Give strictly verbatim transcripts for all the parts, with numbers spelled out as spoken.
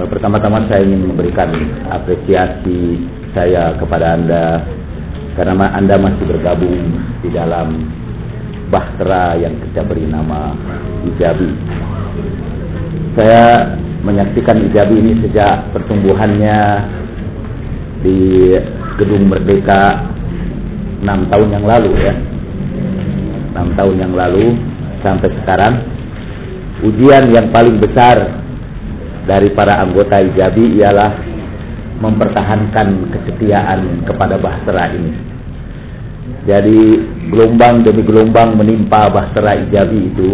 pertama-tama saya ingin memberikan apresiasi saya kepada Anda karena Anda masih bergabung di dalam bahtera yang kita beri nama Ijabi. Saya menyaksikan Ijabi ini sejak pertumbuhannya di Gedung Merdeka enam tahun yang lalu ya. enam tahun yang lalu sampai sekarang. Ujian yang paling besar dari para anggota Ijabi ialah mempertahankan kesetiaan kepada bahtera ini. Jadi gelombang demi gelombang menimpa bahtera Ijabi itu,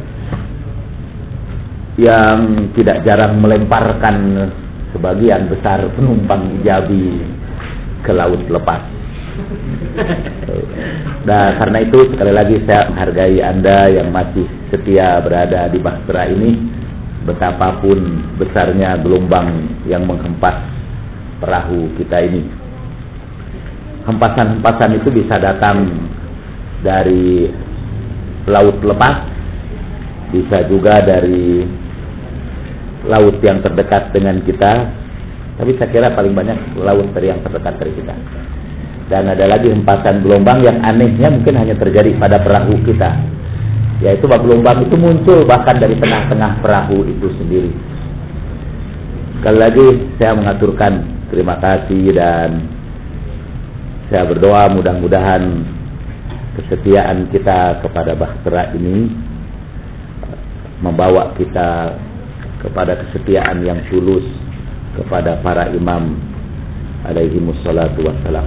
yang tidak jarang melemparkan sebagian besar penumpang Ijabi ke laut lepas. Nah, karena itu sekali lagi saya menghargai Anda yang masih setia berada di bahtera ini, betapapun besarnya gelombang yang menghempas perahu kita ini. Hempasan-hempasan itu bisa datang dari laut lepas, bisa juga dari laut yang terdekat dengan kita, tapi saya kira paling banyak laut dari yang terdekat dari kita. Dan ada lagi hempasan gelombang yang anehnya mungkin hanya terjadi pada perahu kita, yaitu bahwa gelombang itu muncul bahkan dari tengah-tengah perahu itu sendiri. Sekali lagi saya mengaturkan terima kasih dan saya berdoa mudah-mudahan kesetiaan kita kepada bahtera ini membawa kita kepada kesetiaan yang tulus kepada para imam alaihimus salatu wassalam.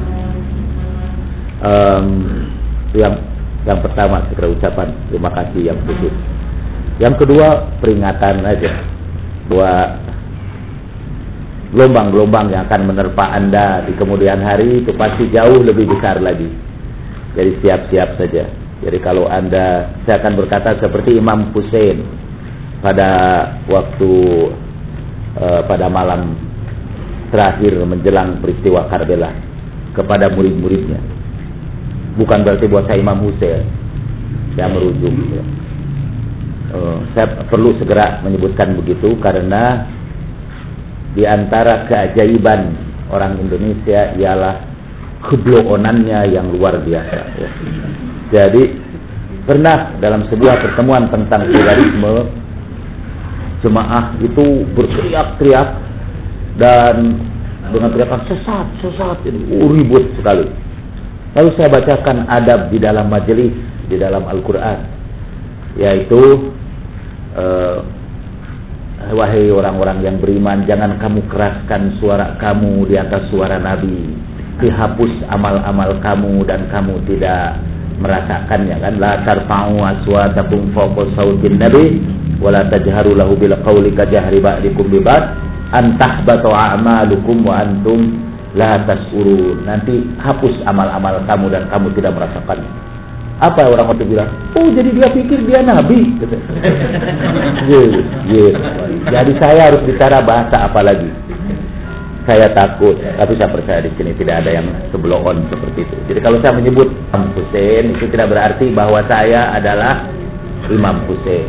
Um, yang yang pertama saya ucapan terima kasih yang khusus. Yang kedua peringatan aja bahwa gelombang-gelombang yang akan menerpa Anda di kemudian hari itu pasti jauh lebih besar lagi. Jadi siap-siap saja. Jadi kalau Anda, saya akan berkata seperti Imam Hussein pada waktu uh, pada malam terakhir menjelang peristiwa Karbala kepada murid-muridnya. Bukan berarti buat saya Imam Hussein, saya merujuk ya. uh, saya perlu segera menyebutkan begitu karena di antara keajaiban orang Indonesia ialah kebloonannya yang luar biasa ya. Jadi pernah dalam sebuah pertemuan tentang pluralisme, jemaah itu berteriak-teriak dan dengan teriakan sesat, sesat, ini uh, ribut sekali. Lalu saya bacakan adab di dalam majelis di dalam Al-Quran, yaitu uh, wahai orang-orang yang beriman, jangan kamu keraskan suara kamu di atas suara Nabi, dihapus amal-amal kamu dan kamu tidak merasakannya kan. La tarfa'u aswatakum fawqa sautin nabi wa la tajharu lahu bil qawli ka jahri ba'dikum bi ba'd an tahbatu a'malukum wa antum la tas'urun. Nanti hapus amal-amal kamu dan kamu tidak merasakan. Apa orang waktu bilang? Oh, jadi dia pikir dia nabi. Yes, yes. Jadi saya harus bicara bahasa apa lagi? Saya takut, tapi saya percaya di sini tidak ada yang sebelon seperti itu. Jadi kalau saya menyebut Imam Hussein itu tidak berarti bahwa saya adalah Imam Hussein,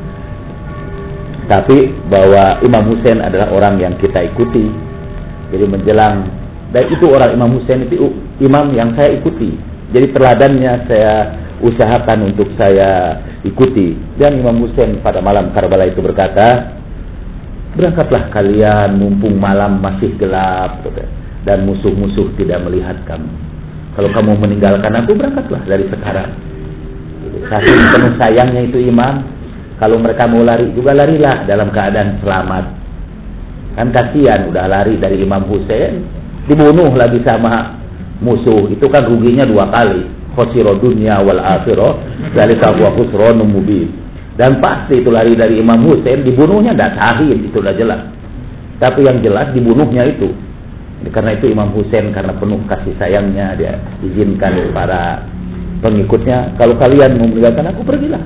tapi bahwa Imam Hussein adalah orang yang kita ikuti. Jadi menjelang, dan itu orang Imam Hussein itu imam yang saya ikuti. Jadi teladannya saya usahakan untuk saya ikuti. Dan Imam Hussein pada malam Karbala itu berkata, berangkatlah kalian mumpung malam masih gelap dan musuh-musuh tidak melihat kamu. Kalau kamu meninggalkan aku, berangkatlah dari sekarang. Saking penuh sayangnya itu imam, kalau mereka mau lari juga larilah dalam keadaan selamat. Kan kasihan udah lari dari Imam Hussein, dibunuh lagi sama musuh, itu kan ruginya dua kali. Khosiro dunya wal akhirah, zalika huwa khusranun mubin. Dan pasti itu lari dari Imam Hussein, dibunuhnya tidak sahih, itu sudah jelas. Tapi yang jelas dibunuhnya itu. Karena itu Imam Hussein karena penuh kasih sayangnya dia izinkan para pengikutnya, kalau kalian mau meninggalkan aku, pergilah.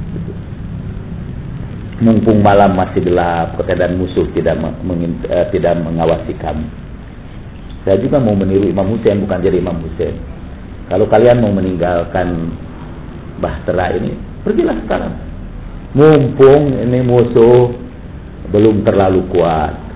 Mumpung malam masih gelap dan musuh tidak meng, uh, tidak mengawasi kamu. Saya juga mau meniru Imam Hussein, bukan jadi Imam Hussein. Kalau kalian mau meninggalkan bahtera ini, pergilah sekarang. Mumpung ini musuh belum terlalu kuat.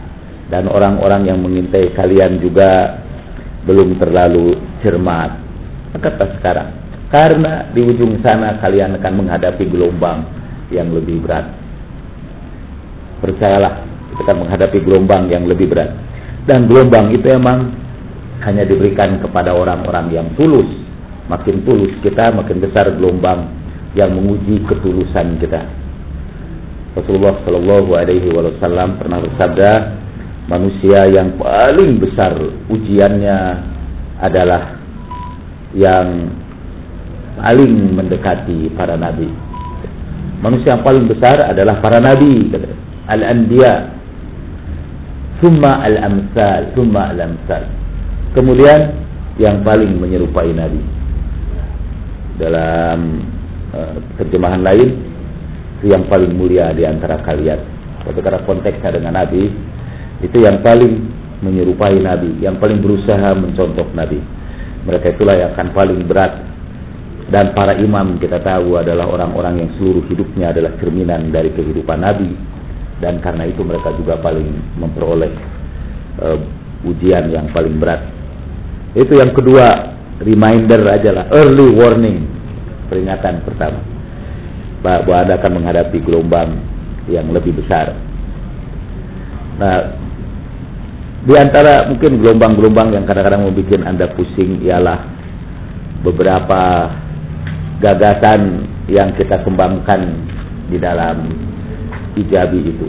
Dan orang-orang yang mengintai kalian juga belum terlalu cermat. Kata sekarang, karena di ujung sana kalian akan menghadapi gelombang yang lebih berat. Percayalah, kita akan menghadapi gelombang yang lebih berat. Dan gelombang itu emang hanya diberikan kepada orang-orang yang tulus. Makin tulus kita, makin besar gelombang yang menguji ketulusan kita. Rasulullah Shallallahu Alaihi Wasallam pernah bersabda, manusia yang paling besar ujiannya adalah yang paling mendekati para nabi. Manusia yang paling besar adalah para nabi, al-anbiya, summa al-amsal, summa al-amsal. Kemudian yang paling menyerupai nabi. Dalam uh, terjemahan lain, yang paling mulia di antara kalian. Tapi karena konteksnya dengan nabi, itu yang paling menyerupai nabi, yang paling berusaha mencontoh nabi. Mereka itulah yang akan paling berat. Dan para imam kita tahu adalah orang-orang yang seluruh hidupnya adalah cerminan dari kehidupan nabi. Dan karena itu mereka juga paling memperoleh uh, ujian yang paling berat. Itu yang kedua, reminder aja lah, early warning, peringatan pertama bahwa Anda akan menghadapi gelombang yang lebih besar. Nah, di antara mungkin gelombang-gelombang yang kadang-kadang membuat Anda pusing ialah beberapa gagasan yang kita kembangkan di dalam ijabi itu.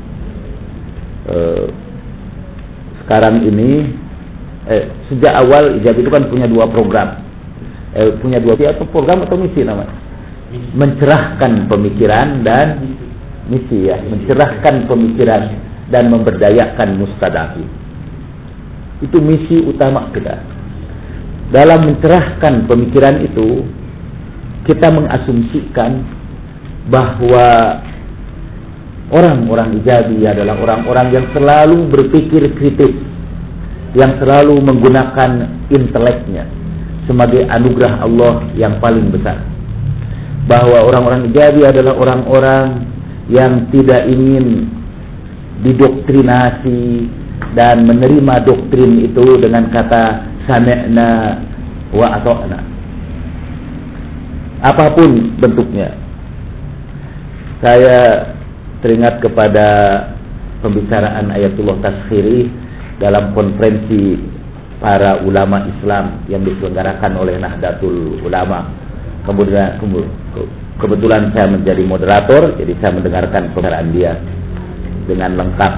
Eh, sekarang ini, eh, sejak awal ijabi itu kan punya dua program, eh, punya dua atau program atau misi namanya, mencerahkan pemikiran dan misi ya, mencerahkan pemikiran dan memberdayakan mustadafi. Itu misi utama kita. Dalam mencerahkan pemikiran itu, kita mengasumsikan bahwa orang-orang ijabi adalah orang-orang yang selalu berpikir kritis, yang selalu menggunakan inteleknya sebagai anugerah Allah yang paling besar. Bahwa orang-orang ijabi adalah orang-orang yang tidak ingin didoktrinasi dan menerima doktrin itu dengan kata sami'na wa ata'na, apapun bentuknya. Saya teringat kepada pembicaraan Ayatullah Taskhiri dalam konferensi para ulama Islam yang diselenggarakan oleh Nahdlatul Ulama. Kemudian kebetulan saya menjadi moderator, jadi saya mendengarkan pembicaraan dia dengan lengkap.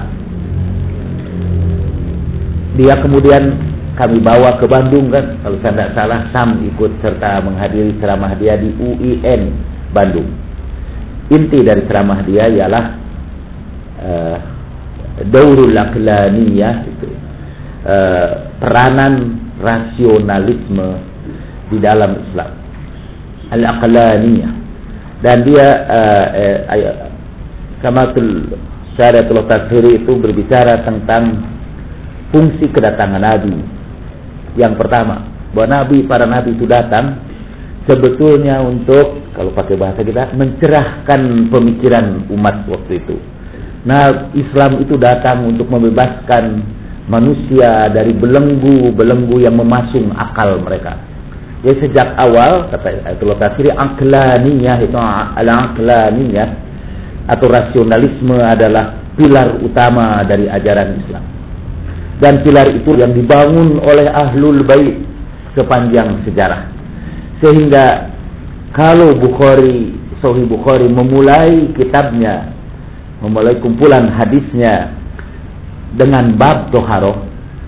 Dia kemudian kami bawa ke Bandung kan, kalau saya tidak salah Sam ikut serta menghadiri ceramah dia di U I N Bandung. Inti dari ceramah dia ialah uh, daurul aqlaniyah, itu uh, peranan rasionalisme di dalam Islam, al-aqlaniyah. Dan dia uh, uh, Kamatul Syariatul Taskhiri itu berbicara tentang fungsi kedatangan Nabi. Yang pertama, bahwa Nabi, para Nabi itu datang sebetulnya untuk, kalau pakai bahasa kita, mencerahkan pemikiran umat waktu itu. Nah, Islam itu datang untuk membebaskan manusia dari belenggu-belenggu yang memasung akal mereka. Jadi sejak awal, kata Ayatullah Taskhiri, aqlaniyah itu al-aqlaniyah atau rasionalisme adalah pilar utama dari ajaran Islam. Dan pilar itu yang dibangun oleh Ahlul Bait sepanjang sejarah. Sehingga kalau Bukhari, Sahih Bukhari memulai kitabnya, memulai kumpulan hadisnya dengan bab toharoh,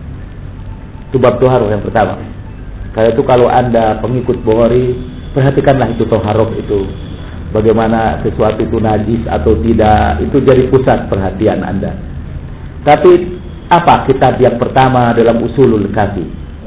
itu bab toharoh yang pertama. Karena itu kalau Anda pengikut Bukhari, perhatikanlah itu toharoh itu, bagaimana sesuatu itu najis atau tidak, itu jadi pusat perhatian Anda. Tapi apa kitab yang pertama dalam Usulul Kafi?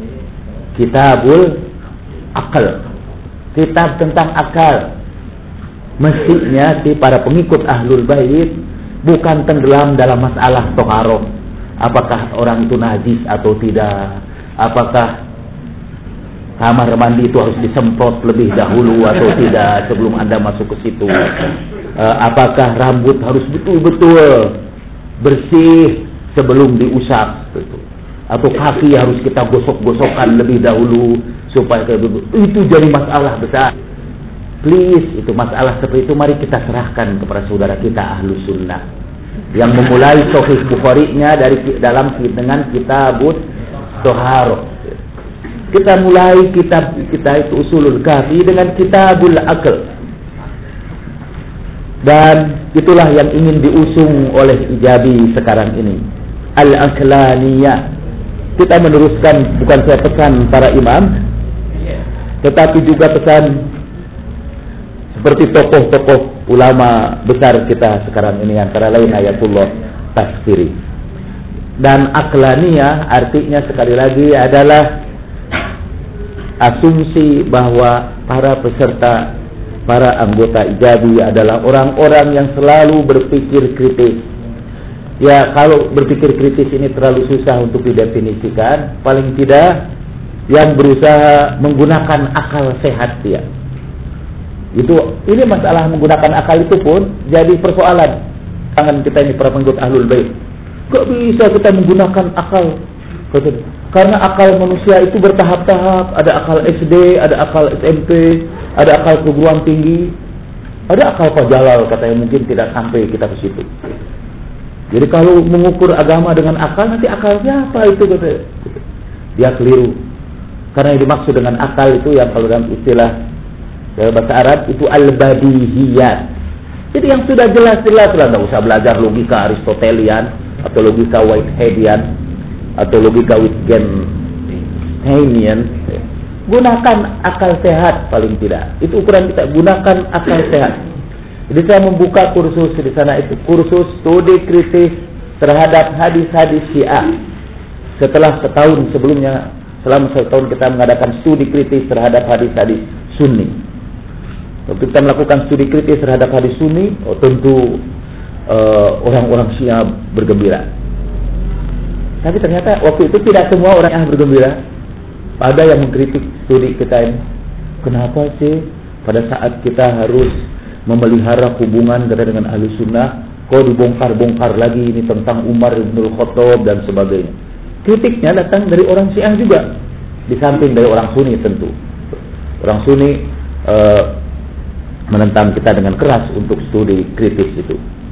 Kitabul Akal, kitab tentang akal. Mestinya si para pengikut Ahlul Bait bukan tenggelam dalam masalah toharoh, apakah orang itu najis atau tidak, apakah kamar mandi itu harus disemprot lebih dahulu atau tidak sebelum Anda masuk ke situ, apakah rambut harus betul-betul bersih sebelum diusap gitu. Atau kaki harus kita gosok-gosokkan lebih dahulu supaya kayak begitu. Itu jadi masalah besar. Please, itu masalah seperti itu mari kita serahkan kepada saudara kita Ahlus Sunnah yang memulai Sahih Bukhari-nya dari dalam dengan Kitabut Thaharah. Kita mulai kitab kita itu Usulul Kafi dengan Kitabul Aql. Dan itulah yang ingin diusung oleh Ijabi sekarang ini. Al-Aqlaniyah. Kita meneruskan bukan saya pesan para imam, tetapi juga pesan seperti tokoh-tokoh ulama besar kita sekarang ini, antara lain Ayatullah Tasfiri. Dan Aqlaniyah artinya sekali lagi adalah asumsi bahwa para peserta, para anggota Ijabi adalah orang-orang yang selalu berpikir kritis. Ya, kalau berpikir kritis ini terlalu susah untuk didefinisikan. Paling tidak yang berusaha menggunakan akal sehat dia. Itu ini masalah menggunakan akal itu pun jadi persoalan. Tangan kita ini para pengikut Ahlul Bait. Kok bisa kita menggunakan akal? Karena akal manusia itu bertahap-tahap. Ada akal S D, ada akal S M P, ada akal perguruan tinggi, ada akal Fajalal katanya mungkin tidak sampai kita ke situ. Jadi kalau mengukur agama dengan akal, nanti akalnya apa itu? Dia keliru. Karena yang dimaksud dengan akal itu yang kalau dalam istilah dalam bahasa Arab itu al-badihiyat. Jadi yang sudah jelas-jelas lah, tidak usah belajar logika Aristotelian atau logika Whiteheadian atau logika Wittgensteinian. Gunakan akal sehat paling tidak. Itu ukuran kita, gunakan akal sehat. Jadi saya membuka kursus di sana itu kursus studi kritis terhadap hadis-hadis Syiah. Setelah setahun sebelumnya, selama setahun kita mengadakan studi kritis terhadap hadis-hadis Sunni. Waktu kita melakukan studi kritis terhadap hadis Sunni, oh tentu uh, orang-orang Syiah bergembira. Tapi ternyata waktu itu tidak semua orang yang bergembira. Ada yang mengkritik studi kita ini. Kenapa sih pada saat kita harus memelihara hubungan dengan Ahli Sunnah, kok dibongkar-bongkar lagi ini tentang Umar bin Khattab dan sebagainya. Kritiknya datang dari orang Syiah juga, di samping dari orang Sunni tentu. Orang Sunni uh, menentang kita dengan keras untuk studi kritis itu.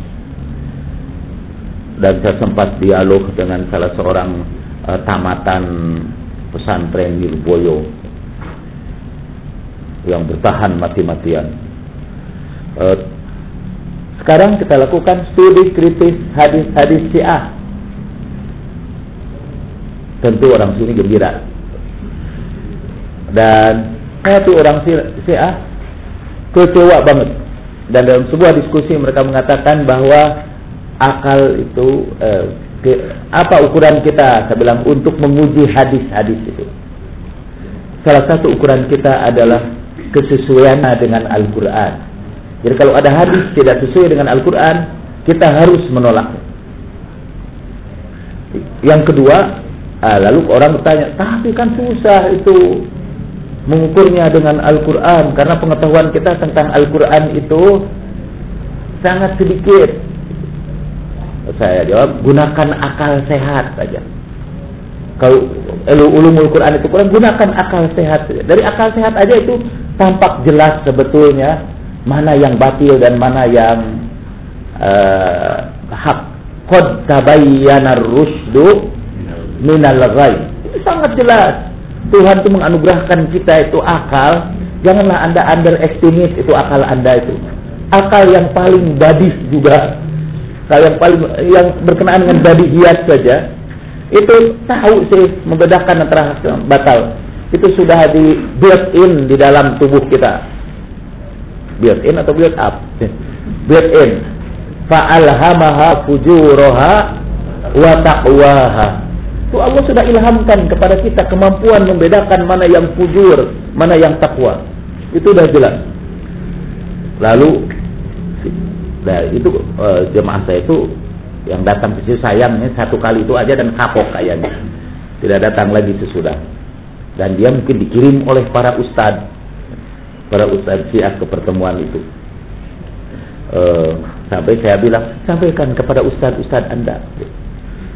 Dan saya sempat dialog dengan salah seorang uh, tamatan pesantren di Lirboyo yang bertahan mati-matian. Uh, sekarang kita lakukan studi kritis hadis-hadis Syiah. Tentu orang Sunni gembira. Dan satu orang Syiah kecewa banget. Dan dalam sebuah diskusi mereka mengatakan bahwa akal itu uh, ke, apa ukuran kita? Saya bilang untuk menguji hadis-hadis itu. Salah satu ukuran kita adalah kesesuaiannya dengan Al-Quran. Jadi kalau ada hadis tidak sesuai dengan Al-Quran, kita harus menolak. Yang kedua, ah, lalu orang bertanya, tapi kan susah itu mengukurnya dengan Al-Quran, karena pengetahuan kita tentang Al-Quran itu sangat sedikit. Saya jawab, gunakan akal sehat saja. Kalau ulumul Quran itu Quran, gunakan akal sehat saja. Dari akal sehat aja itu tampak jelas sebetulnya mana yang batil dan mana yang uh, hak. Qad tabayyana ar-rusydu minal ghayy. Itu sangat jelas. Tuhan itu menganugerahkan kita itu akal. Janganlah Anda underestimate itu akal Anda itu. Akal yang paling badis juga. Akal yang paling yang berkenaan dengan badihiyat saja. Itu tahu sih membedakan antara batal. Itu sudah di built in di dalam tubuh kita. Built in atau built up? Built in. Fa'alhamaha fujuraha wa taqwaha. Itu Allah sudah ilhamkan kepada kita kemampuan membedakan mana yang fujur, mana yang takwa. Itu sudah jelas. Lalu nah itu uh, jemaah saya itu yang datang ke sini sayangnya satu kali itu aja dan kapok kayaknya. Tidak datang lagi sesudah. Dan dia mungkin dikirim oleh para ustadz. Para ustadz Syiah ke pertemuan itu. Uh, sampai saya bilang, sampaikan kepada ustadz-ustadz Anda.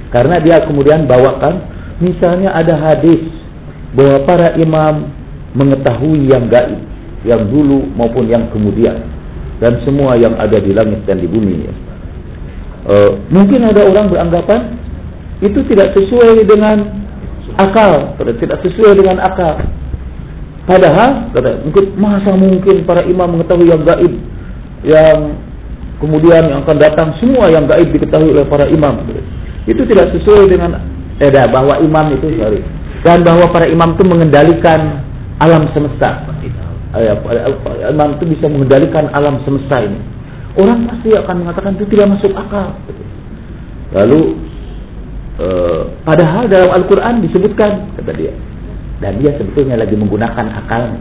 Karena dia kemudian bawakan, misalnya ada hadis bahwa para imam mengetahui yang gaib, yang dulu maupun yang kemudian, dan semua yang ada di langit dan di bumi. Ya. E, mungkin ada orang beranggapan itu tidak sesuai dengan akal, tidak sesuai dengan akal. Padahal, mungkin masa mungkin para imam mengetahui yang gaib, yang kemudian yang akan datang, semua yang gaib diketahui oleh para imam. Itu tidak sesuai dengan eh, bahwa imam itu sorry, dan bahwa para imam itu mengendalikan alam semesta. Imam itu bisa mengendalikan alam semesta ini. Orang pasti akan mengatakan itu tidak masuk akal. Lalu eh, padahal dalam Al-Quran disebutkan, kata dia, dan dia sebetulnya lagi menggunakan akalnya.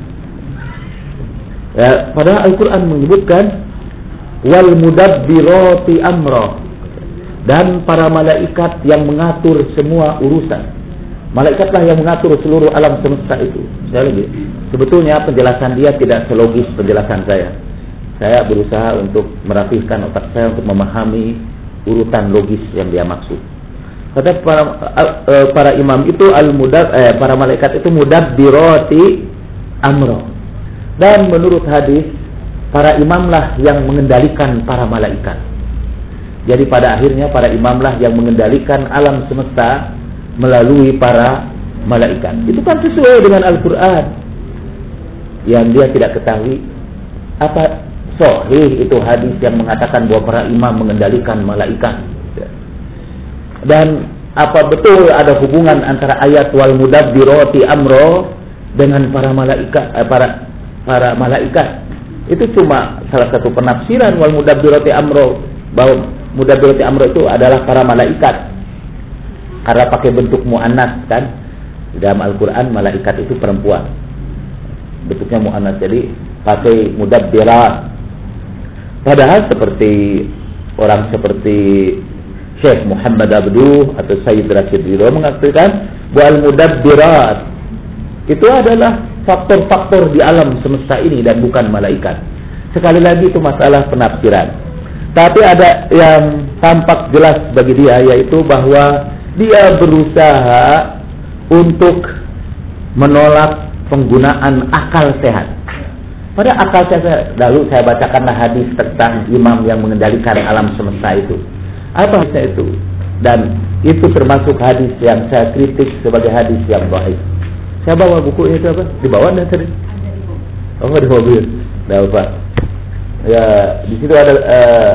Ya, padahal Al-Quran menyebutkan wal mudabbirati amra, dan para malaikat yang mengatur semua urusan. Malaikatlah yang mengatur seluruh alam semesta itu. Sekali lagi, sebetulnya penjelasan dia tidak selogis penjelasan saya. Saya berusaha untuk merapihkan otak saya untuk memahami urutan logis yang dia maksud. Kata para uh, para imam itu al-mudab eh, para malaikat itu mudabbirati amra. Dan menurut hadis, para imamlah yang mengendalikan para malaikat. Jadi pada akhirnya para imamlah yang mengendalikan alam semesta melalui para malaikat. Itu kan sesuai dengan Al-Quran. Yang dia tidak ketahui apa sahih itu hadis yang mengatakan bahwa para imam mengendalikan malaikat. Dan apa betul ada hubungan antara ayat wal mudabbirati amro dengan para malaikat eh, para para malaikat? Itu cuma salah satu penafsiran wal mudabbirati amro, bahwa mudabbirati amro itu adalah para malaikat. Karena pakai bentuk muannats kan. Di dalam Al-Qur'an malaikat itu perempuan. Bentuknya muannats, jadi pakai mudabbirat. Padahal seperti orang seperti Syekh Muhammad Abduh atau Sayyid Rashid Ridho mengatakan bahwa al-mudabbirat itu adalah faktor-faktor di alam semesta ini dan bukan malaikat. Sekali lagi itu masalah penafsiran. Tapi ada yang tampak jelas bagi dia, yaitu bahwa dia berusaha untuk menolak penggunaan akal sehat. Pada akal sehat, lalu saya bacakanlah hadis tentang imam yang mengendalikan alam semesta itu. Apa hadisnya itu? Dan itu termasuk hadis yang saya kritik sebagai hadis yang baik. Saya bawa bukunya itu apa? Dibawa dan tadi? Oh, di mobil. Dah apa? Ya, di situ ada. Uh,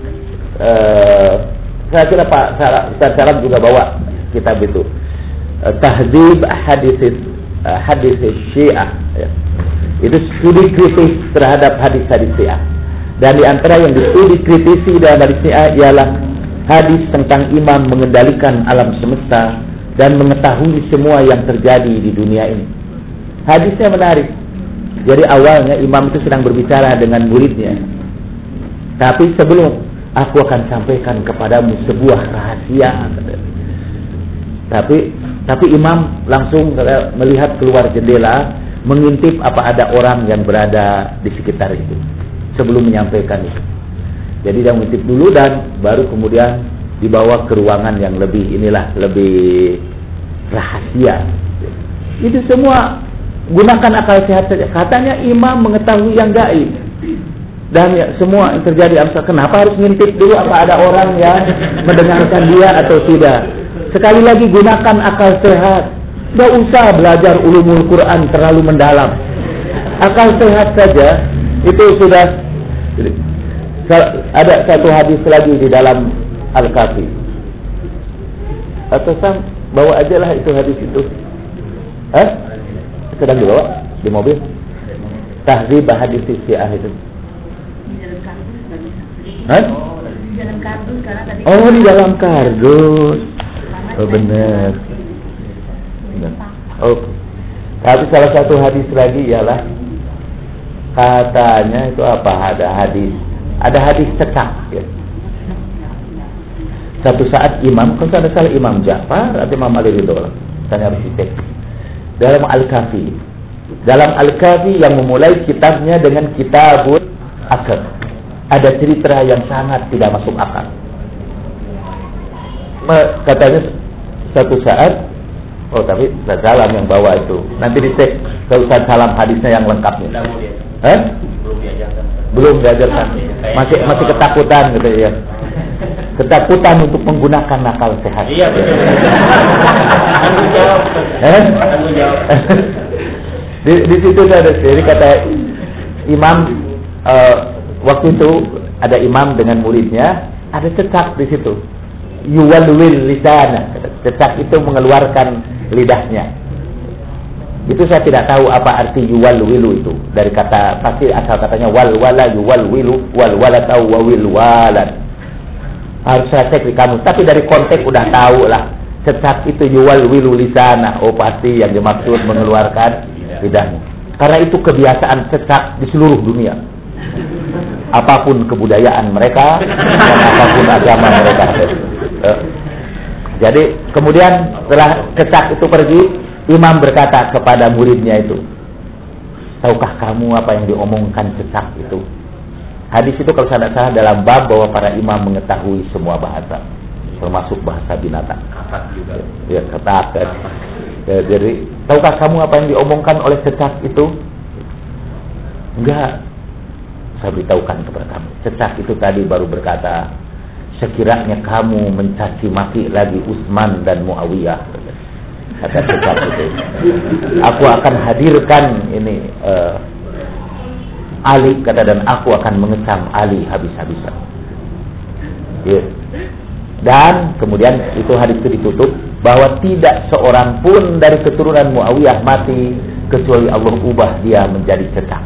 uh, saya kira Pak Ustaz Salam juga bawa kitab itu. Uh, Tahdzib hadis uh, hadis Syiah. Ya. Itu studi kritis terhadap hadis-hadis Syiah. Dan di antara yang distudi kritisi dalam hadis Syiah ialah hadis tentang imam mengendalikan alam semesta dan mengetahui semua yang terjadi di dunia ini. Hadisnya menarik. Jadi awalnya imam itu sedang berbicara dengan muridnya. Tapi sebelum aku akan sampaikan kepadamu sebuah rahasia. Tapi tapi imam langsung melihat keluar jendela, mengintip apa ada orang yang berada di sekitar itu sebelum menyampaikan itu. Jadi dia mengintip dulu dan baru kemudian dibawa ke ruangan yang lebih inilah lebih rahasia. Itu semua gunakan akal sehat saja. Katanya imam mengetahui yang gaib dan ya, semua yang terjadi. Kenapa harus ngintip dulu apa ada orang yang mendengarkan dia atau tidak? Sekali lagi gunakan akal sehat. Tidak usah belajar ulumul Quran terlalu mendalam. Akal sehat saja itu sudah. Ada satu hadis lagi di dalam Al-Kafi. Atau sang bawa aja lah itu hadis itu. Eh? Sedang dibawa di mobil. Tahdzib hadis Syiah itu. Hah? Di dalam kardus karena tadi. Oh, di dalam kardus. Oh, benar. Oh, tapi salah satu hadis lagi ialah katanya itu apa? Ada hadis, ada hadis cetak. Ya. Satu saat imam, kalau ada salah Imam Ja'far atau Imam Ali Ridho, saya harus cek. Dalam Al-Kafi, dalam Al-Kafi yang memulai kitabnya dengan Kitabul Akad, ada cerita yang sangat tidak masuk akal. katanya satu saat, oh tapi Ustaz Salam yang bawa itu. Nanti dicek ke Ustaz Salam hadisnya yang lengkapnya. Eh? Belum diajarkan. Belum diajarkan. Masih masih ketakutan gitu ya. Ketakutan untuk menggunakan akal sehat. Iya betul. Tanggung jawab. Eh? Tanggung jawab. di, di situ ada, jadi kata imam uh, waktu itu ada imam dengan muridnya, ada cecak di situ. Yuwalwil lisana, cecak itu mengeluarkan lidahnya. Itu saya tidak tahu apa arti yuwalwilu itu. Dari kata pasti asal katanya wal wala yuwalwilu wal wala tahu wawil walan. Harus saya cek di kamus. Tapi dari konteks udah tahu lah. Cecak itu yuwalwilu lisana. Oh pasti yang dimaksud mengeluarkan lidahnya. Karena itu kebiasaan cecak di seluruh dunia. Apapun kebudayaan mereka dan apapun agama mereka. Jadi kemudian setelah cecak itu pergi, imam berkata kepada muridnya itu, tahukah kamu apa yang diomongkan cecak itu? Hadis itu kalau saya tidak salah dalam bab bahwa para imam mengetahui semua bahasa, termasuk bahasa binatang. Katak juga. Ya, katak. Ya, jadi tahukah kamu apa yang diomongkan oleh cecak itu? Enggak. Saya beritahukan kepada kamu. Cecak itu tadi baru berkata, sekiranya kamu mencaci maki lagi Utsman dan Muawiyah, kata cecak itu, aku akan hadirkan ini uh, Ali, kata, dan aku akan mengecam Ali habis-habisan. Ya. Dan kemudian itu hadis itu ditutup bahwa tidak seorang pun dari keturunan Muawiyah mati kecuali Allah ubah dia menjadi cecak.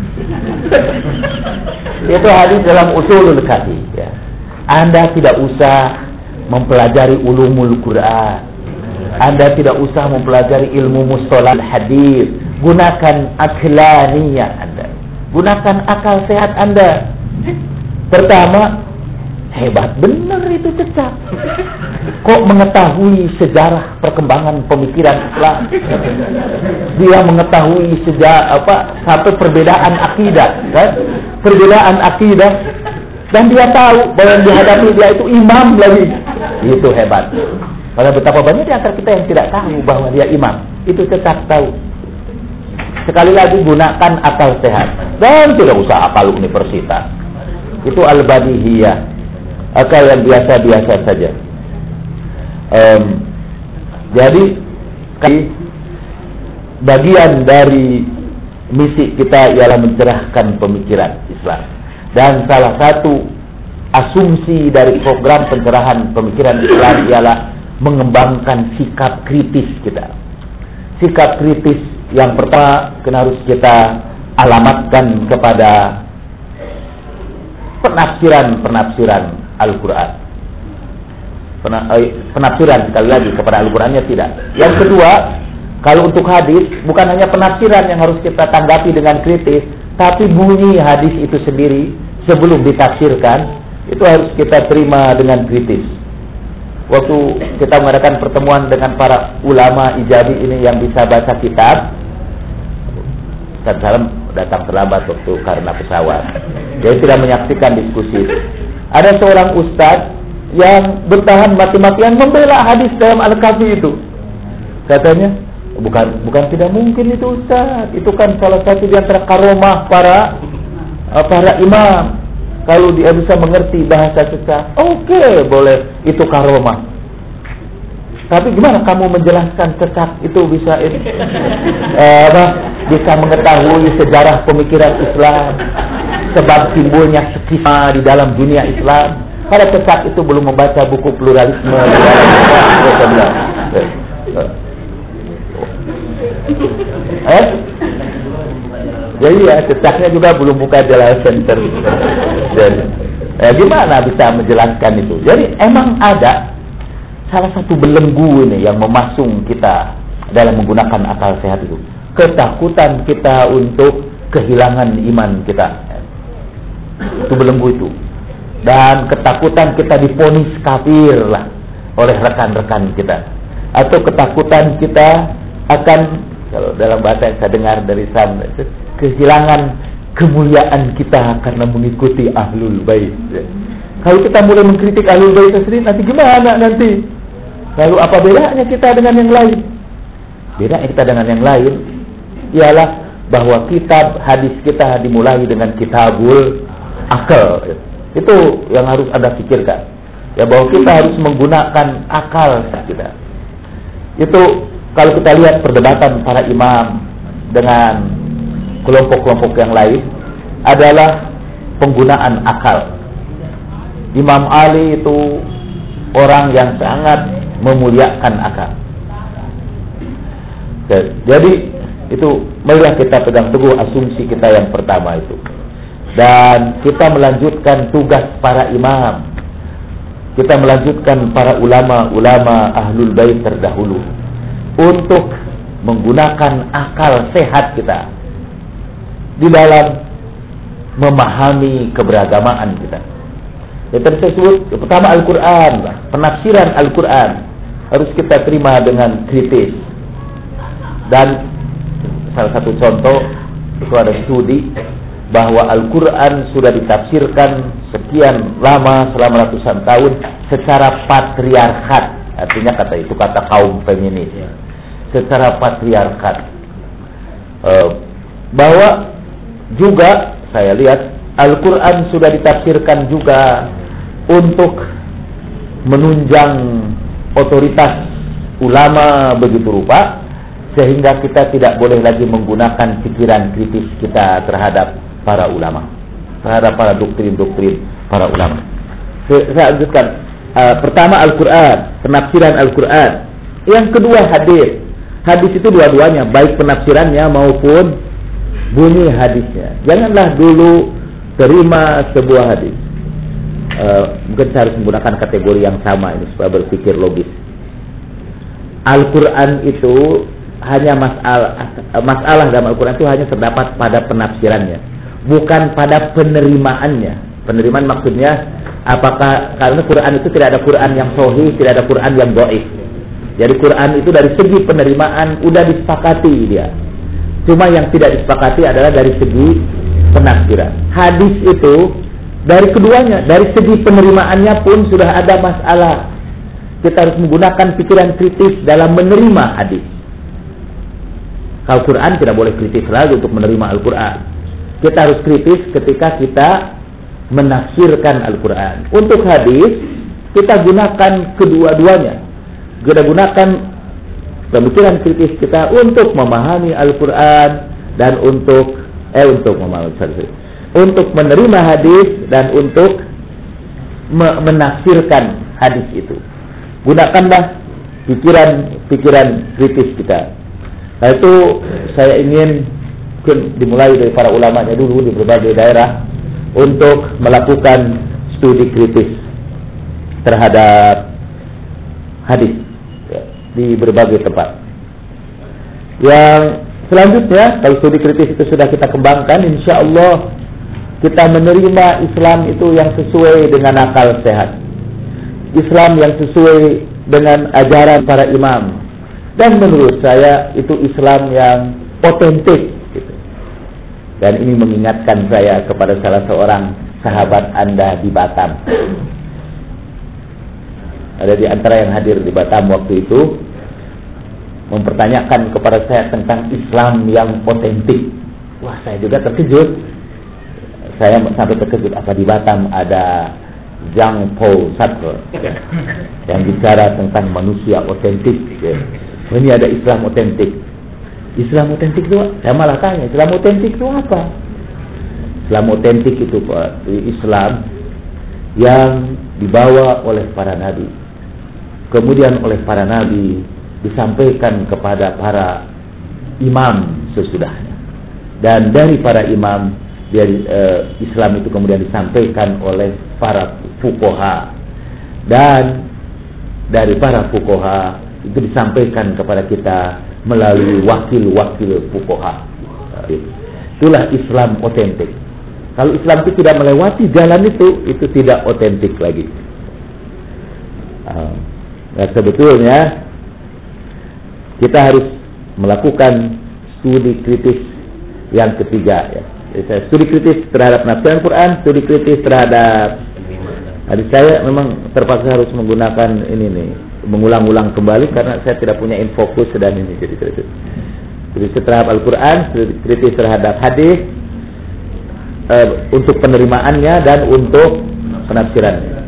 Itu hadis dalam Ushulul Kafi. Ya. Anda tidak usah mempelajari ulumul Quran. Anda tidak usah mempelajari ilmu mustalah hadis. Gunakan aklaniyah Anda. Gunakan akal sehat Anda. Pertama, hebat benar itu cecak. Kok mengetahui sejarah perkembangan pemikiran Islam? Dia mengetahui sejarah apa sampai perbedaan akidah, kan? Perbedaan akidah, dan dia tahu bahwa yang dihadapi dia itu imam lagi. Itu hebat. Karena betapa banyak di antara kita yang tidak tahu bahwa dia imam. Itu cecak tahu. Sekali lagi gunakan akal sehat dan tidak usah akal universitas. Itu al-badihiyah, akal yang biasa-biasa saja. Um, jadi bagian dari misi kita ialah mencerahkan pemikiran Islam. Dan salah satu asumsi dari program pencerahan pemikiran Islam ialah mengembangkan sikap kritis kita. Sikap kritis yang pertama harus kita alamatkan kepada penafsiran-penafsiran Al-Quran. Penafsiran sekali lagi kepada Al-Qurannya tidak. Yang kedua, kalau untuk hadis bukan hanya penafsiran yang harus kita tanggapi dengan kritis, tapi bunyi hadis itu sendiri sebelum ditafsirkan itu harus kita terima dengan kritis. Waktu kita mengadakan pertemuan dengan para ulama ijabi ini yang bisa baca kitab, Ustaz Salam datang terlambat waktu karena pesawat, jadi tidak menyaksikan diskusi. Ada seorang ustaz yang bertahan mati-matian membela hadis dalam Al-Kafi itu. Katanya, bukan bukan tidak mungkin itu ustaz, itu kan salah satu di antara karomah para para imam. Kalau dia bisa mengerti bahasa cecak, oke, okay, boleh, itu karomah. Tapi gimana kamu menjelaskan cecak itu bisa ini, eh, apa, bisa mengetahui sejarah pemikiran Islam, sebab timbulnya skisma di dalam dunia Islam. Pada cecak itu belum membaca buku pluralisme. Eh? Jadi ya, cecaknya juga belum buka Jalal Center. Jadi, eh, gimana bisa menjelaskan itu? Jadi emang ada salah satu belenggu ini yang memasung kita dalam menggunakan akal sehat itu. Ketakutan kita untuk kehilangan iman kita. Itu belenggu itu. Dan ketakutan kita divonis kafir lah oleh rekan-rekan kita. Atau ketakutan kita akan, kalau dalam bahasa yang saya dengar dari Sam, kehilangan kemuliaan kita karena mengikuti Ahlul Bait. Kalau kita mulai mengkritik Ahlul Bait sendiri, nanti gimana nanti? Lalu apa bedanya kita dengan yang lain? Beda kita dengan yang lain ialah bahwa kitab hadis kita dimulai dengan kitabul akal. Itu yang harus Anda pikirkan. Ya, bahwa kita harus menggunakan akal kita. Itu kalau kita lihat perdebatan para imam dengan kelompok-kelompok yang lain adalah penggunaan akal. Imam Ali itu orang yang sangat memuliakan akal. Jadi itu marilah kita pegang teguh asumsi kita yang pertama itu. Dan kita melanjutkan tugas para imam. Kita melanjutkan para ulama-ulama ahlul bait terdahulu untuk menggunakan akal sehat kita di dalam memahami keberagamaan kita. Yang tadi saya sebut, yang pertama Al-Quran, penafsiran Al-Quran harus kita terima dengan kritis. Dan salah satu contoh itu ada studi bahwa Al-Quran sudah ditafsirkan sekian lama, selama ratusan tahun secara patriarkat. Artinya kata itu kata kaum feminis, secara patriarkat. e, Bahwa juga saya lihat Al-Quran sudah ditafsirkan juga untuk menunjang otoritas ulama begitu rupa, sehingga kita tidak boleh lagi menggunakan pikiran kritis kita terhadap para ulama, terhadap para doktrin-doktrin para ulama. Saya lanjutkan. Uh, pertama Al-Quran, penafsiran Al-Quran. Yang kedua hadis. Hadis itu dua-duanya, baik penafsirannya maupun bunyi hadisnya. Janganlah dulu terima sebuah hadis. Uh, mungkin saya harus menggunakan kategori yang sama ini supaya berpikir logis. Al-Quran itu hanya masalah masalah dalam Al-Quran itu hanya terdapat pada penafsirannya, bukan pada penerimaannya. Penerimaan maksudnya apakah karena Quran itu tidak ada Quran yang sahih, tidak ada Quran yang dhaif. Jadi Quran itu dari segi penerimaan udah disepakati dia. Cuma yang tidak disepakati adalah dari segi penafsiran. Hadis itu dari keduanya, dari segi penerimaannya pun sudah ada masalah. Kita harus menggunakan pikiran kritis dalam menerima hadis. Al-Quran tidak boleh kritis lagi untuk menerima Al-Quran. Kita harus kritis ketika kita menafsirkan Al-Quran. Untuk hadis kita gunakan kedua-duanya. Kita gunakan pemikiran kritis kita untuk memahami Al-Quran dan untuk eh untuk memahami untuk menerima hadis dan untuk me- menafsirkan hadis itu. Gunakanlah pikiran-pikiran kritis kita. Nah, itu saya ingin dimulai dari para ulamanya dulu di berbagai daerah untuk melakukan studi kritis terhadap hadis ya, di berbagai tempat. Yang selanjutnya, kalau studi kritis itu sudah kita kembangkan, insya Allah kita menerima Islam itu yang sesuai dengan akal sehat, Islam yang sesuai dengan ajaran para imam, dan menurut saya itu Islam yang otentik gitu. Dan ini mengingatkan saya kepada salah seorang sahabat Anda di Batam. Ada di antara yang hadir di Batam waktu itu mempertanyakan kepada saya tentang Islam yang otentik. Wah, saya juga terkejut. Saya sampai terkejut, apa di Batam ada Jean Paul Sartre yang bicara tentang manusia otentik. Ini ada Islam otentik. Islam otentik itu, saya malah tanya, Islam otentik itu apa? Islam otentik itu Islam yang dibawa oleh para nabi, kemudian oleh para nabi disampaikan kepada para imam sesudahnya, dan dari para imam dari uh, Islam itu kemudian disampaikan oleh para fuqaha, dan dari para fuqaha itu disampaikan kepada kita melalui wakil-wakil fuqaha. Itulah Islam otentik. Kalau Islam itu tidak melewati jalan itu, itu tidak otentik lagi. Nah, sebetulnya kita harus melakukan studi kritis yang ketiga ya. Studi kritis terhadap penafsiran Quran, studi kritis terhadap hadis. Saya memang terpaksa harus menggunakan ini nih mengulang-ulang kembali karena saya tidak punya info fokus dan ini jadi kritis. Kritis terhadap Al-Quran, kritis terhadap hadis, uh, untuk penerimaannya dan untuk penafsirannya.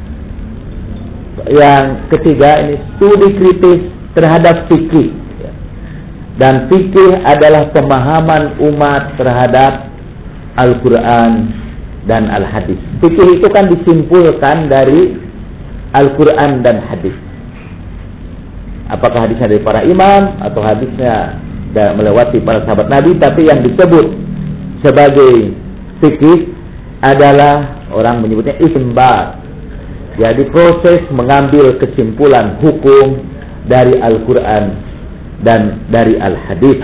Yang ketiga ini studi kritis terhadap fikih. Dan fikih adalah pemahaman umat terhadap Al-Quran dan Al-Hadis. Fikih itu kan disimpulkan dari Al-Quran dan hadis. Apakah hadisnya dari para imam atau hadisnya melewati para sahabat Nabi, tapi yang disebut sebagai fikih adalah orang menyebutnya istinbat. Jadi proses mengambil kesimpulan hukum dari Al-Quran dan dari Al-Hadis.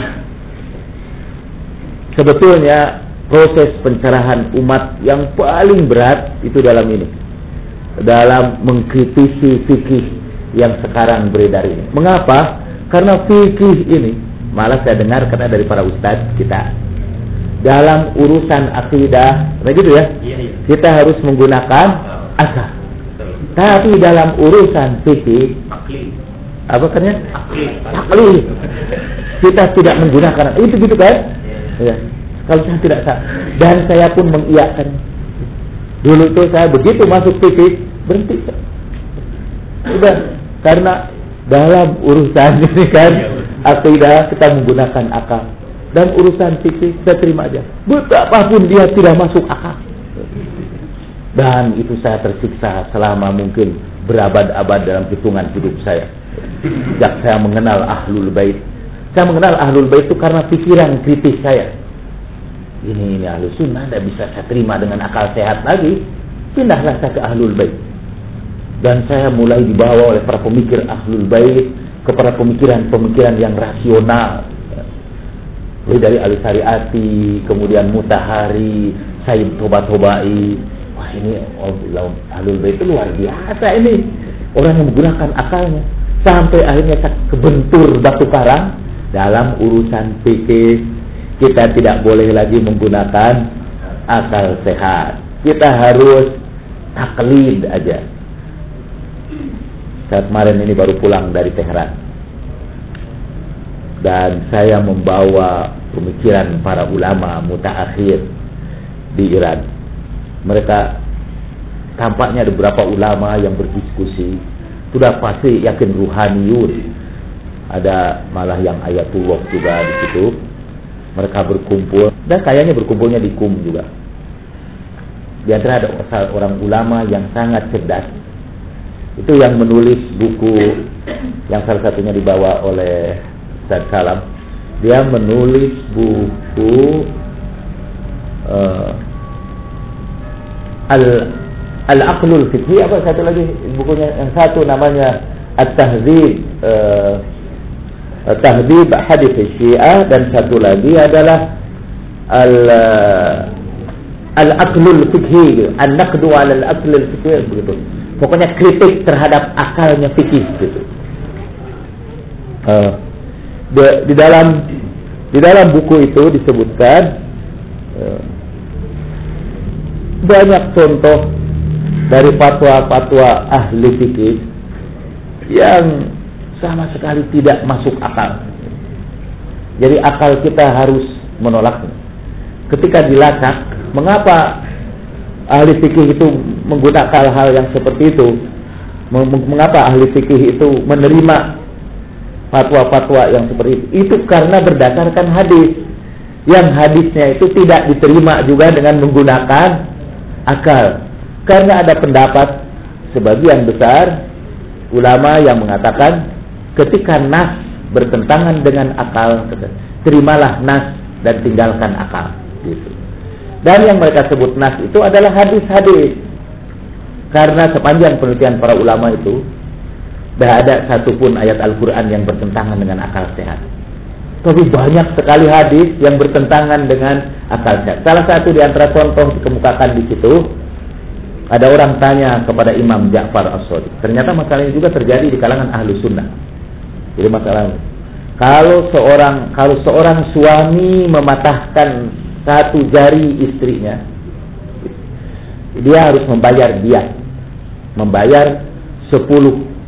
Sebetulnya proses pencerahan umat yang paling berat itu dalam ini, dalam mengkritisi fikih yang sekarang beredar ini. Mengapa? Karena fikih ini, malah saya dengar karena dari para ustadz kita, dalam urusan akidah, nah gitu ya, iya, iya. kita harus menggunakan akal. Tapi dalam urusan fikih, Akli. apa katanya? Akli. Akli. Kita tidak menggunakan itu gitu kan? Ya. Kalau saya tidak salah, dan saya pun mengiyakan. Dulu itu saya begitu masuk fikih berhenti. Sudah, karena dalam urusan ini kan akidah kita menggunakan akal, dan urusan fikih saya terima aja. Betapapun dia tidak masuk akal. Dan itu saya tersiksa selama mungkin berabad-abad dalam hitungan hidup saya. Sejak saya mengenal Ahlul Bait. Saya mengenal Ahlul Bait itu karena pikiran kritis saya. Ini, ini Ahlus Sunnah tidak bisa saya terima dengan akal sehat lagi. Pindahlah saya ke Ahlul Bait. Dan saya mulai dibawa oleh para pemikir Ahlul Bait kepada pemikiran-pemikiran yang rasional. Mulai dari Al-Syariati, kemudian Mutahari, Sayyid Toba-Tobai. Wah, ini Ahlul Bait itu luar biasa ini. Orang yang menggunakan akalnya. Sampai akhirnya kebentur batu karang dalam urusan fikih. Kita tidak boleh lagi menggunakan akal sehat. Kita harus taklid aja. Saya kemarin ini baru pulang dari Tehran. Dan saya membawa pemikiran para ulama mutaakhir di Iran. Mereka tampaknya ada beberapa ulama yang berdiskusi. Sudah pasti yakin ruhaniyun. Ada malah yang ayatullah juga di situ. Mereka berkumpul dan kayaknya berkumpulnya di Kum juga. Di antara ada orang ulama yang sangat cerdas. Itu yang menulis buku yang salah satunya dibawa oleh Ustaz Salam. Dia menulis buku uh, Al Al-Aqlul Fiqhi, apa satu lagi bukunya yang satu namanya At-Tahdzib uh, Tahdhib Hadits Syiah, dan satu lagi adalah Al Al-Aqlul Fiqhi, An-Naqdu 'ala Al-Aqlul Fiqhi begitu. Pokoknya kritik terhadap akalnya fikih gitu. Uh, di, di dalam di dalam buku itu disebutkan uh, banyak contoh dari fatwa-fatwa ahli fikih yang sama sekali tidak masuk akal. Jadi akal kita harus menolaknya. Ketika dilacak, mengapa ahli fikih itu menggunakan hal yang seperti itu? Mengapa ahli fikih itu menerima fatwa-fatwa yang seperti itu? Itu karena berdasarkan hadis. Yang hadisnya itu tidak diterima juga dengan menggunakan akal. Karena ada pendapat sebagian besar ulama yang mengatakan ketika nas bertentangan dengan akal, terimalah nas dan tinggalkan akal. Gitu. Dan yang mereka sebut nas itu adalah hadis-hadis. Karena sepanjang penelitian para ulama itu, tidak ada satupun ayat Al-Quran yang bertentangan dengan akal sehat. Tapi banyak sekali hadis yang bertentangan dengan akal sehat. Salah satu di antara contoh dikemukakan di situ, ada orang tanya kepada Imam Ja'far As-Shadiq. Ternyata masalah ini juga terjadi di kalangan ahlu sunnah. Jadi masalahnya, kalau seorang kalau seorang suami mematahkan satu jari istrinya, dia harus membayar dia, membayar sepuluh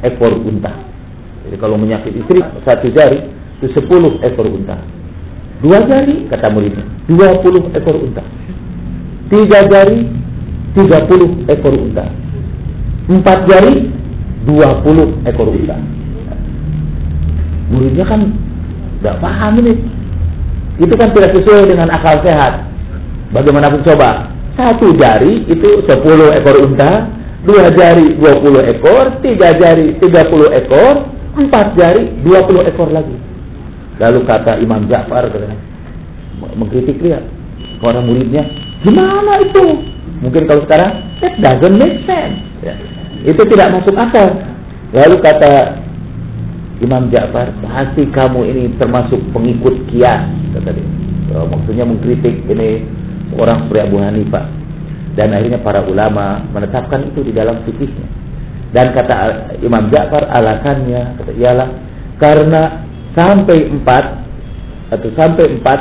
ekor unta. Jadi kalau menyakiti istri satu jari itu sepuluh ekor unta. Dua jari kata muridnya dua puluh ekor unta. Tiga jari tiga puluh ekor unta. Empat jari dua puluh ekor unta. Muridnya kan tidak paham ini. Itu kan tidak sesuai dengan akal sehat. Bagaimanapun coba, satu jari itu sepuluh ekor unta, dua jari dua puluh ekor, tiga jari tiga puluh ekor, empat jari dua puluh ekor lagi. Lalu kata Imam Ja'far, mengkritik dia, orang muridnya, gimana itu? Mungkin kalau sekarang, that doesn't make sense. Ya. Itu tidak masuk akal. Lalu kata Imam Ja'far, pasti kamu ini termasuk pengikut kias, kata dia. So, maksudnya mengkritik ini orang seperti Abu Hanifah. Dan akhirnya para ulama menetapkan itu di dalam fikihnya. Dan kata Imam Ja'far, alasannya kata ialah karena sampai empat atau sampai empat,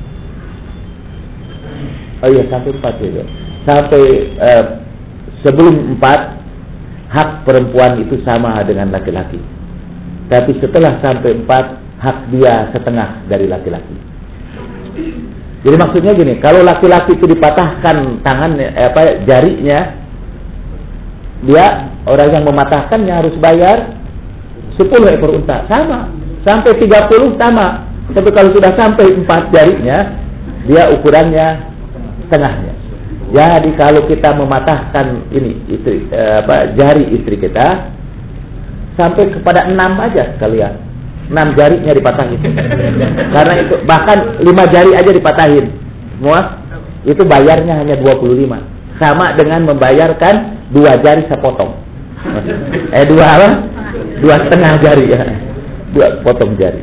oh iya sampai empat ya, sampai eh, sebelum empat hak perempuan itu sama dengan laki-laki. Tapi setelah sampai empat, hak dia setengah dari laki-laki. Jadi maksudnya gini, kalau laki-laki itu dipatahkan tangannya, eh, apa jarinya, dia orang yang mematahkannya harus bayar sepuluh ekor unta, sama. Sampai tiga puluh sama. Tapi kalau sudah sampai empat jarinya, dia ukurannya setengahnya. Jadi kalau kita mematahkan ini istri, eh, apa jari istri kita sampai kepada enam aja sekalian, enam jarinya dipatahin. Karena itu bahkan lima jari aja dipatahin, semua itu bayarnya hanya dua puluh lima, sama dengan membayarkan dua jari sepotong. Eh dua apa? Dua setengah jari ya, dua potong jari.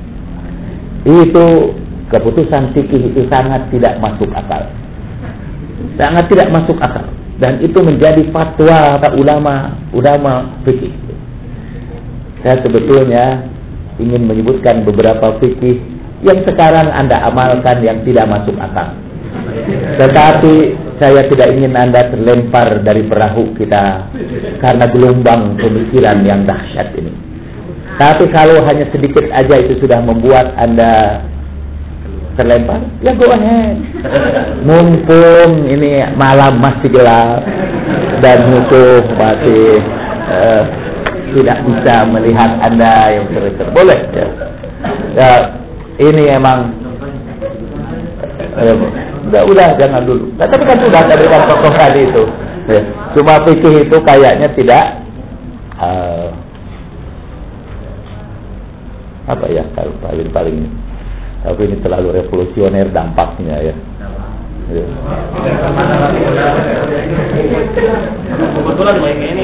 Itu keputusan fikih itu sangat tidak masuk akal, sangat tidak masuk akal, dan itu menjadi fatwa ulama ulama fikih. Saya sebetulnya ingin menyebutkan beberapa fikih yang sekarang Anda amalkan yang tidak masuk akal. Tetapi saya tidak ingin Anda terlempar dari perahu kita karena gelombang pemikiran yang dahsyat ini. Tapi kalau hanya sedikit aja itu sudah membuat Anda terlempar, ya go ahead. Mumpung ini malam masih gelap dan musuh masih uh, tidak bisa melihat Anda yang terus boleh ya. Ya ini emang eh, udah udah jangan dulu. Nah, tapi kan sudah ada dengan tokoh tadi itu. Ya. Cuma fikih itu kayaknya tidak uh, apa ya kalau paling paling ini. Tapi ini terlalu revolusioner dampaknya ya. Ya. Kebetulan mereka ini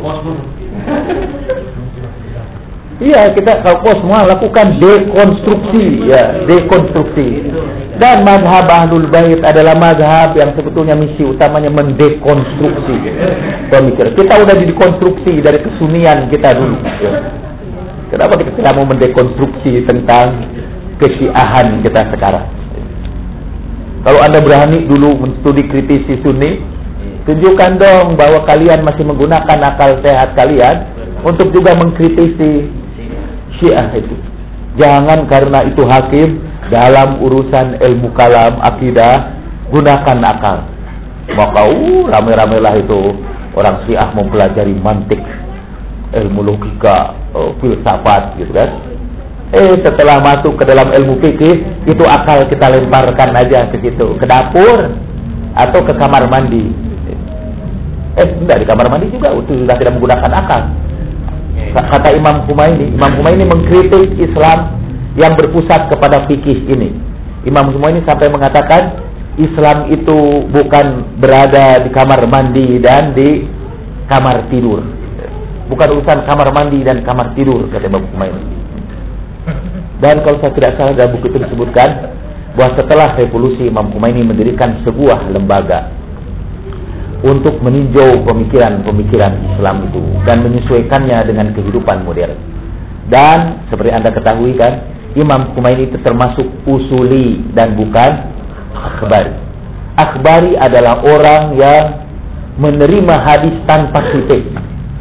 iya, kita kalau semua lakukan dekonstruksi ya, dekonstruksi. Dan mazhab Ahlul Bait adalah mazhab yang sebetulnya misi utamanya mendekonstruksi pemikiran. Kita udah didekonstruksi dari kesunian kita dulu ya. Kenapa kita tidak mau mendekonstruksi tentang kesyiahan kita sekarang? Kalau Anda berani dulu menstudi kritisi Sunni, tunjukkan dong bahwa kalian masih menggunakan akal sehat kalian untuk juga mengkritisi Syiah itu. Jangan karena itu hakim dalam urusan ilmu kalam, akidah, gunakan akal. Maka uh, rame-ramelah itu orang Syiah mempelajari mantik, ilmu logika, uh, filsafat gitu kan. Eh setelah masuk ke dalam ilmu fikih, itu akal kita lemparkan aja ke situ, ke dapur atau ke kamar mandi. Eh enggak, di kamar mandi juga itu sudah tidak menggunakan akal. Kata Imam Humaini, Imam Humaini mengkritik Islam yang berpusat kepada fikih ini. Imam Humaini sampai mengatakan Islam itu bukan berada di kamar mandi dan di kamar tidur. Bukan urusan kamar mandi dan kamar tidur, kata Imam Humaini. Dan kalau saya tidak salah dalam buku itu disebutkan bahwa setelah revolusi Imam Khomeini mendirikan sebuah lembaga untuk meninjau pemikiran-pemikiran Islam itu dan menyesuaikannya dengan kehidupan modern. Dan seperti Anda ketahui kan, Imam Khomeini itu termasuk usuli dan bukan akhbari. Akhbari adalah orang yang menerima hadis tanpa kritik.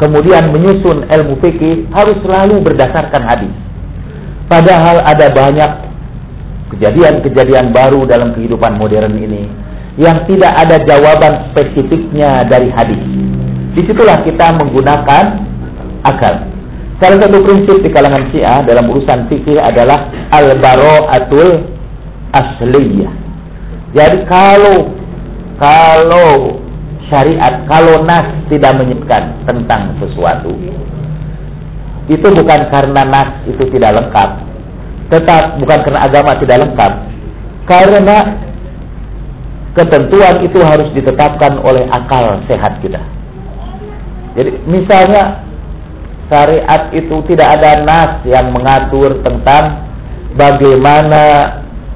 kemudian menyusun ilmu fikih harus selalu berdasarkan hadis. Padahal ada banyak kejadian-kejadian baru dalam kehidupan modern ini yang tidak ada jawaban spesifiknya dari hadis. Disitulah kita menggunakan akal. Salah satu prinsip di kalangan Syiah dalam urusan fikih adalah al-bara'atul asliyah. Jadi kalau kalau syariat, kalau nas tidak menyebutkan tentang sesuatu, itu bukan karena nas itu tidak lengkap, tetap bukan karena agama tidak lengkap, karena ketentuan itu harus ditetapkan oleh akal sehat kita. Jadi misalnya syariat itu tidak ada nas yang mengatur tentang bagaimana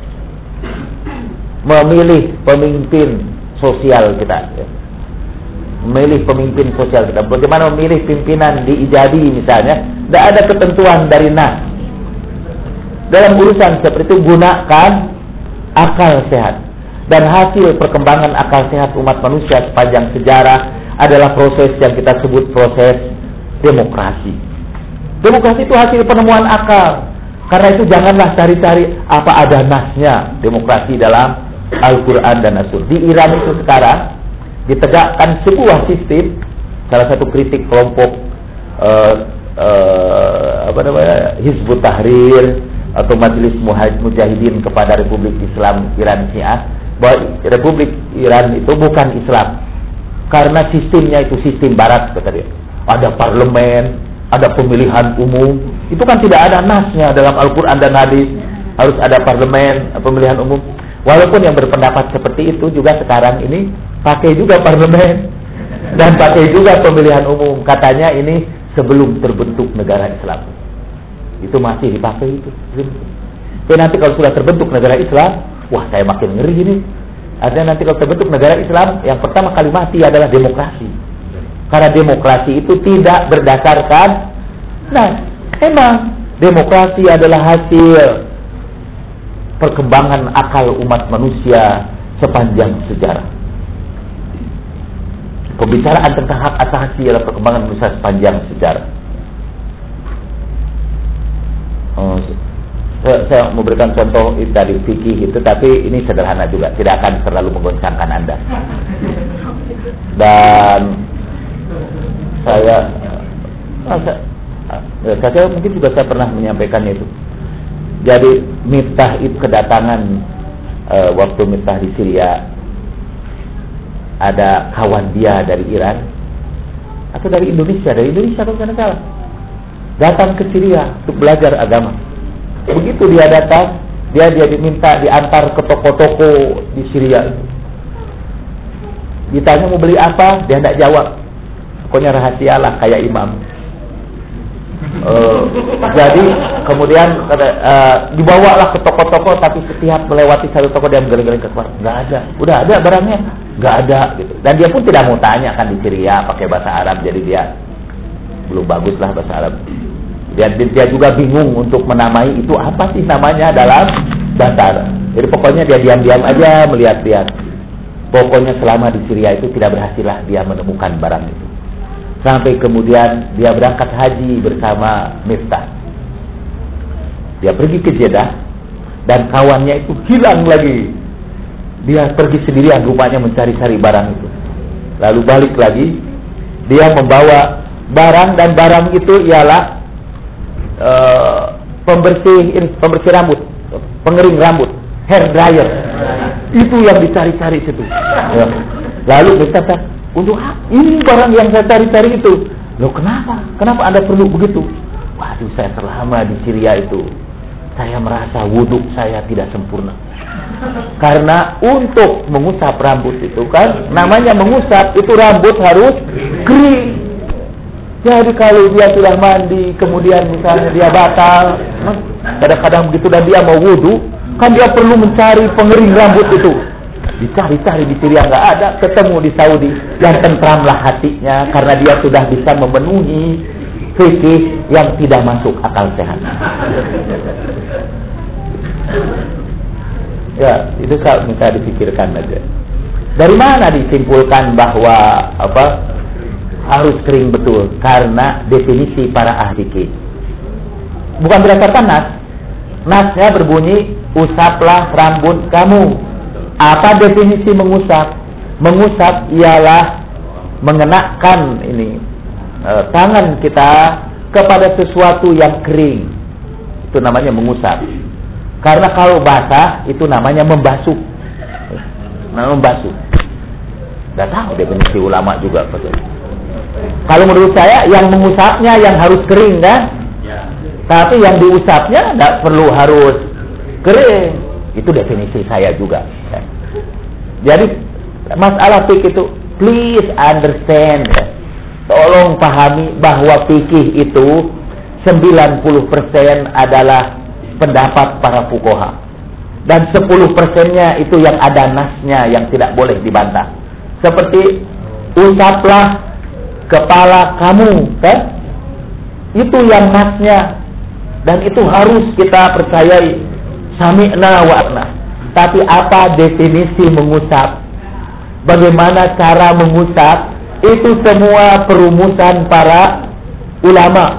memilih pemimpin sosial kita, memilih pemimpin sosial kita, bagaimana memilih pimpinan di ijadi misalnya, tidak ada ketentuan dari nas. Dalam urusan seperti itu gunakan akal sehat, dan hasil perkembangan akal sehat umat manusia sepanjang sejarah adalah proses yang kita sebut proses demokrasi. Demokrasi itu hasil penemuan akal. Karena itu janganlah cari-cari apa ada nasnya demokrasi dalam Al-Quran dan As-Sunnah. Di Iran itu sekarang ditegakkan sebuah sistem. Salah satu kritik kelompok uh, uh, apa namanya Hizbut Tahrir atau Majelis Mujahidin kepada Republik Islam Iran Syiah, bahwa Republik Iran itu bukan Islam karena sistemnya itu sistem Barat, kata dia. Ada parlemen, ada pemilihan umum. Itu kan tidak ada nasnya dalam Al-Quran dan hadis. Harus ada parlemen, pemilihan umum. Walaupun yang berpendapat seperti itu juga sekarang ini pakai juga parlemen dan pakai juga pemilihan umum. Katanya ini sebelum terbentuk negara Islam. Itu masih dipakai itu. Tapi nanti kalau sudah terbentuk negara Islam, wah saya makin ngeri ini. Artinya nanti kalau terbentuk negara Islam, yang pertama kali mati adalah demokrasi. Karena demokrasi itu tidak berdasarkan, nah, emang demokrasi adalah hasil perkembangan akal umat manusia sepanjang sejarah. Pembicaraan tentang hak asasi adalah perkembangan manusia sepanjang sejarah. Oh, saya, saya memberikan contoh itu tadi fikih itu, tapi ini sederhana juga, tidak akan terlalu menggoncangkan Anda. Dan saya, saya, saya mungkin juga saya pernah menyampaikan itu. Jadi Miftah itu kedatangan e, waktu Miftah di Syria, ada kawan dia dari Iran atau dari Indonesia, dari Indonesia bukan salah, datang ke Syria untuk belajar agama. Begitu dia datang, dia dia diminta diantar ke toko-toko di Syria. Ditanya mau beli apa, dia tidak jawab. Pokoknya rahasialah kayak imam. Uh, jadi kemudian uh, dibawalah ke toko-toko, tapi setiap melewati satu toko dia menggeleng-geleng ke keluar, nggak ada. Udah ada barangnya, nggak ada gitu. Dan dia pun tidak mau tanya, kan di Syria pakai bahasa Arab, jadi dia belum bagus lah bahasa Arab. Dia, dia juga bingung untuk menamai itu apa sih namanya dalam bahasa Arab. Jadi pokoknya dia diam-diam aja melihat-lihat. Pokoknya selama di Syria itu tidak berhasil lah dia menemukan barang itu. Sampai kemudian dia berangkat haji bersama Miftah. Dia pergi ke Jeddah dan kawannya itu hilang lagi. Dia pergi sendirian rupanya mencari-cari barang itu. Lalu balik lagi, dia membawa barang, dan barang itu ialah uh, pembersih pembersih rambut, pengering rambut, hair dryer. Itu yang dicari-cari situ. Ya. Lalu Miftah, untuk ini barang yang saya cari-cari itu. Loh kenapa? Kenapa Anda perlu begitu? Waduh, saya selama di Syria itu, saya merasa wudhu saya tidak sempurna. Karena untuk mengusap rambut itu kan, namanya mengusap itu rambut harus kering. Jadi kalau dia sudah mandi, kemudian misalnya dia batal, kadang-kadang begitu, dan dia mau wudhu, kan dia perlu mencari pengering rambut itu. Dicari-cari di Syria nggak ada, ketemu di Saudi, yang tentramlah hatinya karena dia sudah bisa memenuhi fikih yang tidak masuk akal sehat. Ya, itu kalau minta dipikirkan aja. Dari mana disimpulkan bahwa apa harus kering betul karena definisi para ahli fikih. Bukan berdasarkan nas. Nasnya berbunyi usaplah rambut kamu. Apa definisi mengusap? Mengusap ialah mengenakan ini e, tangan kita kepada sesuatu yang kering. Itu namanya mengusap. Karena kalau basah itu namanya membasuh. Nah, membasuh. Gak tahu definisi ulama juga. Kalau menurut saya yang mengusapnya yang harus kering kan? Tapi yang diusapnya tidak perlu harus kering. Itu definisi saya juga. Jadi masalah fikih itu, please understand. Tolong pahami bahwa fikih itu sembilan puluh persen adalah pendapat para fuqaha. Dan sepuluh persennya itu yang ada nasnya yang tidak boleh dibantah. Seperti usaplah kepala kamu, kan? Itu yang nasnya. Dan itu harus kita percayai. Sami'na wa'atna. Tapi apa definisi mengusap? Bagaimana cara mengusap? Itu semua perumusan para ulama.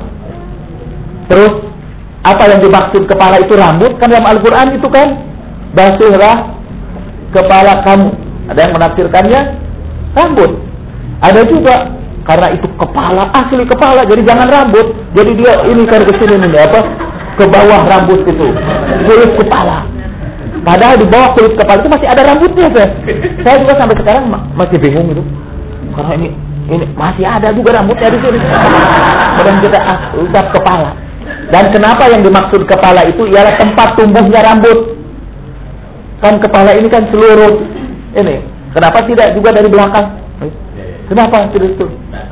Terus apa yang dimaksud kepala itu rambut? Kan dalam Al-Quran itu kan, basuhlah kepala kamu. Ada yang menafsirkannya rambut. Ada juga karena itu kepala, asli kepala, jadi jangan rambut. Jadi dia ini kan ke sini nih, apa? Ke bawah rambut itu. Kulit kepala. Padahal di bawah kulit kepala itu masih ada rambutnya, saya. Saya juga sampai sekarang masih bingung itu. Karena ini ini masih ada juga rambutnya di sini. Kemudian kita ah, usap kepala. Dan kenapa yang dimaksud kepala itu ialah tempat tumbuhnya rambut. Kan kepala ini kan seluruh ini. Kenapa tidak juga dari belakang? Kenapa tidak itu?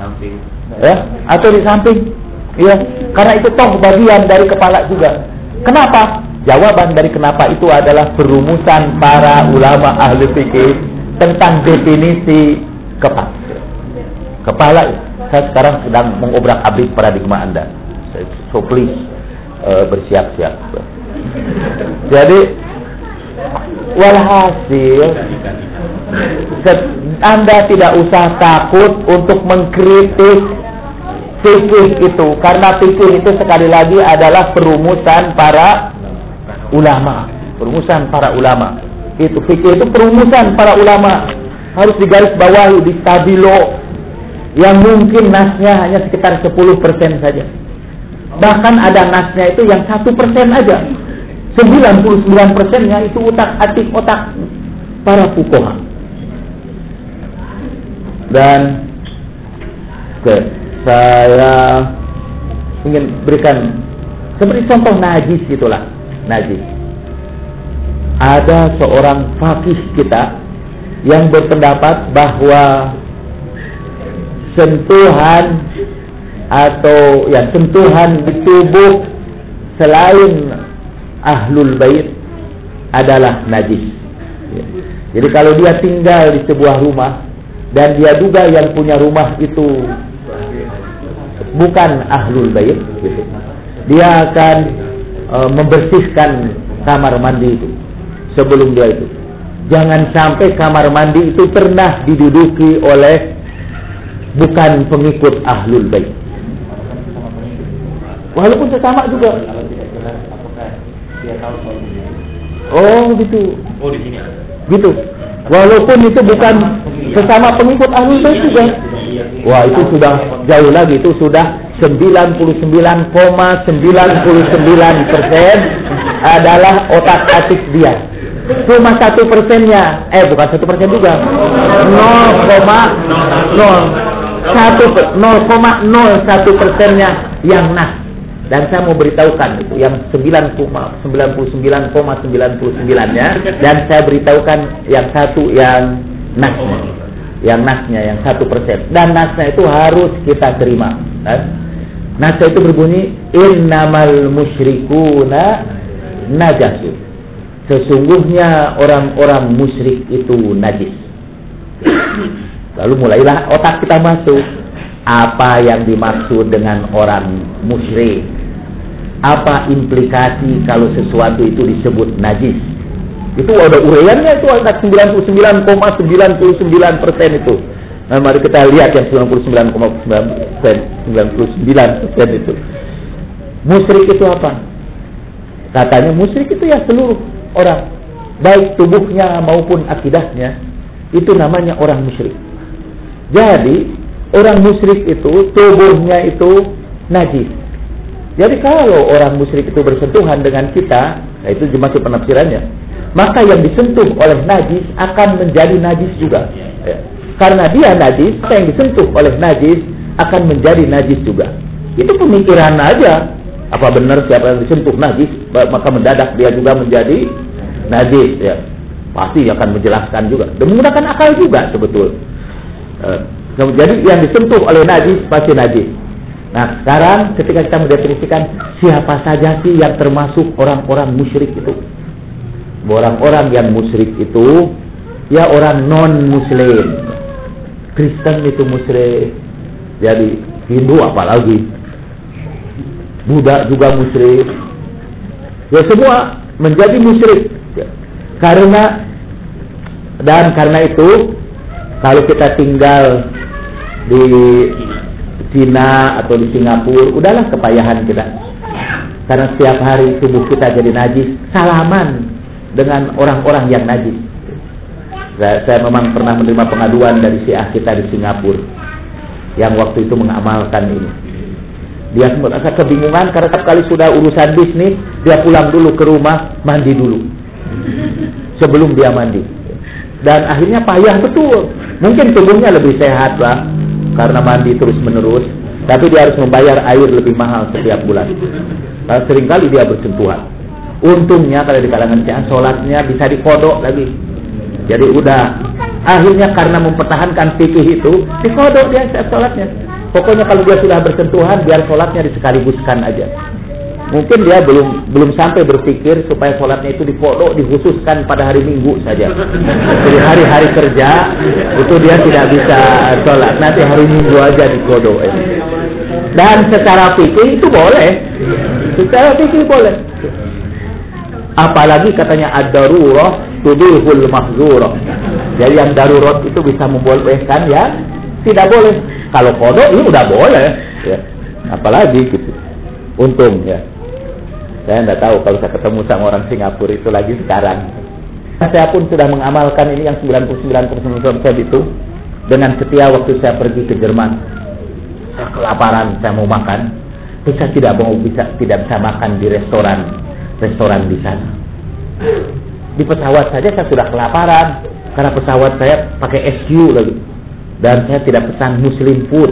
Ya, atau di samping? Iya, karena itu toh bagian dari kepala juga. Kenapa? Jawaban dari kenapa itu adalah perumusan para ulama ahli fikih tentang definisi kepala. Kepala, saya sekarang sedang mengobrak-abrik paradigma Anda. So please uh, bersiap-siap. Jadi walhasil Anda tidak usah takut untuk mengkritik fikih itu, karena fikih itu sekali lagi adalah perumusan para ulama, perumusan para ulama. Itu fikih itu perumusan para ulama, harus digarisbawahi, distabilo. Yang mungkin nasnya hanya sekitar sepuluh persen saja. Bahkan ada nasnya itu yang satu persen aja. sembilan puluh sembilan persennya itu utak-atik otak para fuqaha. Dan ke, saya ingin berikan seperti contoh najis itulah, najis. Ada seorang faqih kita yang berpendapat bahwa sentuhan atau ya sentuhan di tubuh selain ahlul bait adalah najis. Jadi kalau dia tinggal di sebuah rumah dan dia duga yang punya rumah itu bukan ahlul bait, gitu, dia akan e, membersihkan kamar mandi itu sebelum dia itu. Jangan sampai kamar mandi itu pernah diduduki oleh bukan pengikut ahlul bait. Walaupun sesama juga. Oh gitu. Oh di sini. Gitu. Walaupun itu bukan sesama pengikut ahlul bait juga. Wah, itu sudah jauh lagi, itu sudah sembilan puluh sembilan koma sembilan sembilan persen adalah otak-atik dia. Cuma satu persennya, eh bukan satu persen juga, nol koma nol satu nol koma nol satu persennya yang nas. Dan saya mau beritahukan itu yang sembilan koma sembilan sembilan sembilan sembilan-nya, dan saya beritahukan yang satu yang nasnya, yang nasnya yang satu persen. Dan nasnya itu harus kita terima. Nasnya itu berbunyi innamal musyrikuna najasun. Sesungguhnya orang-orang musyrik itu najis. Lalu mulailah otak kita masuk. Apa yang dimaksud dengan orang musyrik? Apa implikasi kalau sesuatu itu disebut najis? Itu ada uraiannya itu, ada sembilan puluh sembilan koma sembilan sembilan persen itu. Nah, mari kita lihat yang sembilan puluh sembilan koma sembilan persen, sembilan puluh sembilan persen itu. Musyrik itu apa? Katanya musyrik itu ya seluruh orang, baik tubuhnya maupun akidahnya, itu namanya orang musyrik. Jadi orang musyrik itu tubuhnya itu najis. Jadi kalau orang musyrik itu bersentuhan dengan kita, nah itu masuk penafsirannya, maka yang disentuh oleh najis akan menjadi najis juga. Ya. Karena dia najis, maka yang disentuh oleh najis akan menjadi najis juga. Itu pemikiran aja. Apa benar siapa yang disentuh najis, maka mendadak dia juga menjadi najis, ya. Pasti akan menjelaskan juga. Dan menggunakan akal juga sebetul. Jadi yang disentuh oleh najis pasti najis. Nah, sekarang ketika kita mendefinisikan siapa saja sih yang termasuk orang-orang musyrik itu? Orang-orang yang musyrik itu ya orang non-muslim. Kristen itu musyrik. Jadi Hindu apalagi. Buddha juga musyrik. Ya semua menjadi musyrik. Karena dan karena itu kalau kita tinggal di Cina atau di Singapura, udahlah kepayahan kita. Karena setiap hari tubuh kita jadi najis, salaman dengan orang-orang yang najis. Saya, saya memang pernah menerima pengaduan dari Syiah kita di Singapura yang waktu itu mengamalkan ini. Dia merasa kebingungan karena setiap kali sudah urusan bisnis, dia pulang dulu ke rumah, mandi dulu sebelum dia mandi. Dan akhirnya payah betul. Mungkin tubuhnya lebih sehat lah karena mandi terus menerus, tapi dia harus membayar air lebih mahal setiap bulan. Nah, seringkali dia bersentuhan. Untungnya kalau di kalangan Syiah sholatnya bisa dikodok lagi. Jadi udah akhirnya karena mempertahankan fikih itu dikodok dia sholatnya. Pokoknya kalau dia sudah bersentuhan, biar sholatnya disekaliguskan aja. Mungkin dia belum belum sampai berpikir supaya sholatnya itu dikodok, dikhususkan pada hari Minggu saja. Jadi hari-hari kerja itu dia tidak bisa sholat. Nanti hari Minggu aja dikodok. Dan secara fikih itu boleh. Secara fikih boleh. Apalagi katanya ad-darurah tubihul mahzurah. Jadi yang darurat itu bisa membolehkan ya tidak boleh. Kalau kodok ini udah boleh, ya. Apalagi gitu. Untung ya. Saya tidak tahu kalau saya ketemu sama orang Singapura itu lagi sekarang. Saya pun sudah mengamalkan ini yang sembilan puluh sembilan persen itu dengan setia waktu saya pergi ke Jerman. Saya kelaparan, saya mau makan, terus saya tidak mau bisa tidak bisa makan di restoran restoran di sana. Di pesawat saja saya sudah kelaparan karena pesawat saya pakai S Q lagi. Dan saya tidak pesan Muslim food.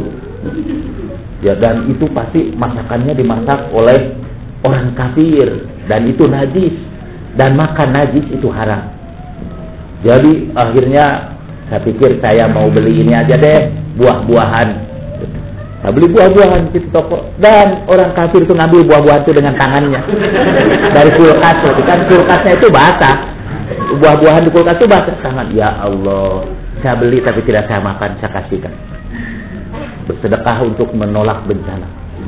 Ya, dan itu pasti masakannya dimasak oleh orang kafir dan itu najis, dan makan najis itu haram. Jadi akhirnya saya pikir saya mau beli ini aja deh, buah-buahan. Saya beli buah-buahan di toko, dan orang kafir itu ngambil buah-buahan itu dengan tangannya dari kulkas. Kan kulkasnya itu basah, buah-buahan di kulkas itu basah tangan. Ya Allah, saya beli tapi tidak saya makan, saya kasihkan. Bersedekah untuk menolak bencana.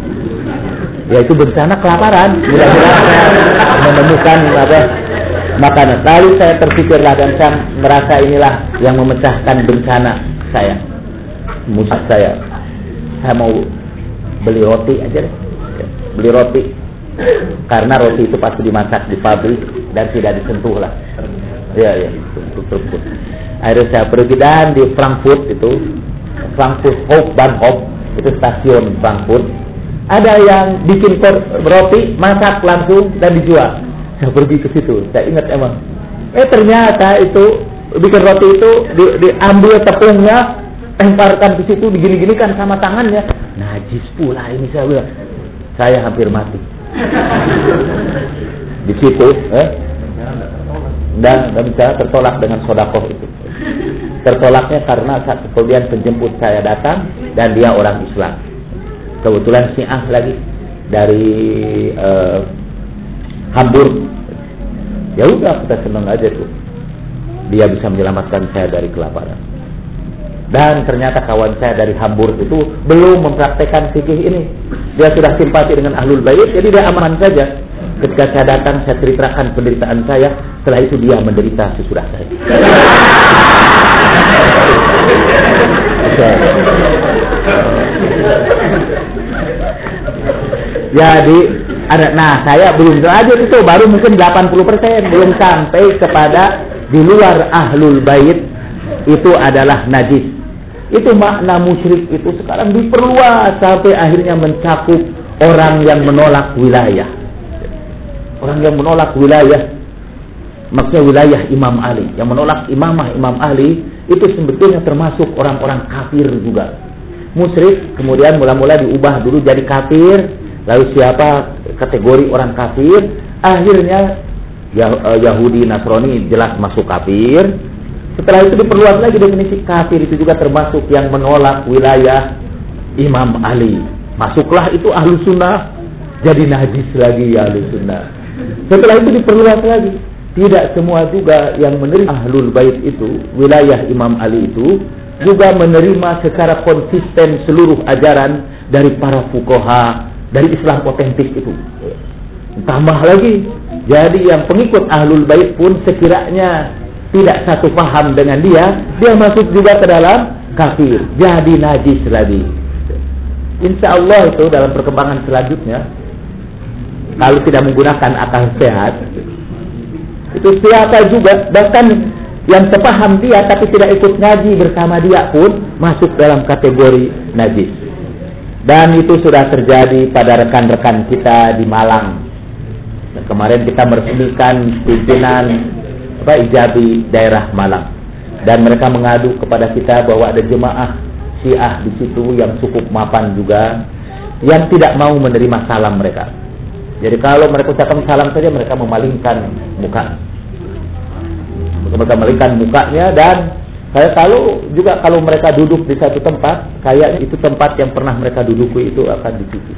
Yaitu bencana kelaparan. Mudah-mudahan saya menemukan apa makanan. Lalu saya terpikirlah dan saya merasa inilah yang memecahkan bencana saya, musuh saya. Saya mau beli roti aja deh. Beli roti. Karena roti itu pasti dimasak di pabrik dan tidak disentuh lah. Ya ya. Akhirnya saya pergi dan di Frankfurt itu, Frankfurt Hauptbahnhof itu stasiun Frankfurt. Ada yang bikin roti, masak langsung dan dijual. Saya pergi ke situ, saya ingat emang. Eh ternyata itu bikin roti itu di, diambil tepungnya, lemparkan ke situ, digini-ginikan sama tangannya. Najis pula ini, saya bilang. Saya hampir mati. Di situ, eh, dan dan bisa tertolak dengan sodakoh itu. Tertolaknya karena saat kemudian penjemput saya datang dan dia orang Islam. Kebetulan Syiah lagi dari uh, Hamburg. Ya udah, kita senang aja tuh. Dia bisa menyelamatkan saya dari kelaparan. Dan ternyata kawan saya dari Hamburg itu belum mempraktekkan fikih ini. Dia sudah simpati dengan Ahlul Bait, jadi dia aman saja. Ketika saya datang, saya ceritakan penderitaan saya. Setelah itu dia menderita sesudah saya. Jadi ada, nah saya belum aja itu baru mungkin delapan puluh persen, belum sampai kepada di luar ahlul bait itu adalah najis. Itu makna musyrik itu sekarang diperluas sampai akhirnya mencakup orang yang menolak wilayah. Orang yang menolak wilayah, maksudnya wilayah Imam Ali, yang menolak imamah Imam Ali itu sebetulnya termasuk orang-orang kafir juga. Musyrik kemudian mula-mula diubah dulu jadi kafir, lalu siapa kategori orang kafir, akhirnya Yahudi Nasrani jelas masuk kafir. Setelah itu diperluas lagi definisi kafir itu juga termasuk yang menolak wilayah Imam Ali. Masuklah itu ahlu sunnah, jadi najis lagi ya ahlu sunnah. Setelah itu diperluas lagi, tidak semua juga yang menerima ahlul bait itu, wilayah Imam Ali itu juga menerima secara konsisten seluruh ajaran dari para fuqaha, dari Islam otentik itu. Tambah lagi, jadi yang pengikut ahlul bait pun sekiranya tidak satu paham dengan dia, dia masuk juga ke dalam kafir, jadi najis lagi. Insya Allah itu dalam perkembangan selanjutnya, kalau tidak menggunakan akal sehat, itu siapa juga, bahkan yang sepaham dia tapi tidak ikut ngaji bersama dia pun masuk dalam kategori najis. Dan itu sudah terjadi pada rekan-rekan kita di Malang. Dan kemarin kita meresmikan pimpinan apa Ijabi daerah Malang, dan mereka mengadu kepada kita bahwa ada jemaah Syiah di situ yang cukup mapan juga, yang tidak mau menerima salam mereka. Jadi kalau mereka ucapkan salam saja mereka memalingkan muka, mereka memalingkan mukanya. Dan saya selalu juga kalau mereka duduk di satu tempat, kayak itu tempat yang pernah mereka duduki itu akan dicuci.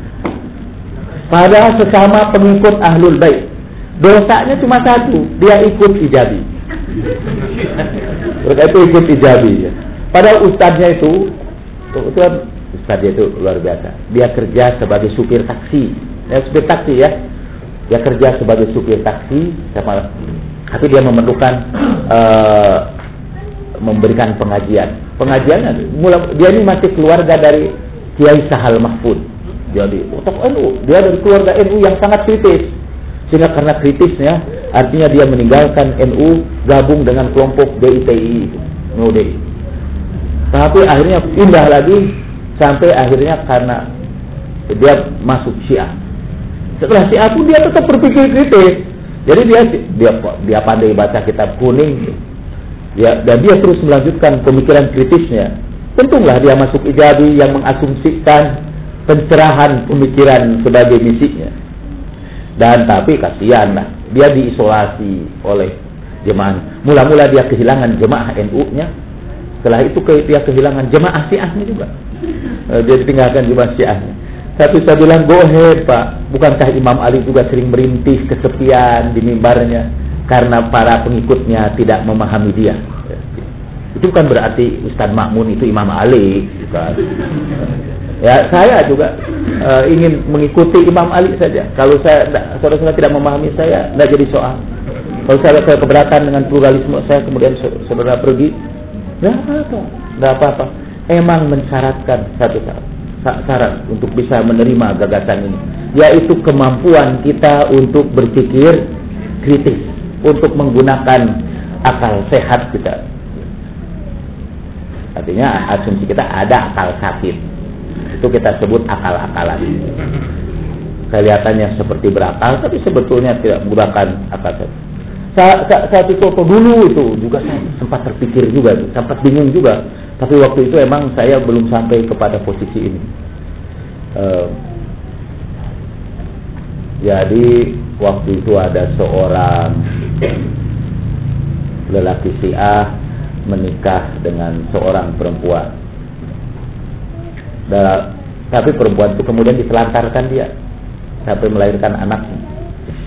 Pada sesama pengikut ahlul bait, dosanya cuma satu, dia ikut Ijabi. Mereka itu ikut Ijabi. Ya. Padahal ustadznya itu, itu kan ustadznya itu luar biasa. Dia kerja sebagai supir taksi, ya, supir taksi ya. Dia kerja sebagai supir taksi, sama, tapi dia memerlukan uh, memberikan pengajian. Pengajiannya, mula, dia ini masih keluarga dari Kiai Sahal Mahfud. Jadi, otak N U, dia dari keluarga N U yang sangat kritis. Sehingga karena kritisnya, artinya dia meninggalkan N U, gabung dengan kelompok D I T I, N U D I. Tapi akhirnya pindah lagi, sampai akhirnya karena dia masuk Syiah. Setelah Syiah pun dia tetap berpikir kritis. Jadi dia dia dia pandai baca kitab kuning, ya, dan dia terus melanjutkan pemikiran kritisnya. Tentulah dia masuk Ijabi yang mengasumsikan pencerahan pemikiran sebagai misinya. Dan tapi kasihan lah, dia diisolasi oleh jemaah. Mula-mula dia kehilangan jemaah N U-nya. Setelah itu dia kehilangan jemaah Syiahnya juga. Dia ditinggalkan jemaah Syiahnya. Tapi saya bilang, go ahead Pak, bukankah Imam Ali juga sering merintih kesepian di mimbarnya karena para pengikutnya tidak memahami dia. Itu bukan berarti Ustaz Makmun itu Imam Ali, bukan. Ya, saya juga uh, ingin mengikuti Imam Ali saja. Kalau saya saudara-saudara tidak memahami saya, tidak jadi soal. Kalau saya, saya keberatan dengan pluralisme saya, kemudian saudara pergi, tidak apa-apa, tidak apa-apa. Emang mensyaratkan satu syarat untuk bisa menerima gagasan ini, yaitu kemampuan kita untuk berpikir kritis, untuk menggunakan akal sehat kita. Artinya asumsi kita ada akal sakit. Itu kita sebut akal-akalan. Kelihatannya seperti berakal, tapi sebetulnya tidak menggunakan akal sehat. Saat itu dulu itu juga saya sempat terpikir juga, sempat bingung juga. Tapi waktu itu emang saya belum sampai kepada posisi ini. Uh, jadi waktu itu ada seorang lelaki Syiah menikah dengan seorang perempuan. Dan, tapi perempuan itu kemudian ditelantarkan dia sampai melahirkan anaknya.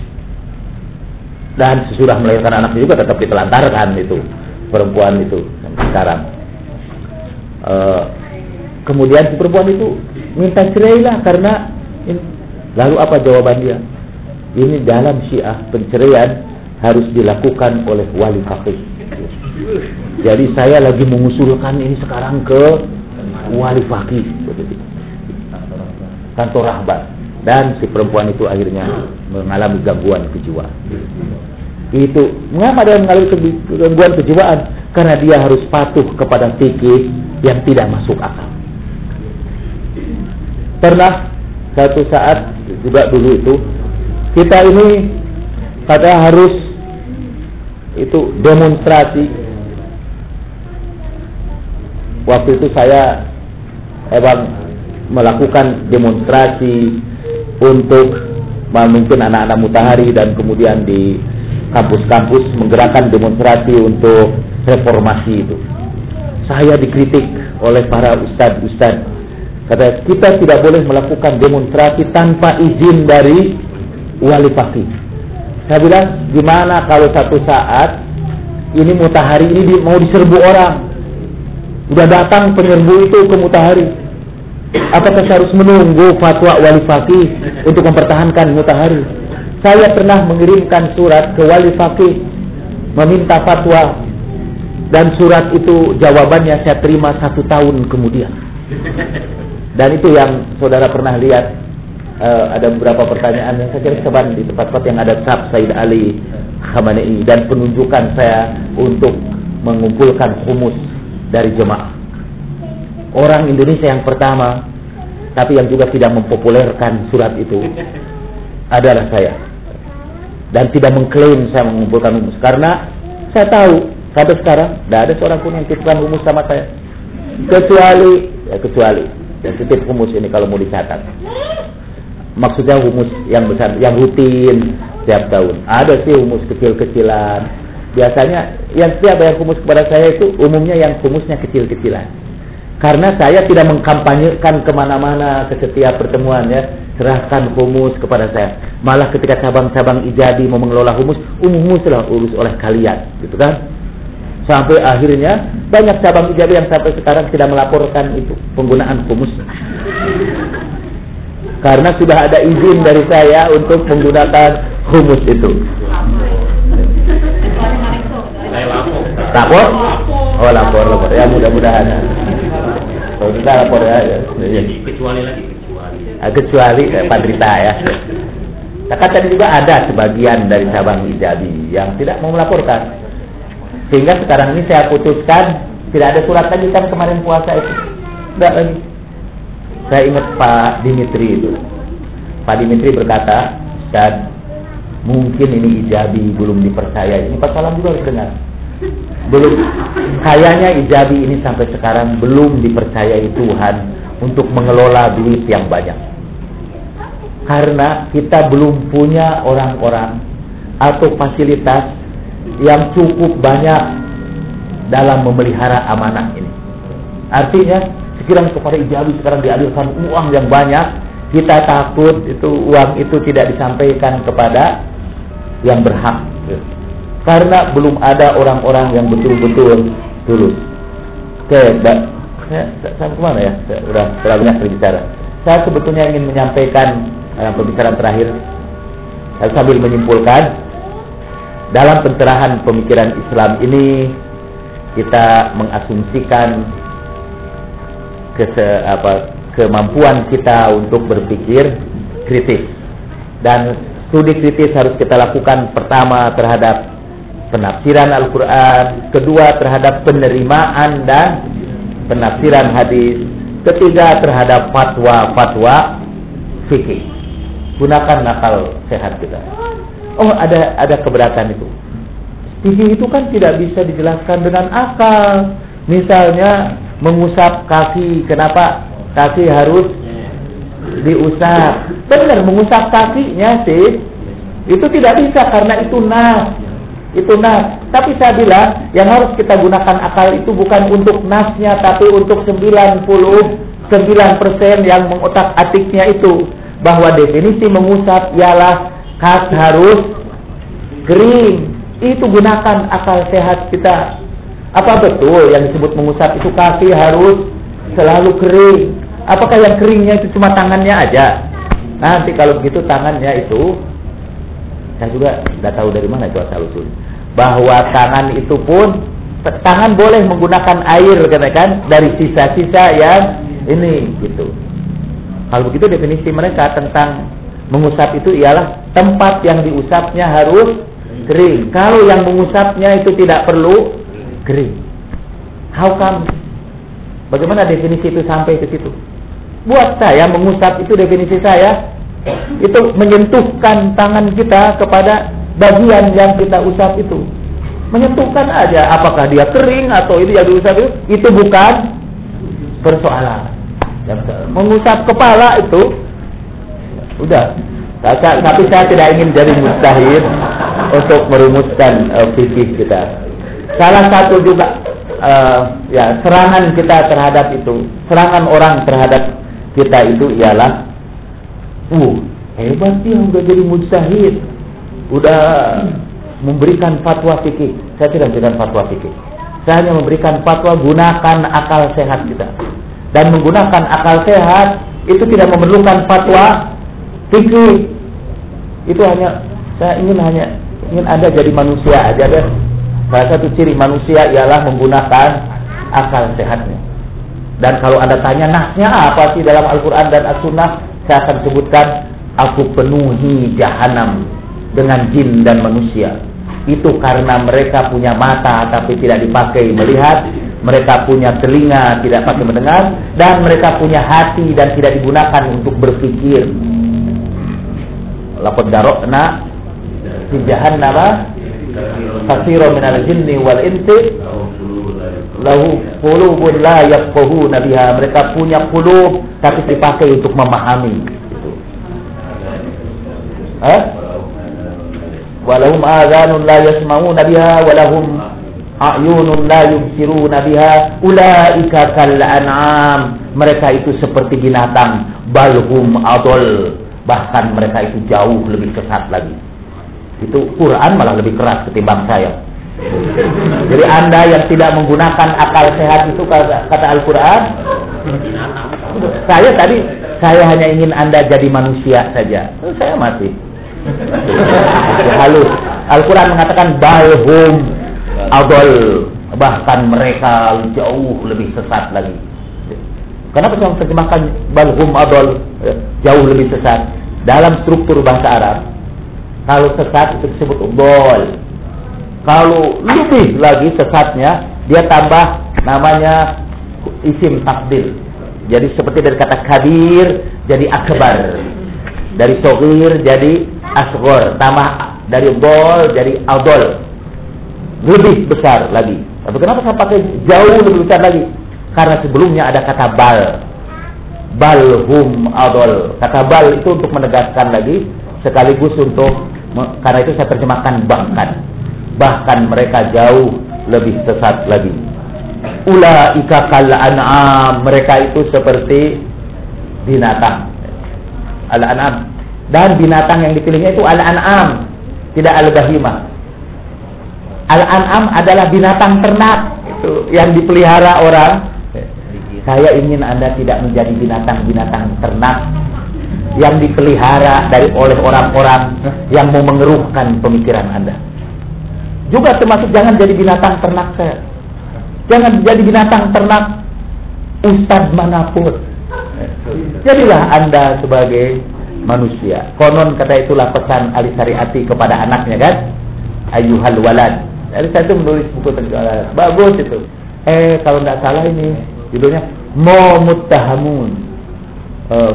Dan sesudah melahirkan anaknya juga tetap ditelantarkan itu perempuan itu sekarang. E, kemudian si perempuan itu minta cerai lah karena ini. Lalu apa jawaban dia? Ini dalam Syiah penceraian harus dilakukan oleh wali faqih. Jadi saya lagi mengusulkan ini sekarang ke wali faqih, kantor rahbar. dan si perempuan itu akhirnya mengalami gangguan kejiwaan. Itu mengapa dia mengalami gangguan kejiwaan? Karena dia harus patuh kepada fikih yang tidak masuk akal. Pernah satu saat juga dulu itu kita ini pada harus itu demonstrasi. Waktu itu saya emang melakukan demonstrasi untuk memimpin anak-anak Mutahari dan kemudian di kampus-kampus menggerakkan demonstrasi untuk reformasi itu. Saya dikritik oleh para ustadz-ustadz. Kata kita tidak boleh melakukan demonstrasi tanpa izin dari wali fakih. Saya bilang, gimana kalau satu saat ini Mutahari ini mau diserbu orang, udah datang penyerbu itu ke Mutahari, apakah saya harus menunggu fatwa wali fakih untuk mempertahankan Mutahari? Saya pernah mengirimkan surat ke wali fakih meminta fatwa, dan surat itu jawabannya saya terima satu tahun kemudian. Dan itu yang saudara pernah lihat. Uh, ada beberapa pertanyaan yang saya kira seban di tempat-tempat yang ada Sab Said Ali Khamenei dan penunjukan saya untuk mengumpulkan humus dari jemaah. Orang Indonesia yang pertama tapi yang juga tidak mempopulerkan surat itu adalah saya, dan tidak mengklaim saya mengumpulkan humus karena saya tahu sampai sekarang tidak ada seorang pun yang titipkan humus sama saya, kecuali ya kecuali yang titip humus ini kalau mau dicatat. Maksudnya humus yang besar, yang rutin setiap tahun. Ada sih humus kecil-kecilan. Biasanya yang setiap yang humus kepada saya itu umumnya yang humusnya kecil-kecilan. Karena saya tidak mengkampanyekan kemana-mana ke setiap pertemuan ya, serahkan humus kepada saya. Malah ketika cabang-cabang ijadi mau mengelola humus, humus lah urus oleh kalian, gitu kan? Sampai akhirnya banyak cabang ijadi yang sampai sekarang tidak melaporkan itu penggunaan humus. Karena sudah ada izin dari saya untuk menggunakan humus itu. Lapor? Oh lapor, lapor. Ya mudah-mudahan. Oh, kita lapor ya. Jadi kecuali lagi kecuali. Ah, kecuali eh, Pak Drita ya. Kata juga ada sebagian dari cabang ijadi yang tidak mau melaporkan. Sehingga sekarang ini saya putuskan tidak ada surat lagi kan kemarin puasa itu. Tidak lagi. Saya ingat Pak Dimitri itu. Pak Dimitri berkata, dan mungkin ini ijabi belum dipercaya. Ini Pak Salam juga harus dengar. Belum, kayaknya ijabi ini sampai sekarang belum dipercayai Tuhan untuk mengelola duit yang banyak. Karena kita belum punya orang-orang atau fasilitas yang cukup banyak dalam memelihara amanah ini. Artinya sekiranya kepada ijabi sekarang dialirkan uang yang banyak, kita takut itu uang itu tidak disampaikan kepada yang berhak, karena belum ada orang-orang yang betul-betul tulus. Oke, Mbak, saya kemana ya? Saya udah terlalu banyak berbicara. Saya sebetulnya ingin menyampaikan uh, pembicaraan terakhir uh, sambil menyimpulkan dalam pencerahan pemikiran Islam ini kita mengasumsikan Kese, apa, kemampuan kita untuk berpikir kritis, dan studi kritis harus kita lakukan pertama terhadap penafsiran Al-Quran, kedua terhadap penerimaan dan penafsiran hadis, ketiga terhadap fatwa-fatwa fikih. Gunakan akal sehat kita. Oh ada ada keberatan itu. Fikih itu kan tidak bisa dijelaskan dengan akal. Misalnya mengusap kaki, kenapa kaki harus diusap? Benar, mengusap kakinya sih itu tidak bisa karena itu nas, itu nas. Tapi saya bilang yang harus kita gunakan akal itu bukan untuk nasnya, tapi untuk sembilan puluh sembilan persen yang mengotak-atiknya itu, bahwa definisi mengusap ialah kaki harus kering. Itu gunakan akal sehat kita. Apa betul yang disebut mengusap itu kaki harus selalu kering? Apakah yang keringnya itu cuma tangannya aja? Nanti kalau begitu tangannya itu, saya juga tidak tahu dari mana itu asal usul. Bahwa tangan itu pun, tangan boleh menggunakan air kan dari sisa-sisa yang ini gitu. Kalau begitu definisi mereka tentang Mengusap itu ialah tempat yang diusapnya harus kering. Kalau yang mengusapnya itu tidak perlu kering. How come? Bagaimana definisi itu sampai ke situ? Buat saya mengusap itu definisi saya itu menyentuhkan tangan kita kepada bagian yang kita usap itu. Menyentuhkan aja, apakah dia kering atau ini yang diusap itu, itu bukan persoalan. Mengusap kepala itu udah. Tapi saya tidak ingin jadi mustahil untuk merumuskan uh, fikih kita. Salah satu juga uh, ya serangan kita terhadap itu, serangan orang terhadap kita itu ialah, uh hebat dia udah jadi mustahil, udah memberikan fatwa fikih. Saya tidak memberikan fatwa fikih. Saya hanya memberikan fatwa gunakan akal sehat kita. Dan menggunakan akal sehat itu tidak memerlukan fatwa fikih. Itu hanya saya ingin hanya ingin Anda jadi manusia aja deh. Salah satu ciri manusia ialah menggunakan akal sehatnya. Dan kalau Anda tanya nasnya apa sih dalam Al-Quran dan As-Sunnah, saya akan sebutkan, aku penuhi jahanam dengan jin dan manusia. Itu karena mereka punya mata tapi tidak dipakai melihat, mereka punya telinga tidak pakai mendengar, dan mereka punya hati dan tidak digunakan untuk berpikir. Laqad darokna fi jahannam katsiran minal jinni wal insi lahu qulubun la yafqahuna biha. Mereka punya qulub tapi dipakai untuk memahami. Eh? Walahum adhanun la yasma'una biha walahum a'yunun la yubsiruna biha ulaika kal an'am. Mereka itu seperti binatang, balhum adol, bahkan mereka itu jauh lebih sesat lagi. Itu Quran malah lebih keras ketimbang saya. Jadi Anda yang tidak menggunakan akal sehat itu kata, kata Al-Quran, saya tadi saya hanya ingin Anda jadi manusia saja. Saya mati. Halus. Al-Quran mengatakan balhum adol, bahkan mereka jauh lebih sesat lagi. Kenapa saya terjemahkan balhum adol, jauh lebih sesat? Dalam struktur bahasa Arab, kalau sesat itu disebut dol. Kalau lebih lagi sesatnya, dia tambah namanya isim takdir. Jadi seperti dari kata kabir jadi akbar, dari sogir jadi asgor, tambah dari dol jadi adol, lebih besar lagi. Tapi kenapa saya pakai jauh lebih besar lagi? Karena sebelumnya ada kata bal, balhum adol. Kata bal itu untuk menegaskan lagi, sekaligus untuk, karena itu saya terjemahkan bahkan. Bahkan mereka jauh lebih sesat lagi. Ulaika kal an'am, mereka itu seperti binatang. Al-an'am. Dan binatang yang dipilihnya itu al-an'am, tidak al-bahimah. Al-an'am adalah binatang ternak itu yang dipelihara orang. Saya ingin Anda tidak menjadi binatang-binatang ternak yang dipelihara dari oleh orang-orang yang mau mengeruhkan pemikiran Anda. Juga termasuk jangan jadi binatang ternak saya. Jangan jadi binatang ternak ustadz manapun. Jadilah Anda sebagai manusia. Konon kata itulah pesan Ali Syariati kepada anaknya kan. Ayyuhal walad. Ali Syariati itu menulis buku tentang bagus itu. Eh kalau tidak salah ini judulnya Mo Muttahamun. Uh,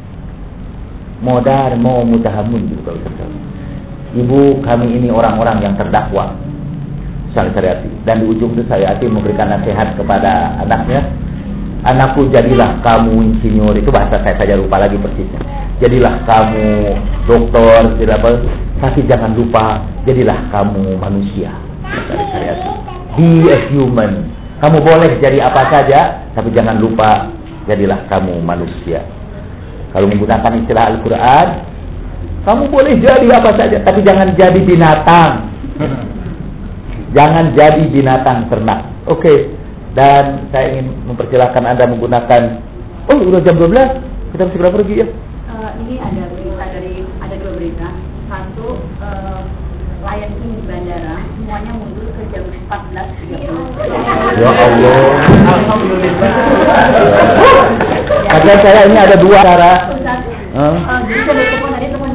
Modar Mo Muttahamun gitu kalau tidak salah. Ibu kami ini orang-orang yang terdakwa, Syariati. Dan di ujung itu Syariati memberikan nasihat kepada anaknya, anakku jadilah kamu insinyur. Itu bahasa saya saja lupa lagi persisnya. Jadilah kamu doktor, tidak apa, tapi jangan lupa jadilah kamu manusia. Syariati. Be a human. Kamu boleh jadi apa saja, tapi jangan lupa jadilah kamu manusia. Kalau menggunakan istilah Al-Quran, kamu boleh jadi apa saja, tapi jangan jadi binatang. Jangan jadi binatang ternak. Oke. Okay. Dan saya ingin mempersilahkan Anda menggunakan. Oh, udah jam dua belas. Kita mesti segera pergi ya. Uh, ini ada berita dari ada dua berita. Satu, uh, lion King di bandara semuanya mundur ke jam empat belas tiga puluh. Ya Allah. Kata saya ini ada dua cara. Uh, jadi saya bertelepon tadi telepon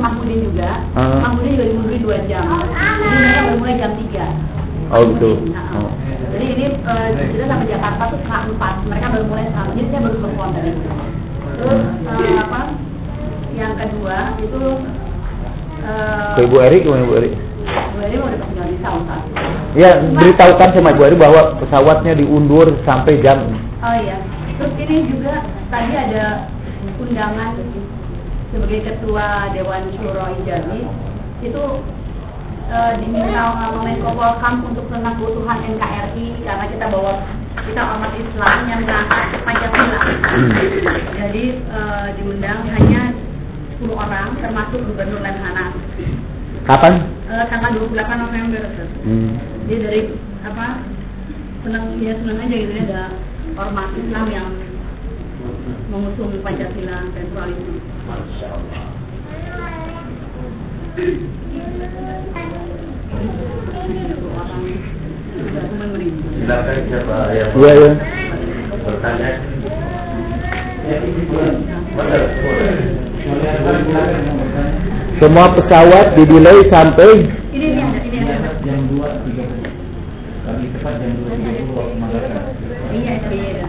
tiga. Oh gitu. Nah, Oh. Jadi ini uh, kita sampai Jakarta tuh setengah empat. Mereka baru mulai sama. Jadi saya baru telepon dari itu. Terus uh, apa? Yang kedua itu uh, Ke Ibu Eri, gimana Ibu Eri? Bu Eri mau dapat nggak bisa Ustaz. Ya, beritahukan sama Ibu Eri bahwa pesawatnya diundur sampai jam. Oh iya. Terus ini juga tadi ada undangan sebagai ketua Dewan Syuro Ijabi itu uh, diminta sama Menko Polhukam untuk tentang keutuhan N K R I karena kita bawa kita umat Islam yang mengangkat Pancasila. Jadi uh, diundang hanya sepuluh orang termasuk Gubernur Lemhanas. Kapan? Uh, tanggal dua puluh delapan November. Hmm. Jadi dari apa? Senang ya senang aja gitu ya ada ormas Islam yang mengusung Pancasila dan pluralisme. Masya Allah. Silakan siapa yang Iya, iya. bertanya. Semua pesawat didelay sampai Ini ini ada ini ada. jam dua tiga puluh. Kami tepat jam dua tiga puluh waktu Makassar. Iya iya.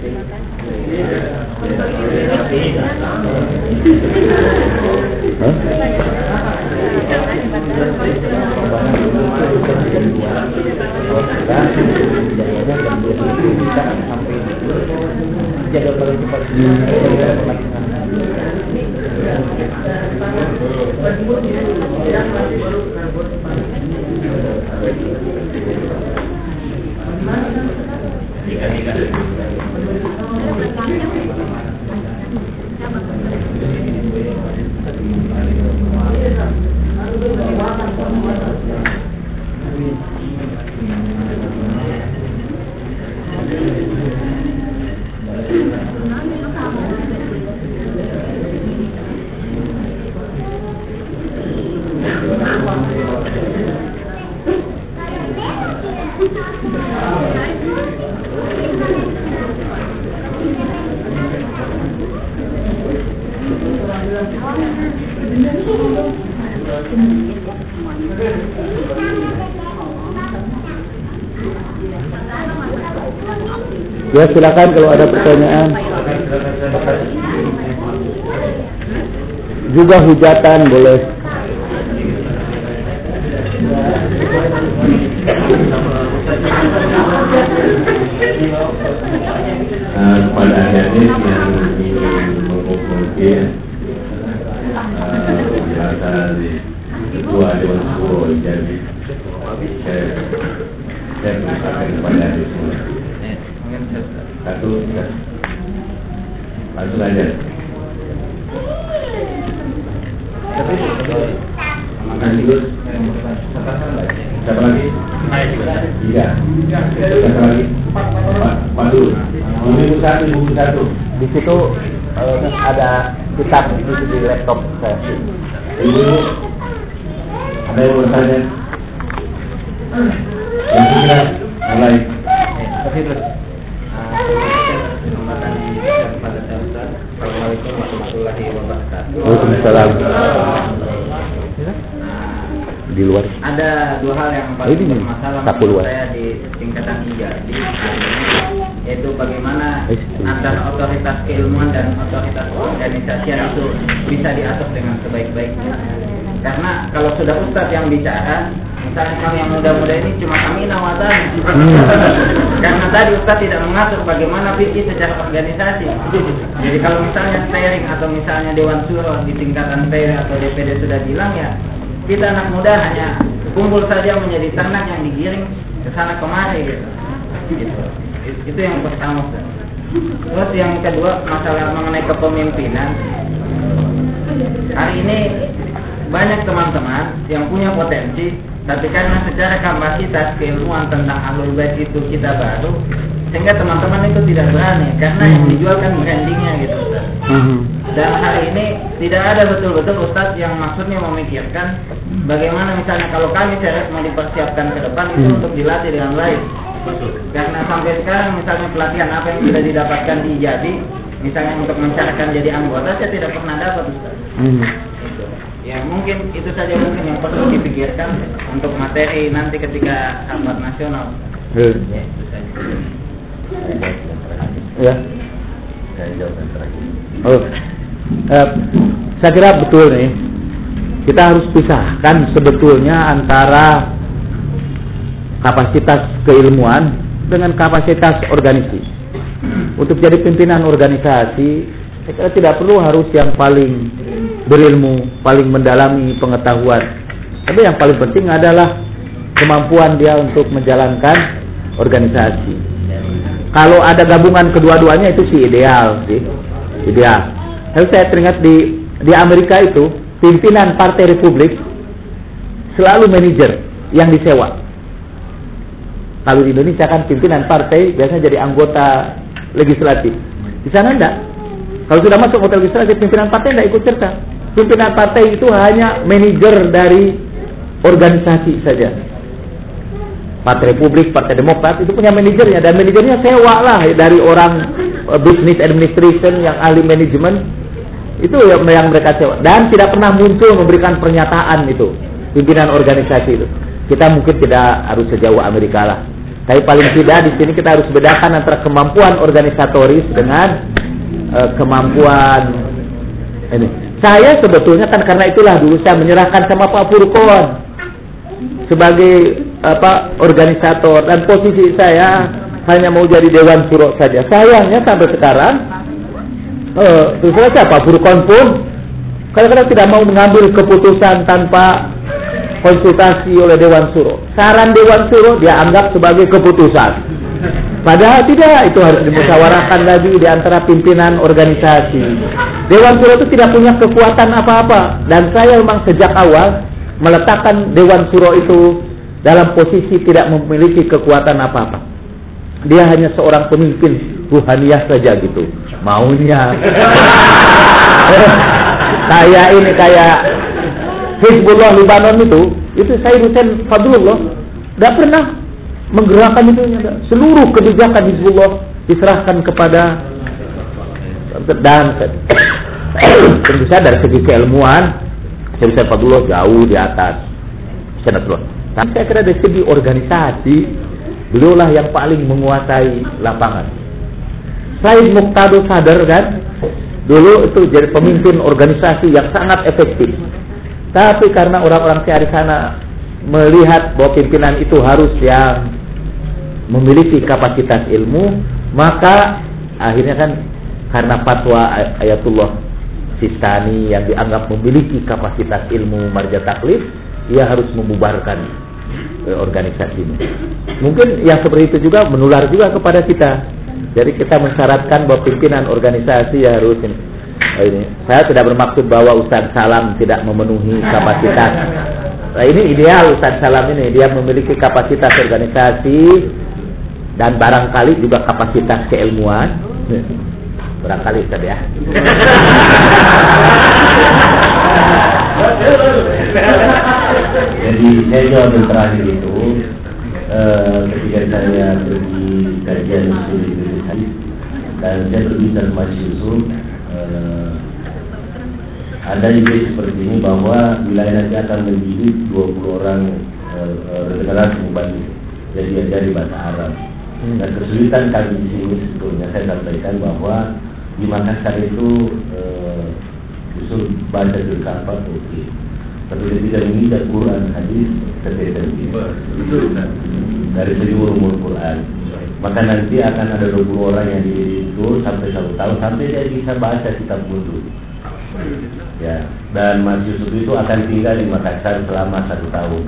Jadwal paling cepat. Tiga tiga. ya silakan kalau ada pertanyaan. Juga hujatan boleh. Uh, kepada adik-adik yang ingin menghubungi penjelasan di ketua Dewan Syuro Ijabi, saya saya berikan kepada adik semua. Satu, langsung aja. Lanjut. Siapa lagi? Iya. Siapa lagi? Pak Dul. Buku satu, buku satu. Di situ uh, ada kitab di, di laptop saya. Ibu, ada yang bertanya? Yang sudah mulai. Assalamualaikum warahmatullahi wabarakatuh. Waalaikumsalam. Di luar. Ada dua hal yang paling Ini nih, bermasalah sapu menurut luar. saya di tingkatan Ijabi, yaitu bagaimana Eh, antara otoritas keilmuan dan otoritas organisasian itu bisa diatur dengan sebaik-baiknya. Karena kalau sudah ustadz yang bicara, misalnya kami yang muda-muda ini cuma kami nawatan. Hmm. Karena tadi ustadz tidak mengatur bagaimana fikih secara organisasi. Jadi kalau misalnya steering atau misalnya Dewan Syuro di tingkatan P R atau D P D sudah bilang, ya kita anak muda hanya kumpul saja menjadi ternak yang digiring ke sana kemari gitu. Gitu. Itu yang pertama. Terus yang kedua, masalah mengenai kepemimpinan. Hari ini banyak teman-teman yang punya potensi, tapi karena secara kapasitas keilmuan tentang Ahlul Bait itu kita baru, sehingga teman-teman itu tidak berani karena yang dijual kan brandingnya gitu, Ustaz. Hmm. Dan hari ini tidak ada betul-betul Ustaz yang maksudnya memikirkan bagaimana misalnya kalau kami seret mau dipersiapkan ke depan itu Hmm. untuk dilatih dengan baik. Karena sampai sekarang misalnya pelatihan apa yang sudah didapatkan di Ijabi, misalnya untuk mencarikan jadi anggota, saya tidak pernah dapat, Ustaz. Hmm. Gitu. Ya mungkin itu saja mungkin yang perlu dipikirkan untuk materi nanti ketika rapat nasional. Hmm. Ya, itu saja. Ya. Saya jawab yang terakhir. Oh. Eh, saya kira betul nih. Kita harus pisahkan sebetulnya antara kapasitas keilmuan dengan kapasitas organisasi. Untuk jadi pimpinan organisasi, saya kira tidak perlu harus yang paling berilmu, paling mendalami pengetahuan. Tapi yang paling penting adalah kemampuan dia untuk menjalankan organisasi. Kalau ada gabungan kedua-duanya itu sih ideal sih. Ideal. Tapi saya teringat di di Amerika itu pimpinan Partai Republik selalu manajer yang disewa. Kalau di Indonesia kan pimpinan partai biasanya jadi anggota legislatif. Di sana enggak. Kalau sudah masuk hotel legislatif, pimpinan partai enggak ikut serta. Pimpinan partai itu hanya manajer dari organisasi saja. Partai Republik, Partai Demokrat itu punya manajernya, dan manajernya sewa lah dari orang uh, business administration yang ahli manajemen. Itu yang, yang mereka sewa, dan tidak pernah muncul memberikan pernyataan itu pimpinan organisasi itu. Kita mungkin tidak harus sejauh Amerika lah, tapi paling tidak di sini kita harus bedakan antara kemampuan organisatoris dengan uh, kemampuan ini. Saya sebetulnya kan karena itulah dulu saya menyerahkan sama Pak Furqon sebagai apa organisator, dan posisi saya hanya mau jadi Dewan Syuro saja. Sayangnya sampai sekarang Uh, terus saja Pak Furqon pun kadang-kadang tidak mau mengambil keputusan tanpa konsultasi oleh Dewan Syuro. Saran Dewan Syuro dia anggap sebagai keputusan. Padahal tidak, itu harus dimusyawarahkan lagi di antara pimpinan organisasi. Dewan Syuro itu tidak punya kekuatan apa-apa, dan saya memang sejak awal meletakkan Dewan Syuro itu dalam posisi tidak memiliki kekuatan apa-apa. Dia hanya seorang pemimpin ruhaniyah saja gitu. Maunya kayak ini kayak Hizbullah Libanon itu, itu Said Hussein Fadlullah tidak pernah menggerakkan itu. Seluruh kebijakan Hizbullah diserahkan kepada, dan tentu saja dari segi keilmuan Said Hussein Fadlullah jauh di atas Senatullah. Tapi saya kira dari segi organisasi beliaulah yang paling menguasai lapangan. Said Muqtada Sadr kan dulu itu jadi pemimpin organisasi yang sangat efektif. Tapi karena orang-orang di sana melihat bahwa pimpinan itu harus yang memiliki kapasitas ilmu, maka akhirnya kan karena fatwa Ayatullah Sistani yang dianggap memiliki kapasitas ilmu marja taklif, ia harus membubarkan eh, organisasi ini. Mungkin yang seperti itu juga menular juga kepada kita. Jadi kita mensyaratkan bahwa pimpinan organisasi ya harus ini. ini. Saya tidak bermaksud bahwa Ustaz Salam tidak memenuhi kapasitas. Nah, ini ideal Ustaz Salam ini, dia memiliki kapasitas organisasi dan barangkali juga kapasitas keilmuan. Barangkali Ustaz ya. Jadi saya jawab yang terakhir itu. Uh, ketika saya pergi kajian studi hadis dan saya berbicara sama Yusuf, uh, ada ide seperti ini bahwa wilayah nanti akan mendidik dua puluh orang uh, uh, generasi mubalik jadi dari bahasa Arab. Hmm. Dan kesulitan kami di sini sebetulnya saya sampaikan bahwa di Makassar itu uh, usul baca berkafat oke. Okay. Tapi ketika ini ada Quran hadis tertentu dari segi ulumul Quran, maka nanti akan ada dua puluh orang yang dididik sampai satu tahun sampai dia bisa baca kitab wudhu. Ya, dan Mas Yusuf itu akan tinggal di Makassar selama satu tahun.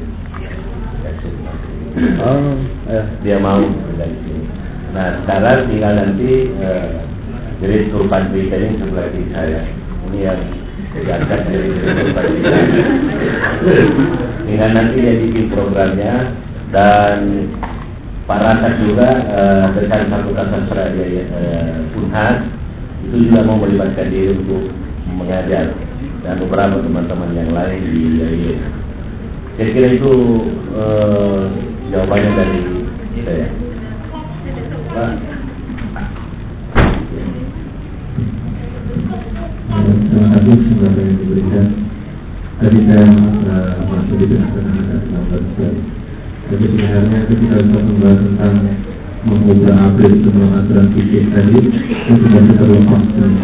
Oh, ya. Dia mau tinggal di sini. Nah, sekarang tinggal nanti eh, jadi Turpan Berita ini sebelah kiri saya. Ini yang diangkat dari Turpan Berita. Tinggal nanti dia bikin programnya, dan Pak Rakat juga eh, dekan Fakultas Sastra eh, Unhas itu juga mau melibatkan diri untuk mengajar, dan beberapa teman-teman yang lain di dari. Saya kira itu eh, jawabannya dari saya. Pak. Terima kasih sudah diberikan. tadi saya uh, masuk di tengah-tengah agak jadi sebenarnya ketika kita membahas tentang mengubah upgrade semua aturan fikih tadi itu sudah terlepas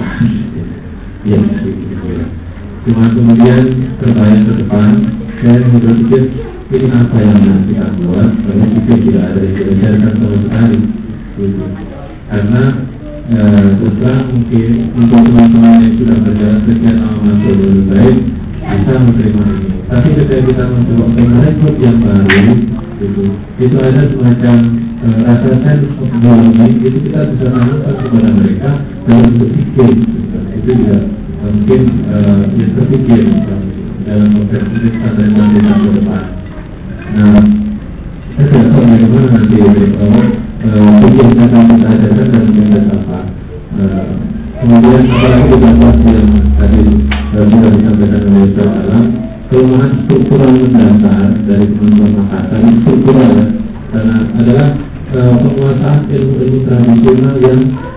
ya, ya. Cuma kemudian terbayang ke depan saya berpikir ini apa yang harus kita buat karena fikih tidak ada yang diajarkan sama sekali gitu. Karena uh, setelah mungkin untuk teman-teman yang sudah berjalan sekian lama lebih baik bisa menerima ini. Tapi ketika kita mencoba merekrut yang baru, gitu, itu ada semacam uh, rasa sense of belonging. Itu kita bisa lakukan kepada mereka dalam berpikir. Gitu. Itu juga uh, mungkin uh, yang terpikir uh, dalam konteks pendidikan dan pendidikan ke depan. Nah, saya tidak tahu bagaimana nanti uh, pikir yang akan kita ajarkan dan menjadi apa. Uh, kemudian apalagi dapat yang tadi uh, sudah disampaikan oleh Ustaz Alam, kelemahan struktural mendasar dari teman-teman Makassar ini struktural ya, karena adalah uh, penguasaan ilmu-ilmu tradisional yang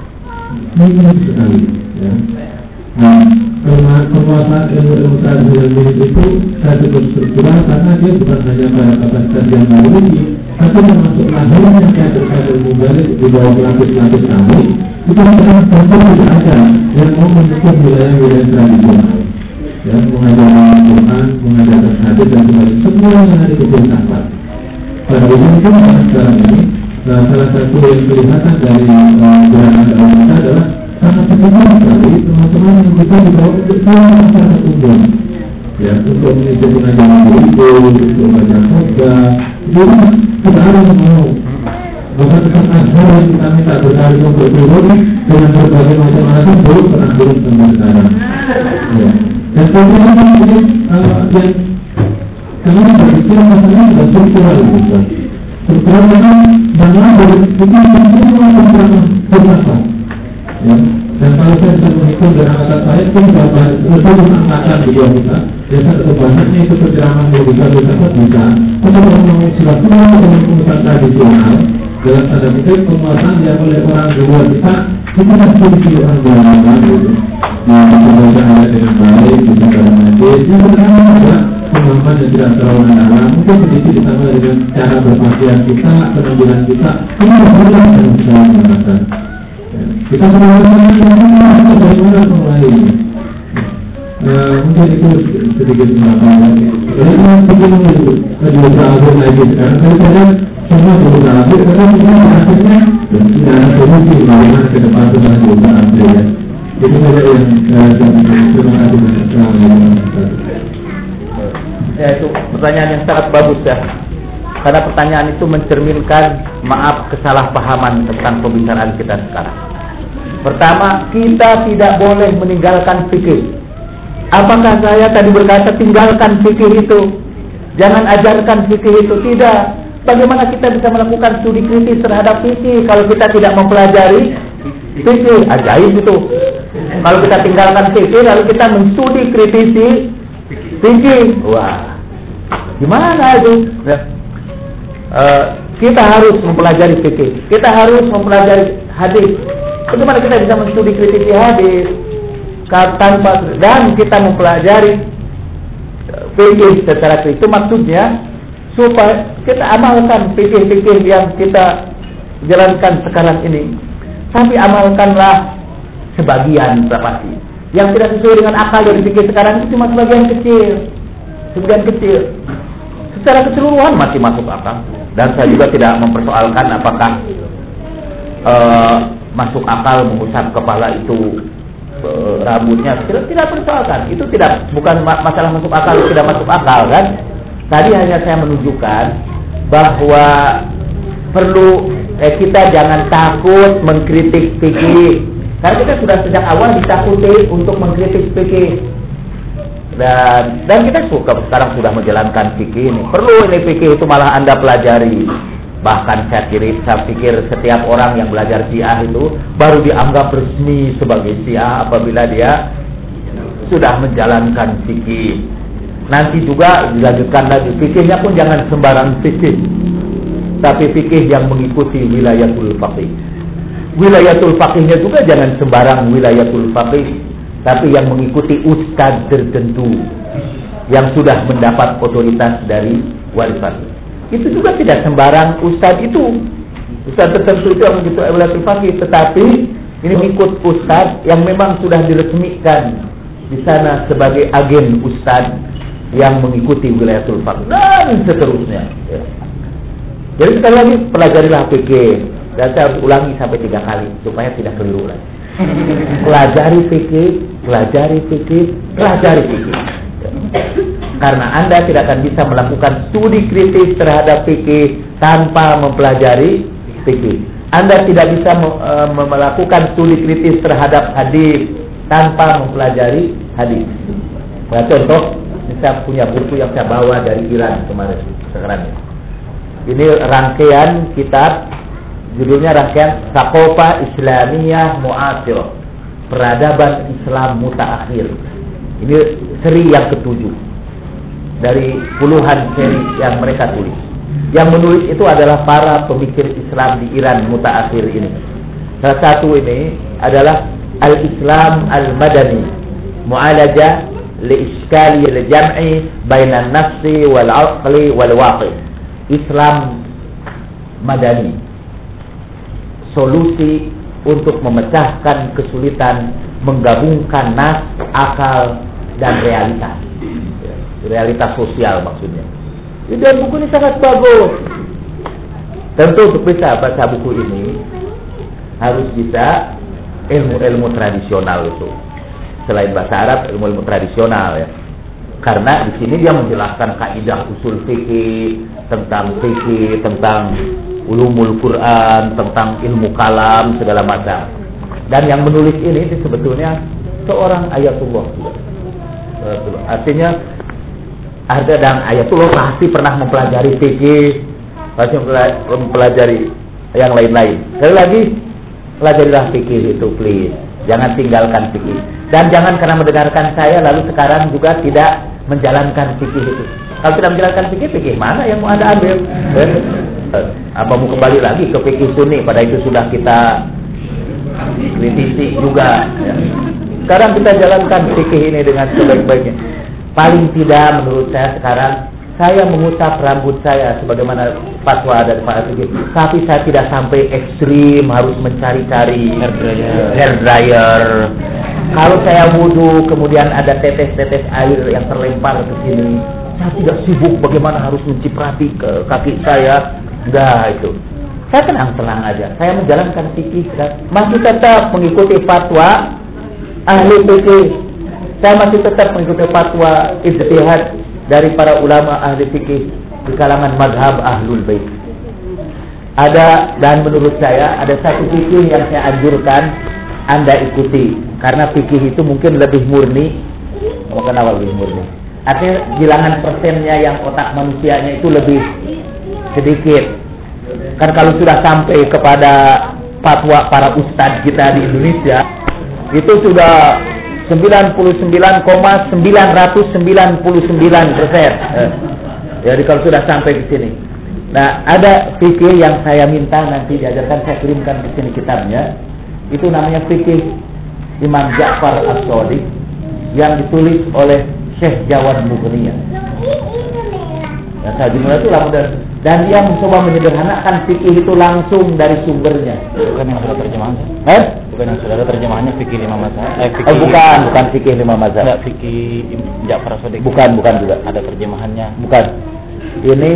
minim sekali ya. Nah, kelemahan penguasaan ilmu-ilmu tradisional minim itu saya sebut struktural karena dia bukan hanya pada kapasitas yang memiliki, tapi termasuk lahirnya kader-kader mubalik di bawah lapis-lapis kami itu adalah contoh tidak ada yang mau mendukung wilayah-wilayah tradisional ya, mengajarkan Quran, mengajarkan hadis dan sebagainya, semua yang ada di filsafat. Pada umumnya kan sekarang ini nah, salah satu yang kelihatan dari uh, gerakan dakwah kita adalah sangat penting sekali teman-teman yang kita dibawa untuk semua masyarakat umum ya, untuk mengikuti pengajaran itu, untuk baca khotbah, jadi tidak ada yang mau. Bahkan Ustaz Azhar yang kita minta berkali untuk turun dengan berbagai macam alasan belum pernah turun sampai sekarang ya. Dan kemudian ini uh, yang kami berpikir masalahnya sudah struktural juga. Struktural memang banyak dari itu yang semua beberapa ya. Dan kalau saya bisa menghitung dengan kata saya pun berapa lebih angkatan di dua kita. Biasa kebanyakannya itu penceramah yang bisa bisa bisa. Untuk ngomongin silaturahmi dengan pengusaha tradisional dalam tanda kutip penguasaan yang oleh orang luar kita itu kan seperti orang luar gitu. Nah, kita ada dengan baik, bisa dalam hadis, yang pertama adalah pemahaman yang tidak terlalu mendalam, mungkin sedikit ditambah dengan cara berpakaian kita, penampilan kita, ini adalah yang saya mengatakan. Kita mengalami yang bagaimana mulai. Mungkin itu sedikit menambahkan. Jadi begini itu, tadi bersama lagi sekarang, saya kira semua berusaha, karena mungkin akhirnya tidak ada solusi bagaimana ke depan dengan berusaha ya. Itu saja yang saya terima kasih banyak. Ya, itu pertanyaan yang sangat bagus ya. Karena pertanyaan itu mencerminkan maaf kesalahpahaman tentang pembicaraan kita sekarang. Pertama, kita tidak boleh meninggalkan fikih. Apakah saya tadi berkata tinggalkan fikih itu? Jangan ajarkan fikih itu, tidak. Bagaimana kita bisa melakukan studi kritis terhadap fikih kalau kita tidak mempelajari fikih? Ajaib itu. Kalau kita tinggalkan fikih lalu kita menstudi kritisi fikih, wah, gimana itu? Ya. Uh, kita harus mempelajari fikih, kita harus mempelajari hadis. Bagaimana kita bisa menstudi kritisi hadis tanpa dan kita mempelajari fikih secara kritis? Itu maksudnya supaya kita amalkan fikih-fikih yang kita jalankan sekarang ini. Tapi amalkanlah sebagian pasti. Yang tidak sesuai dengan akal dari fikih sekarang itu cuma sebagian kecil, sebagian kecil. Secara keseluruhan masih masuk akal. Dan saya juga tidak mempersoalkan apakah uh, masuk akal mengusap kepala itu uh, rambutnya. Tidak, tidak persoalkan. Itu tidak bukan masalah masuk akal atau tidak masuk akal kan. Tadi hanya saya menunjukkan bahwa perlu eh, kita jangan takut mengkritik fikih. Karena kita sudah sejak awal ditakuti untuk mengkritik fikih. Dan dan kita suka sekarang sudah menjalankan fikih ini. Perlu ini fikih itu malah Anda pelajari. Bahkan saya kira saya pikir setiap orang yang belajar Syiah itu baru dianggap resmi sebagai Syiah apabila dia sudah menjalankan fikih. Nanti juga dilanjutkan lagi fikihnya pun jangan sembarang fikih, tapi fikih yang mengikuti wilayatul faqih. Wilayatul faqihnya juga jangan sembarang wilayatul faqih, tapi yang mengikuti ustadz tertentu. yang sudah mendapat otoritas dari wali faqih. Itu juga tidak sembarang ustaz itu. Ustaz tertentu itu yang begitu wali faqih, tetapi ini ikut ustaz yang memang sudah diresmikan di sana sebagai agen ustaz yang mengikuti wilayatul faqih dan seterusnya. Ya. Jadi sekali lagi pelajarilah fikih, dan saya harus ulangi sampai tiga kali supaya tidak keliru lagi. Pelajari fikih, pelajari fikih, pelajari fikih. Karena Anda tidak akan bisa melakukan studi kritis terhadap fikih tanpa mempelajari fikih. Anda tidak bisa uh, melakukan studi kritis terhadap hadis tanpa mempelajari hadis. Nah, contoh, saya punya buku yang saya bawa dari Iran kemarin, sekarang. Ini rangkaian kitab, judulnya rangkaian Saqofa Islamiyah Mu'asirah, Peradaban Islam Mutaakhir. Ini seri yang ketujuh dari puluhan seri yang mereka tulis. Yang menulis itu adalah para pemikir Islam di Iran mutaakhir ini. Salah satu ini adalah Al-Islam Al-Madani, Mu'alaja li-iskali al-jam'i bainan nafsi wal-aqli wal-waqi. Islam Madani, solusi untuk memecahkan kesulitan menggabungkan nas, akal, dan realitas. Realitas sosial maksudnya. Dan buku ini sangat bagus. Tentu untuk bisa baca buku ini harus bisa ilmu-ilmu tradisional itu. Selain bahasa Arab, ilmu-ilmu tradisional ya. Karena di sini dia menjelaskan kaidah usul fikih, tentang fikih, tentang ulumul Quran, tentang ilmu kalam segala macam. Dan yang menulis ini itu sebetulnya seorang ayatullah. Artinya ada dan ayatullah pasti pernah mempelajari fikih, pasti mempelajari yang lain-lain. Sekali lagi, pelajarilah fikih itu, please. Jangan tinggalkan fikih. Dan jangan karena mendengarkan saya lalu sekarang juga tidak menjalankan fikih itu. Kalau tidak menjalankan fikih, fikih mana yang mau Anda ambil? Apa mau kembali lagi ke fikih sunni? Pada itu sudah kita kritisi juga. Sekarang kita jalankan fikih ini dengan sebaik-baiknya. Paling tidak menurut saya sekarang, saya mengusap rambut saya sebagaimana fatwa dari Pak Fikih. Tapi saya tidak sampai ekstrim harus mencari-cari hair dryer. Hair dryer. Kalau saya wudhu kemudian ada tetes-tetes air yang terlempar ke sini, saya tidak sibuk bagaimana harus menciprati ke kaki saya. Enggak itu. Saya tenang-tenang aja. Saya menjalankan fikih, masih tetap mengikuti fatwa ahli fikih. Saya masih tetap mengikuti fatwa ijtihad dari para ulama ahli fikih di kalangan madhab ahlul bait. Ada, dan menurut saya ada satu fikih yang saya anjurkan Anda ikuti, karena fikih itu mungkin lebih murni. Kenapa lebih murni? Artinya bilangan persennya yang otak manusianya itu lebih sedikit. Kan kalau sudah sampai kepada fatwa para ustadz kita di Indonesia, itu sudah sembilan puluh sembilan koma sembilan sembilan sembilan persen. Jadi kalau sudah sampai ke sini. Nah, ada fikih yang saya minta nanti diajarkan, saya kirimkan ke sini kitabnya. Itu namanya fikih Imam Ja'far As-Shadiq yang ditulis oleh Syekh Jawad Mughniyah. Nah, saya dimulai itu lah, dan, dan dia mencoba menyederhanakan fikih itu langsung dari sumbernya. Bukan yang sudah terjemahannya? Eh? Bukan yang sudah ada terjemahannya fikih lima mazhab. Eh, fikih oh, bukan, bukan fikih lima mazhab. Enggak, fikih Ja'far As-Shadiq. Bukan, bukan juga. Ada terjemahannya. Bukan. Ini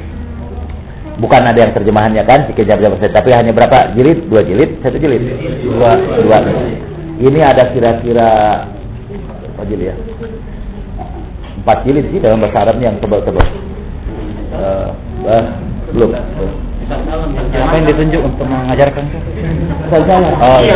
bukan ada yang terjemahannya kan, fikih Ja'far As-Shadiq, tapi hanya berapa jilid? Dua jilid, satu jilid. Dua, dua. Ini ada kira-kira apa jilid ya? Empat jilid sih dalam bahasa Arabnya yang tebal-tebal. Uh, uh, belum. Apa yang ditunjuk untuk mengajarkan? Oh, iya.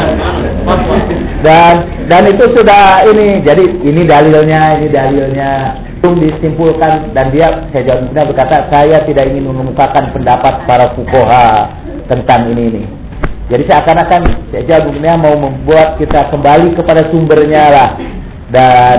Dan dan itu sudah ini. Jadi ini dalilnya, ini dalilnya. Itu disimpulkan, dan dia saya jawabnya berkata, saya tidak ingin mengemukakan pendapat para fuqaha tentang ini ini. Jadi seakan-akan saya jawabnya mau membuat kita kembali kepada sumbernya lah. Dan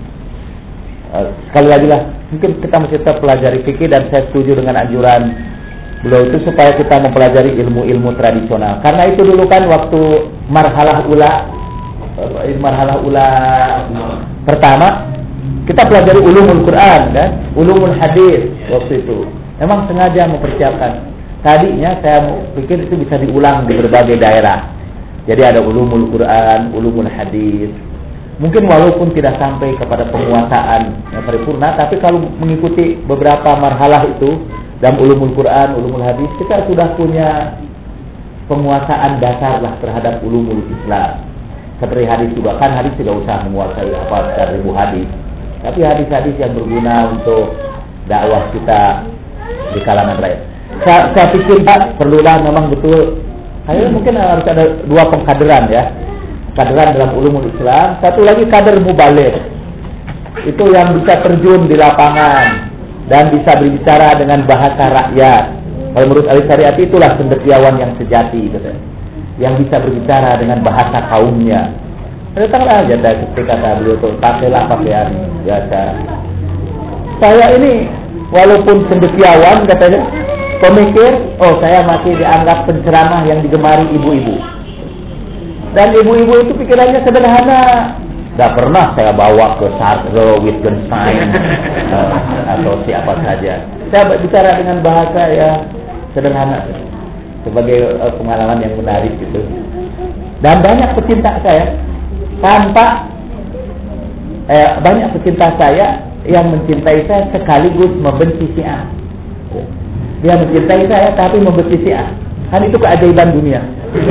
uh, sekali lagi lah, mungkin kita mesti tetap pelajari fikih, dan saya setuju dengan anjuran beliau itu supaya kita mempelajari ilmu-ilmu tradisional. Karena itu dulu kan waktu marhalah ula marhalah ula pertama, kita pelajari ulumul Quran kan, ulumul hadis waktu itu. Memang sengaja mempersiapkan. Tadinya saya pikir itu bisa diulang di berbagai daerah. Jadi ada ulumul Quran, ulumul hadis. Mungkin walaupun tidak sampai kepada penguasaan yang paripurna, tapi kalau mengikuti beberapa marhalah itu dalam ulumul Quran, ulumul hadis, kita sudah punya penguasaan dasar lah terhadap ulumul Islam. Seperti hadis juga, kan hadis tidak usah menguasai apa seribu hadis, tapi hadis-hadis yang berguna untuk dakwah kita di kalangan rakyat. Saya, saya pikir Pak, perlulah memang betul. Kayaknya mungkin harus ada dua pengkaderan ya. Kaderan dalam ulumul Islam, satu lagi kader mubaligh. Itu yang bisa terjun di lapangan dan bisa berbicara dengan bahasa rakyat. Kalau menurut ahli syariat itulah cendekiawan yang sejati, gitu. Yang bisa berbicara dengan bahasa kaumnya. Datanglah aja seperti kata beliau tuh, pakailah pakaian biasa. Saya ini walaupun cendekiawan katanya, pemikir, oh saya masih dianggap penceramah yang digemari ibu-ibu. Dan ibu-ibu itu pikirannya sederhana. Tidak pernah saya bawa ke Sartre, Wittgenstein uh, atau siapa saja. Saya bicara dengan bahasa ya sederhana sebagai uh, pengalaman yang menarik gitu. Dan banyak pecinta saya tanpa eh, banyak pecinta saya yang mencintai saya sekaligus membenci Syiah. Dia mencintai saya tapi membenci Syiah. Kan itu keajaiban dunia.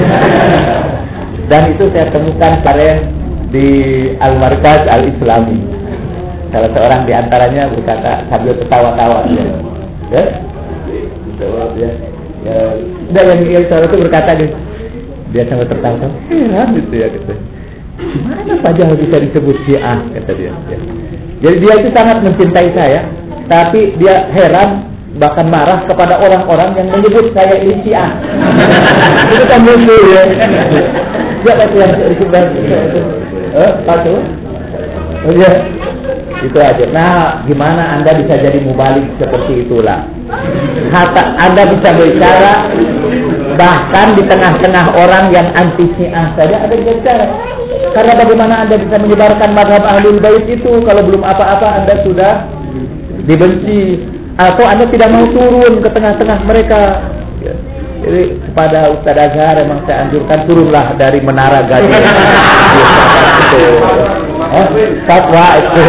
Dan itu saya temukan kemarin di Al-Markaz Al-Islami. Salah seorang di antaranya berkata sambil ketawa-tawa ya. Ya. Ya. Ya. Dan yang, yang seorang itu berkata dia, dia sambil tertawa. Heran gitu ya gitu. Gimana saja bisa disebut Syiah kata dia. Ya. Jadi dia itu sangat mencintai saya, tapi dia heran bahkan marah kepada orang-orang yang menyebut saya ini Syiah. Itu kan lucu ya. Siapa yang disebut? Eh, Pak Oh ya, itu aja. Nah, gimana Anda bisa jadi mubalik seperti itulah? Hatta Anda bisa bicara bahkan di tengah-tengah orang yang anti Syiah saja ada bicara. Karena bagaimana Anda bisa menyebarkan mazhab Ahlul Bait itu kalau belum apa-apa Anda sudah dibenci atau Anda tidak mau turun ke tengah-tengah mereka. Jadi kepada Ustaz Azhar memang saya anjurkan turunlah dari menara Gajah. Itu, oh, fatwa itu.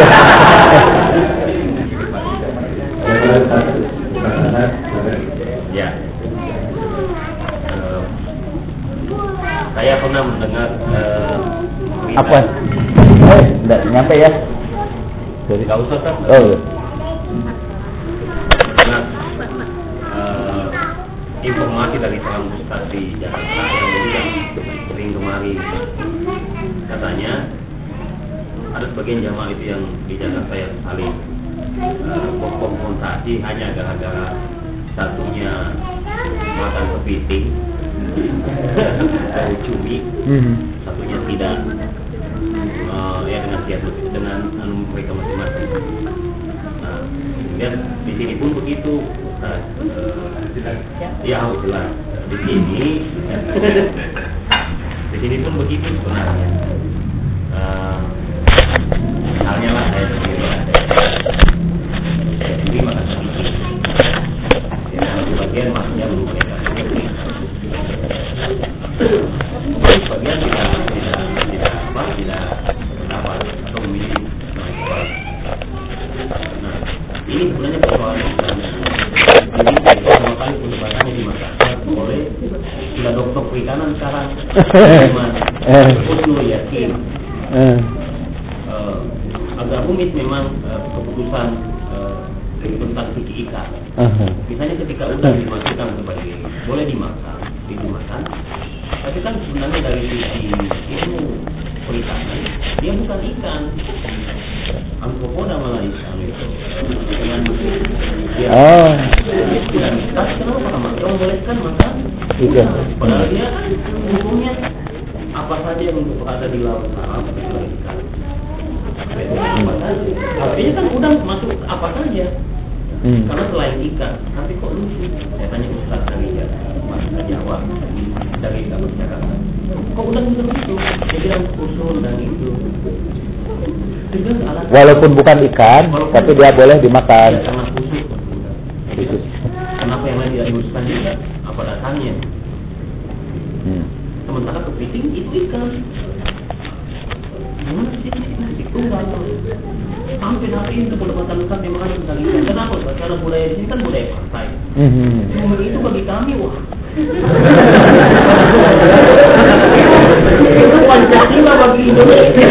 Ya, uh, saya pernah mendengar uh, apa? Oh, tidak nyampe ya? Jadi kau usah kan? Oh. Nah, uh, informasi dari seorang ustaz di Jakarta yang sering kemari, katanya ada sebagian jamaah itu yang di Jakarta yang saling uh, berkonfrontasi hanya gara-gara satunya makan kepiting atau cumi, mm-hmm. satunya tidak, uh, ya dengan siap dengan anu mereka masing-masing. Nah, dan di sini pun begitu. Nah, uh, ya jelas di sini di sini pun begitu sebenarnya. Uh, halnya lah saya sendiri ada saya sendiri makan sedikit. Ya, sebagian maksudnya belum mereka. Sebagian tidak tidak tidak apa tidak dapat atau memilih. Nah, ini sebenarnya persoalan ini pertama kali pendebatannya di Makassar oleh sudah dokter perikanan sekarang Mas Husnul Yakin. Uh, agak rumit memang uh, keputusan uh, tentang fikih ikat. Misalnya ketika udang dimasukkan sebagai boleh dimakan, dimakan, tapi kan sebenarnya dari sisi ilmu perikanan dia bukan ikan. Antropoda malah ikan itu. Dengan dia, oh. Dan tapi kenapa makan? Kalau bolehkan makan. Iya. Padahal dia hukumnya apa saja yang berada di laut haram kecuali ikan. Artinya kan udang masuk apa saja. Hmm. Karena selain ikan, tapi kok lucu? Saya tanya Ustaz dari bahasa Jawa, dari kamu Jakarta. Kok udang itu lucu? Dia bilang usul dan itu. Walaupun bukan ikan, walaupun tapi dia boleh dimakan. Ya, karena khusus. Khusus. Kenapa yang lain tidak diuruskan juga? Apa dasarnya? Hmm. Sementara kepiting itu ikan. Gimana sih itu tunggal? Sampai hari ini perdebatan besar yang mengenai tentang ikan. Kenapa? Karena budaya di sini kan budaya pantai. Mm-hmm. Itu bagi kami wah. Itu Pancasila bagi Indonesia.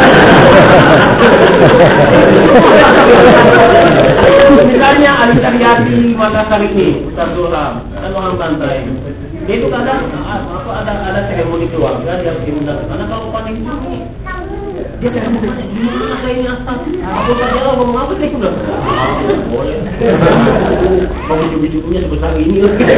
Misalnya Ali Karyati Makassar ini, Ustaz Zulham, dan orang pantai. Dia itu kadang apa ada ada seremoni keluarga dia harus diundang. Karena kalau paling ini dia kayak mau tanya gimana kayak ini asal. Aku tanya lo ngomong apa sih udah. Boleh. Kalau cucu-cucunya sebesar ini.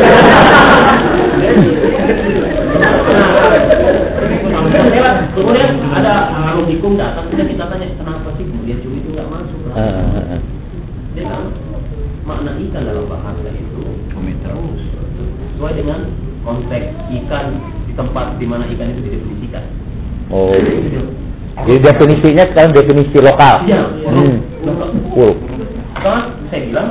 Kemudian ada hukum datang sudah kita tanya kenapa sih kemudian cumi itu nggak masuk. Dia tahu makna ikan dalam bahasa itu terus sesuai dengan konteks ikan di tempat di mana ikan itu didefinisikan. Oh. Jadi definisinya sekarang definisi lokal. Iya. Hmm. Cool. Sekarang saya bilang,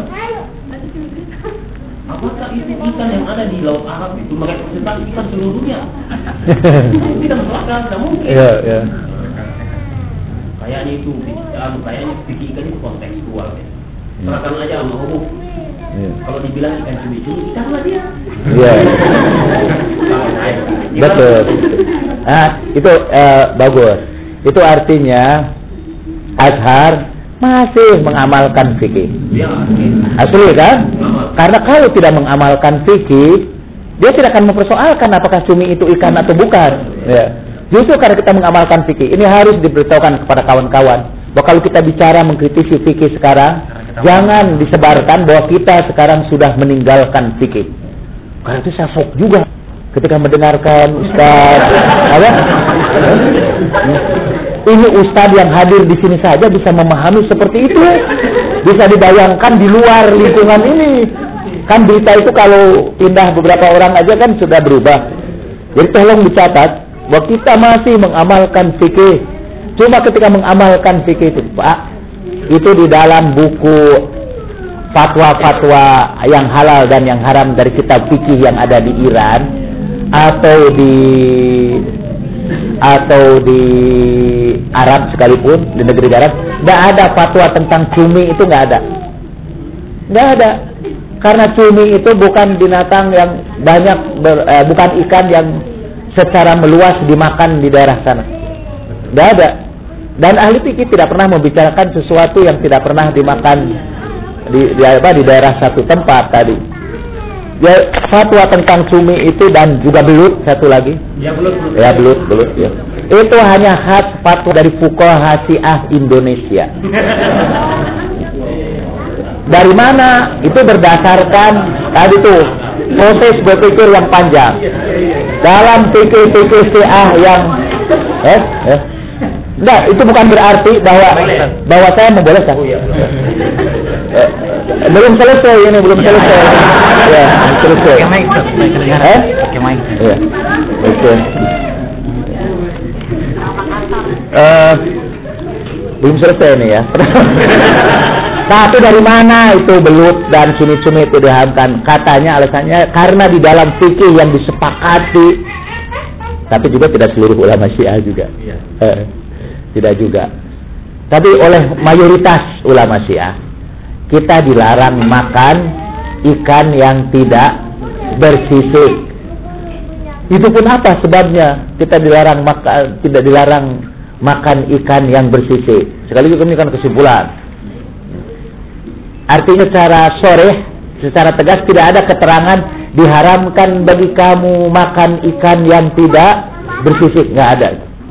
apakah itu ikan yang ada di Laut Arab itu mereka tentang ikan seluruhnya? Tidak masalah, tidak mungkin. Iya, iya. Kayaknya itu, kayaknya pikir ikan itu kontekstual. Ya. Serahkan aja sama hukum. Yeah. Kalau dibilang ikan cumi-cumi, ikanlah dia. Iya. Betul. Ah, itu uh, bagus. Itu artinya Azhar masih mengamalkan fikih. Ya, asli kan? Karena kalau tidak mengamalkan fikih, dia tidak akan mempersoalkan apakah cumi itu ikan atau bukan. Ya. Justru karena kita mengamalkan fikih, ini harus diberitahukan kepada kawan-kawan bahwa kalau kita bicara mengkritisi fikih sekarang, jangan disebarkan bahwa kita sekarang sudah meninggalkan fikih. Karena itu saya shock juga ketika mendengarkan Ustaz apa? Ini Ustaz yang hadir di sini saja bisa memahami seperti itu. Bisa dibayangkan di luar lingkungan ini. Kan berita itu kalau pindah beberapa orang aja kan sudah berubah. Jadi tolong dicatat bahwa kita masih mengamalkan fikih. Cuma ketika mengamalkan fikih itu, Pak, itu di dalam buku fatwa-fatwa yang halal dan yang haram dari kitab fikih yang ada di Iran atau di atau di Arab sekalipun, di negeri Arab, tidak ada fatwa tentang cumi itu, nggak ada, nggak ada, karena cumi itu bukan binatang yang banyak, ber, eh, bukan ikan yang secara meluas dimakan di daerah sana, nggak ada. Dan ahli fikih tidak pernah membicarakan sesuatu yang tidak pernah dimakan di, di apa di daerah satu tempat tadi. Ya, fatwa tentang cumi itu dan juga belut satu lagi. Ya belut, belut. Ya belut, belut ya. Itu hanya khas fatwa dari fuqaha Syiah Indonesia. Dari mana? Itu berdasarkan tadi tuh proses berpikir yang panjang. Dalam pikir-pikir Syiah yang eh, eh. Enggak, itu bukan berarti bahwa bahwa saya membolehkan. Eh, belum selesai ini, belum selesai. Ya, selesai. Eh? Ya. Oke. Eh, belum selesai ini ya. Tapi dari mana itu belut dan cumi-cumi itu diharamkan? Katanya alasannya karena di dalam fikih yang disepakati, tapi juga tidak seluruh ulama Syiah juga. Eh, tidak juga. Tapi oleh mayoritas ulama Syiah, kita dilarang makan ikan yang tidak bersisik. Itu pun apa sebabnya? Kita dilarang makan, tidak dilarang makan ikan yang bersisik. Sekaligus kami kan kesimpulan. Artinya secara sharih, secara tegas tidak ada keterangan diharamkan bagi kamu makan ikan yang tidak bersisik, nggak ada.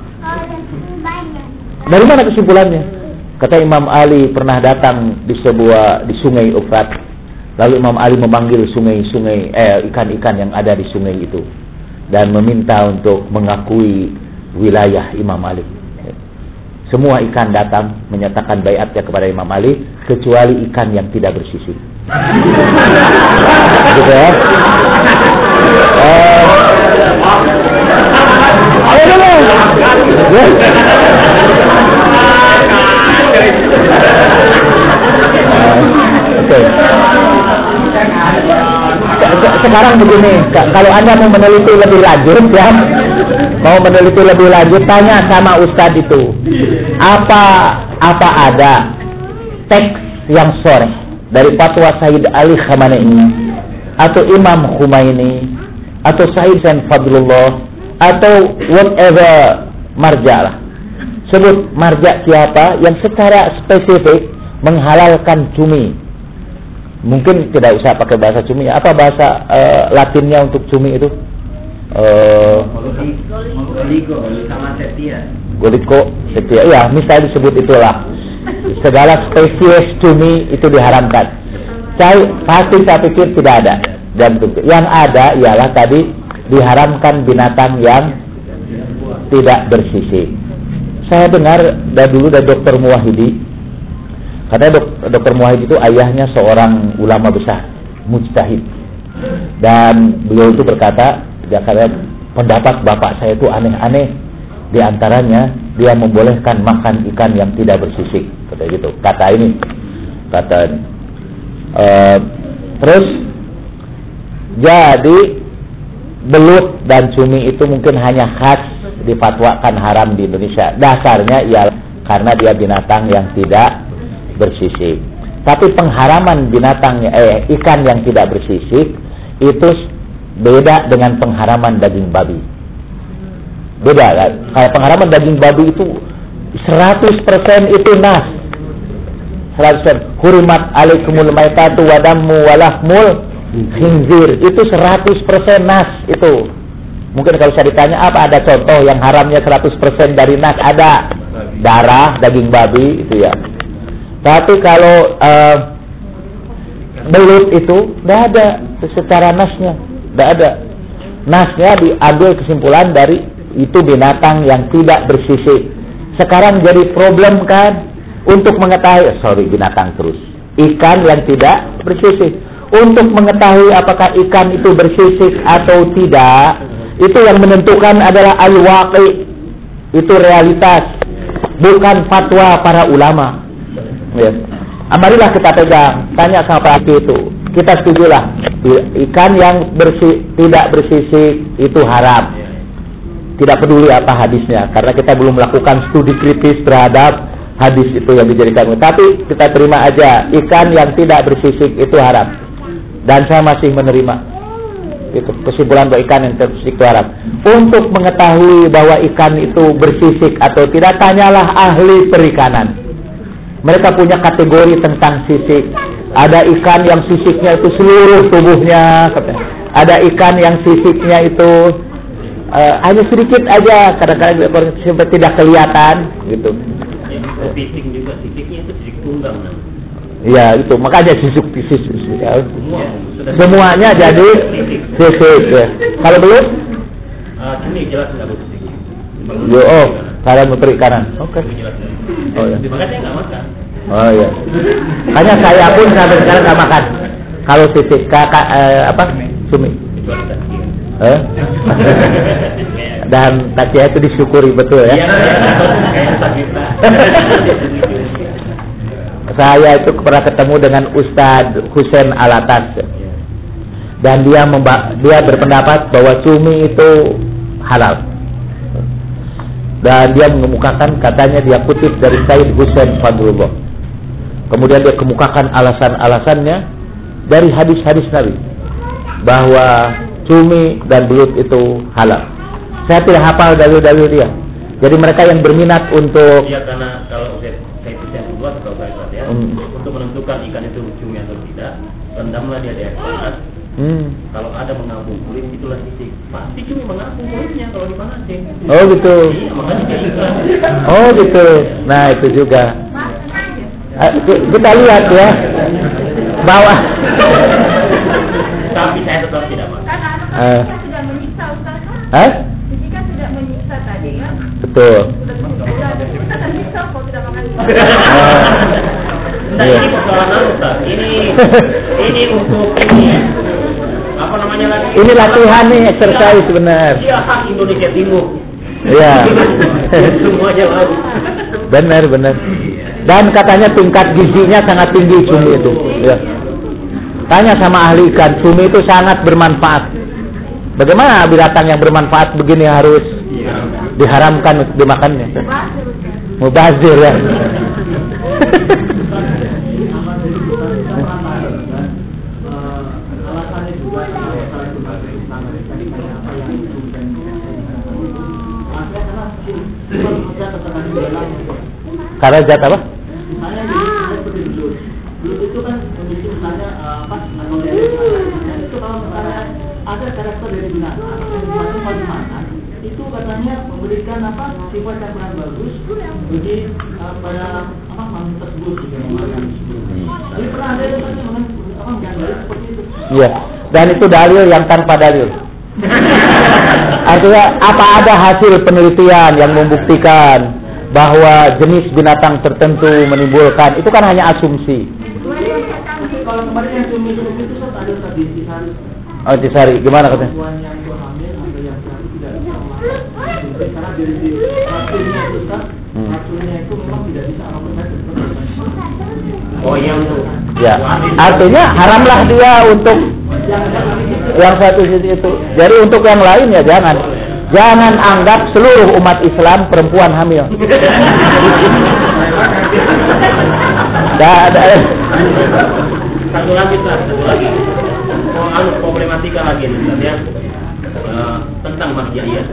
Dari mana kesimpulannya? Kata Imam Ali pernah datang di sebuah di sungai Ufrat. Lalu Imam Ali memanggil sungai-sungai eh ikan-ikan yang ada di sungai itu dan meminta untuk mengakui wilayah Imam Ali. Semua ikan datang menyatakan baiatnya kepada Imam Ali kecuali ikan yang tidak bersisik. Gitu ya. Eh, ayo dulu. Ya. Oke. Sekarang begini, kalau Anda mau meneliti lebih lanjut ya, mau meneliti lebih lanjut, tanya sama Ustadz itu, apa apa ada teks yang sore dari fatwa Sayyid Ali Khamenei atau Imam Khomeini atau Sayyid Sayyid Fadlullah atau whatever marja lah. Sebut marja siapa yang secara spesifik menghalalkan cumi. Mungkin tidak usah pakai bahasa cumi. Apa bahasa uh, Latinnya untuk cumi itu? Uh, Goliko, setia. Ya, misalnya disebut itulah. Segala spesies cumi itu diharamkan. Saya pasti saya pikir tidak ada. Dan yang ada ialah tadi diharamkan binatang yang tidak bersisik. Saya dengar dari dulu dari Dokter Muwahhidi. Karena dok, Dokter Muwahhidi itu ayahnya seorang ulama besar, mujtahid. Dan beliau itu berkata, dia kata pendapat bapak saya itu aneh-aneh. Di antaranya dia membolehkan makan ikan yang tidak bersisik, kata gitu. Kata ini, kata uh, terus jadi belut dan cumi itu mungkin hanya khas difatwakan haram di Indonesia. Dasarnya ialah karena dia binatang yang tidak bersisik. Tapi pengharaman binatang eh ikan yang tidak bersisik itu beda dengan pengharaman daging babi. Beda kan? Kalau pengharaman daging babi itu seratus persen itu nas. seratus persen hurimat alaikumul maitatu wa dammu wa lahmul khinzir. Itu seratus persen nas itu. Mungkin kalau saya ditanya apa ada contoh yang haramnya seratus persen dari nas? Ada. Darah daging babi itu ya. Tapi kalau uh, belut itu tidak ada secara nasnya, tidak ada. Nasnya diambil kesimpulan dari itu binatang yang tidak bersisik. Sekarang jadi problem kan untuk mengetahui, sorry binatang terus, ikan yang tidak bersisik. Untuk mengetahui apakah ikan itu bersisik atau tidak, itu yang menentukan adalah al-waqi, itu realitas, bukan fatwa para ulama. Ya. Marilah kita pegang, tanya sama Pak Aki itu. Kita setujulah ikan yang bersih, tidak bersisik itu haram. Tidak peduli apa hadisnya, karena kita belum melakukan studi kritis terhadap hadis itu yang dijadikan. Tapi kita terima aja ikan yang tidak bersisik itu haram. Dan saya masih menerima itu kesimpulan bahwa ikan yang bersisik itu haram. Untuk mengetahui bahwa ikan itu bersisik atau tidak, tanyalah ahli perikanan. Mereka punya kategori tentang sisik. Ada ikan yang sisiknya itu seluruh tubuhnya. Ada ikan yang sisiknya itu uh, hanya sedikit aja. Kadang-kadang seperti tidak kelihatan gitu. Sisik juga, sisiknya itu sisik tunggang. Iya itu, makanya sisik sisik. Ya. Semuanya jadi sisik. Ya. Kalau belum? Uh, ini jelas tidak bersisik. Yo, oh, kalian mau perikanan. Oke. Okay. Oh ya. Makanya nggak makan. Oh ya. Hanya saya pun sampai sekarang nggak makan. Kalau sisik kakak eh, apa? Cumi. Eh? Dan takia itu disyukuri betul ya. Saya itu pernah ketemu dengan Ustadz Husain Alatas. Dan dia memba- dia berpendapat bahwa cumi itu halal. Dan dia mengemukakan, katanya dia kutip dari Sayyid Husain Fadlullah. Kemudian dia kemukakan alasan-alasannya dari hadis-hadis Nabi bahwa cumi dan belut itu halal. Saya tidak hafal dalil-dalil dia. Jadi mereka yang berminat untuk ya karena kalau Sayyid Husain Fadlullah kalau saya ya, hmm. untuk menentukan ikan itu cumi atau tidak, rendamlah dia di air panas. Hmm. Kalau ada mengapung kulit itulah sisik. Pasti cumi mengapung kulitnya kalau dipanasin. Oh gitu. Iya, makanya dia ikan. Oh gitu. Nah itu juga. Uh, kita lihat ya bawah. Tapi saya tetap tidak makan. Uh. Sudah menyiksa Ustaz. Hah? Jika sudah menyiksa tadi kan? Betul. Sudah menyiksa. Ustaz menyiksa kalau tidak makan. Nah, ini persoalan Ustaz. Ini ini untuk ini apa namanya lagi? Ini latihan nih, exercise benar. Iya, hak Indonesia Timur. Iya. Semuanya lalu. Benar, benar. Dan katanya tingkat gizinya sangat tinggi cumi itu. Ya. Tanya sama ahli ikan, cumi itu sangat bermanfaat. Bagaimana binatang yang bermanfaat begini harus diharamkan untuk dimakannya? Mubazir ya. Karena zat apa? Misalnya seperti belut. Belut itu kan memiliki misalnya apa? Itu kalau misalnya ada karakter dari binatang yang dimasukkan dimakan, itu katanya memberikan apa? Sifat yang sangat bagus bagi pada apa? Manusia tersebut gitu. Jadi pernah ada yang mengenai apa? Gambar seperti itu. Iya. Dan itu dalil yang tanpa dalil. Artinya apa ada hasil penelitian yang membuktikan bahwa jenis binatang tertentu menimbulkan, itu kan hanya asumsi. Kalau kemarin yang cumi itu kan ada tadi Intisari. Oh, Intisari, gimana katanya? Perempuan yang hamil atau yang baru tidak bisa memakan. Karena dari si racunnya itu kan, racunnya itu memang tidak bisa apa-apa. Oh yang itu. Ya, artinya haramlah dia untuk yang satu itu. Jadi untuk yang lain ya jangan. Jangan anggap seluruh umat Islam perempuan hamil. Dah, dah. Satu lagi, Ustaz, satu lagi. Oh, anu problematika lagi nih, ya. Uh, tentang marja'iyah.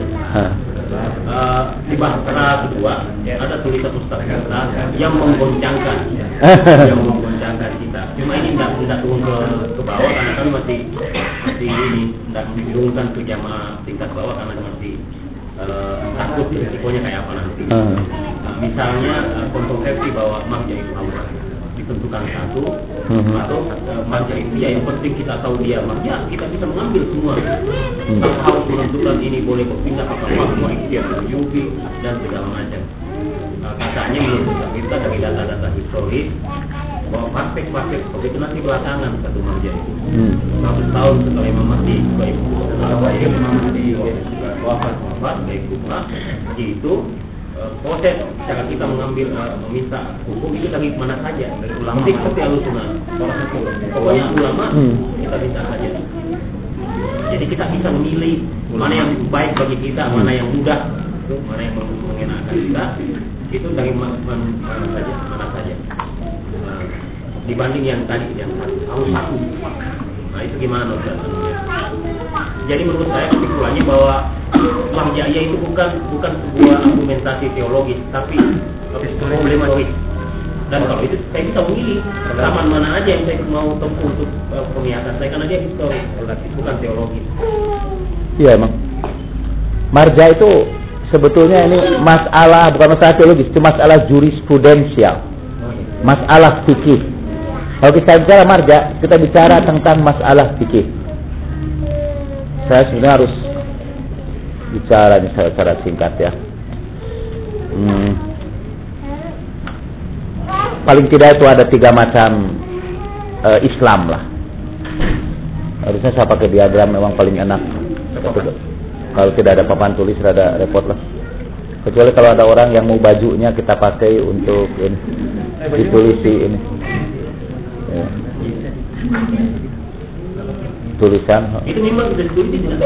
Uh, di bahtera kedua ada tulisan Ustaz kita yang menggoncangkan, yang menggoncangkan kita. Cuma ini tidak tidak turun ke ke bawah karena kami masih masih ini tidak diturunkan ke jamaah tingkat bawah karena masih uh, takut risikonya kayak apa nanti. Nah, misalnya uh, kontroversi bahwa marja itu aurat ditentukan satu atau uh, marja itu ya yang penting kita tahu dia marja, kita bisa mengambil semua. Kita harus menentukan ini boleh berpindah ke fatwa ikhtiar Yufi dan segala macam. Uh, katanya menurut kita dari data-data historis bahwa praktek-praktek seperti itu nanti belakangan satu marja itu. Seratus tahun setelah Imam Mahdi baik setelah Imam Mahdi wafat-wafat baik Kubra itu uh, proses cara kita mengambil uh, meminta hukum itu dari mana saja dari ulama seperti Ahlussunnah salah satu pokoknya ulama kita minta saja. Jadi kita bisa memilih mana yang baik bagi kita, mana yang mudah, mana yang mengenakan kita itu dari mana, mana saja, mana saja. Nah, dibanding yang tadi yang harus satu. Nah itu gimana Ustaz? Jadi menurut saya kesimpulannya bahwa marja'iyah itu bukan bukan sebuah argumentasi teologis, tapi problematik. Dan kalau itu saya bisa memilih zaman mana aja yang saya mau tempuh untuk uh, pernyataan saya karena dia historis, bukan teologis. Iya emang. Marja itu sebetulnya ini masalah bukan masalah teologis, itu masalah jurisprudensial, masalah fikih. Kalau kita bicara marja, kita bicara tentang masalah fikih. Saya sebenarnya harus bicara ini secara singkat ya. Hmm. Paling tidak itu ada tiga macam uh, Islam lah. Harusnya saya pakai diagram memang paling enak. Kalau tidak ada papan tulis rada repot lah. Kecuali kalau ada orang yang mau bajunya kita pakai untuk ini, ditulisi ini. Ya. Tulisan. Itu memang sudah ditulis tidak?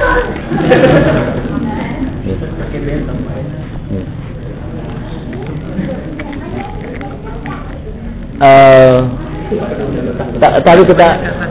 Uh, tadi kita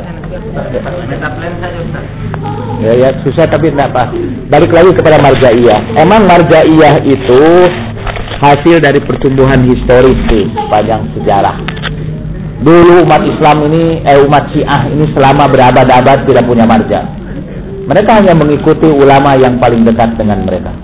ya, ya susah tapi tidak apa. Balik lagi kepada marja'iyah. Emang marja'iyah itu hasil dari pertumbuhan historis sih, sepanjang sejarah. Dulu umat Islam ini, eh umat Syiah ini selama berabad-abad tidak punya marja. Mereka hanya mengikuti ulama yang paling dekat dengan mereka.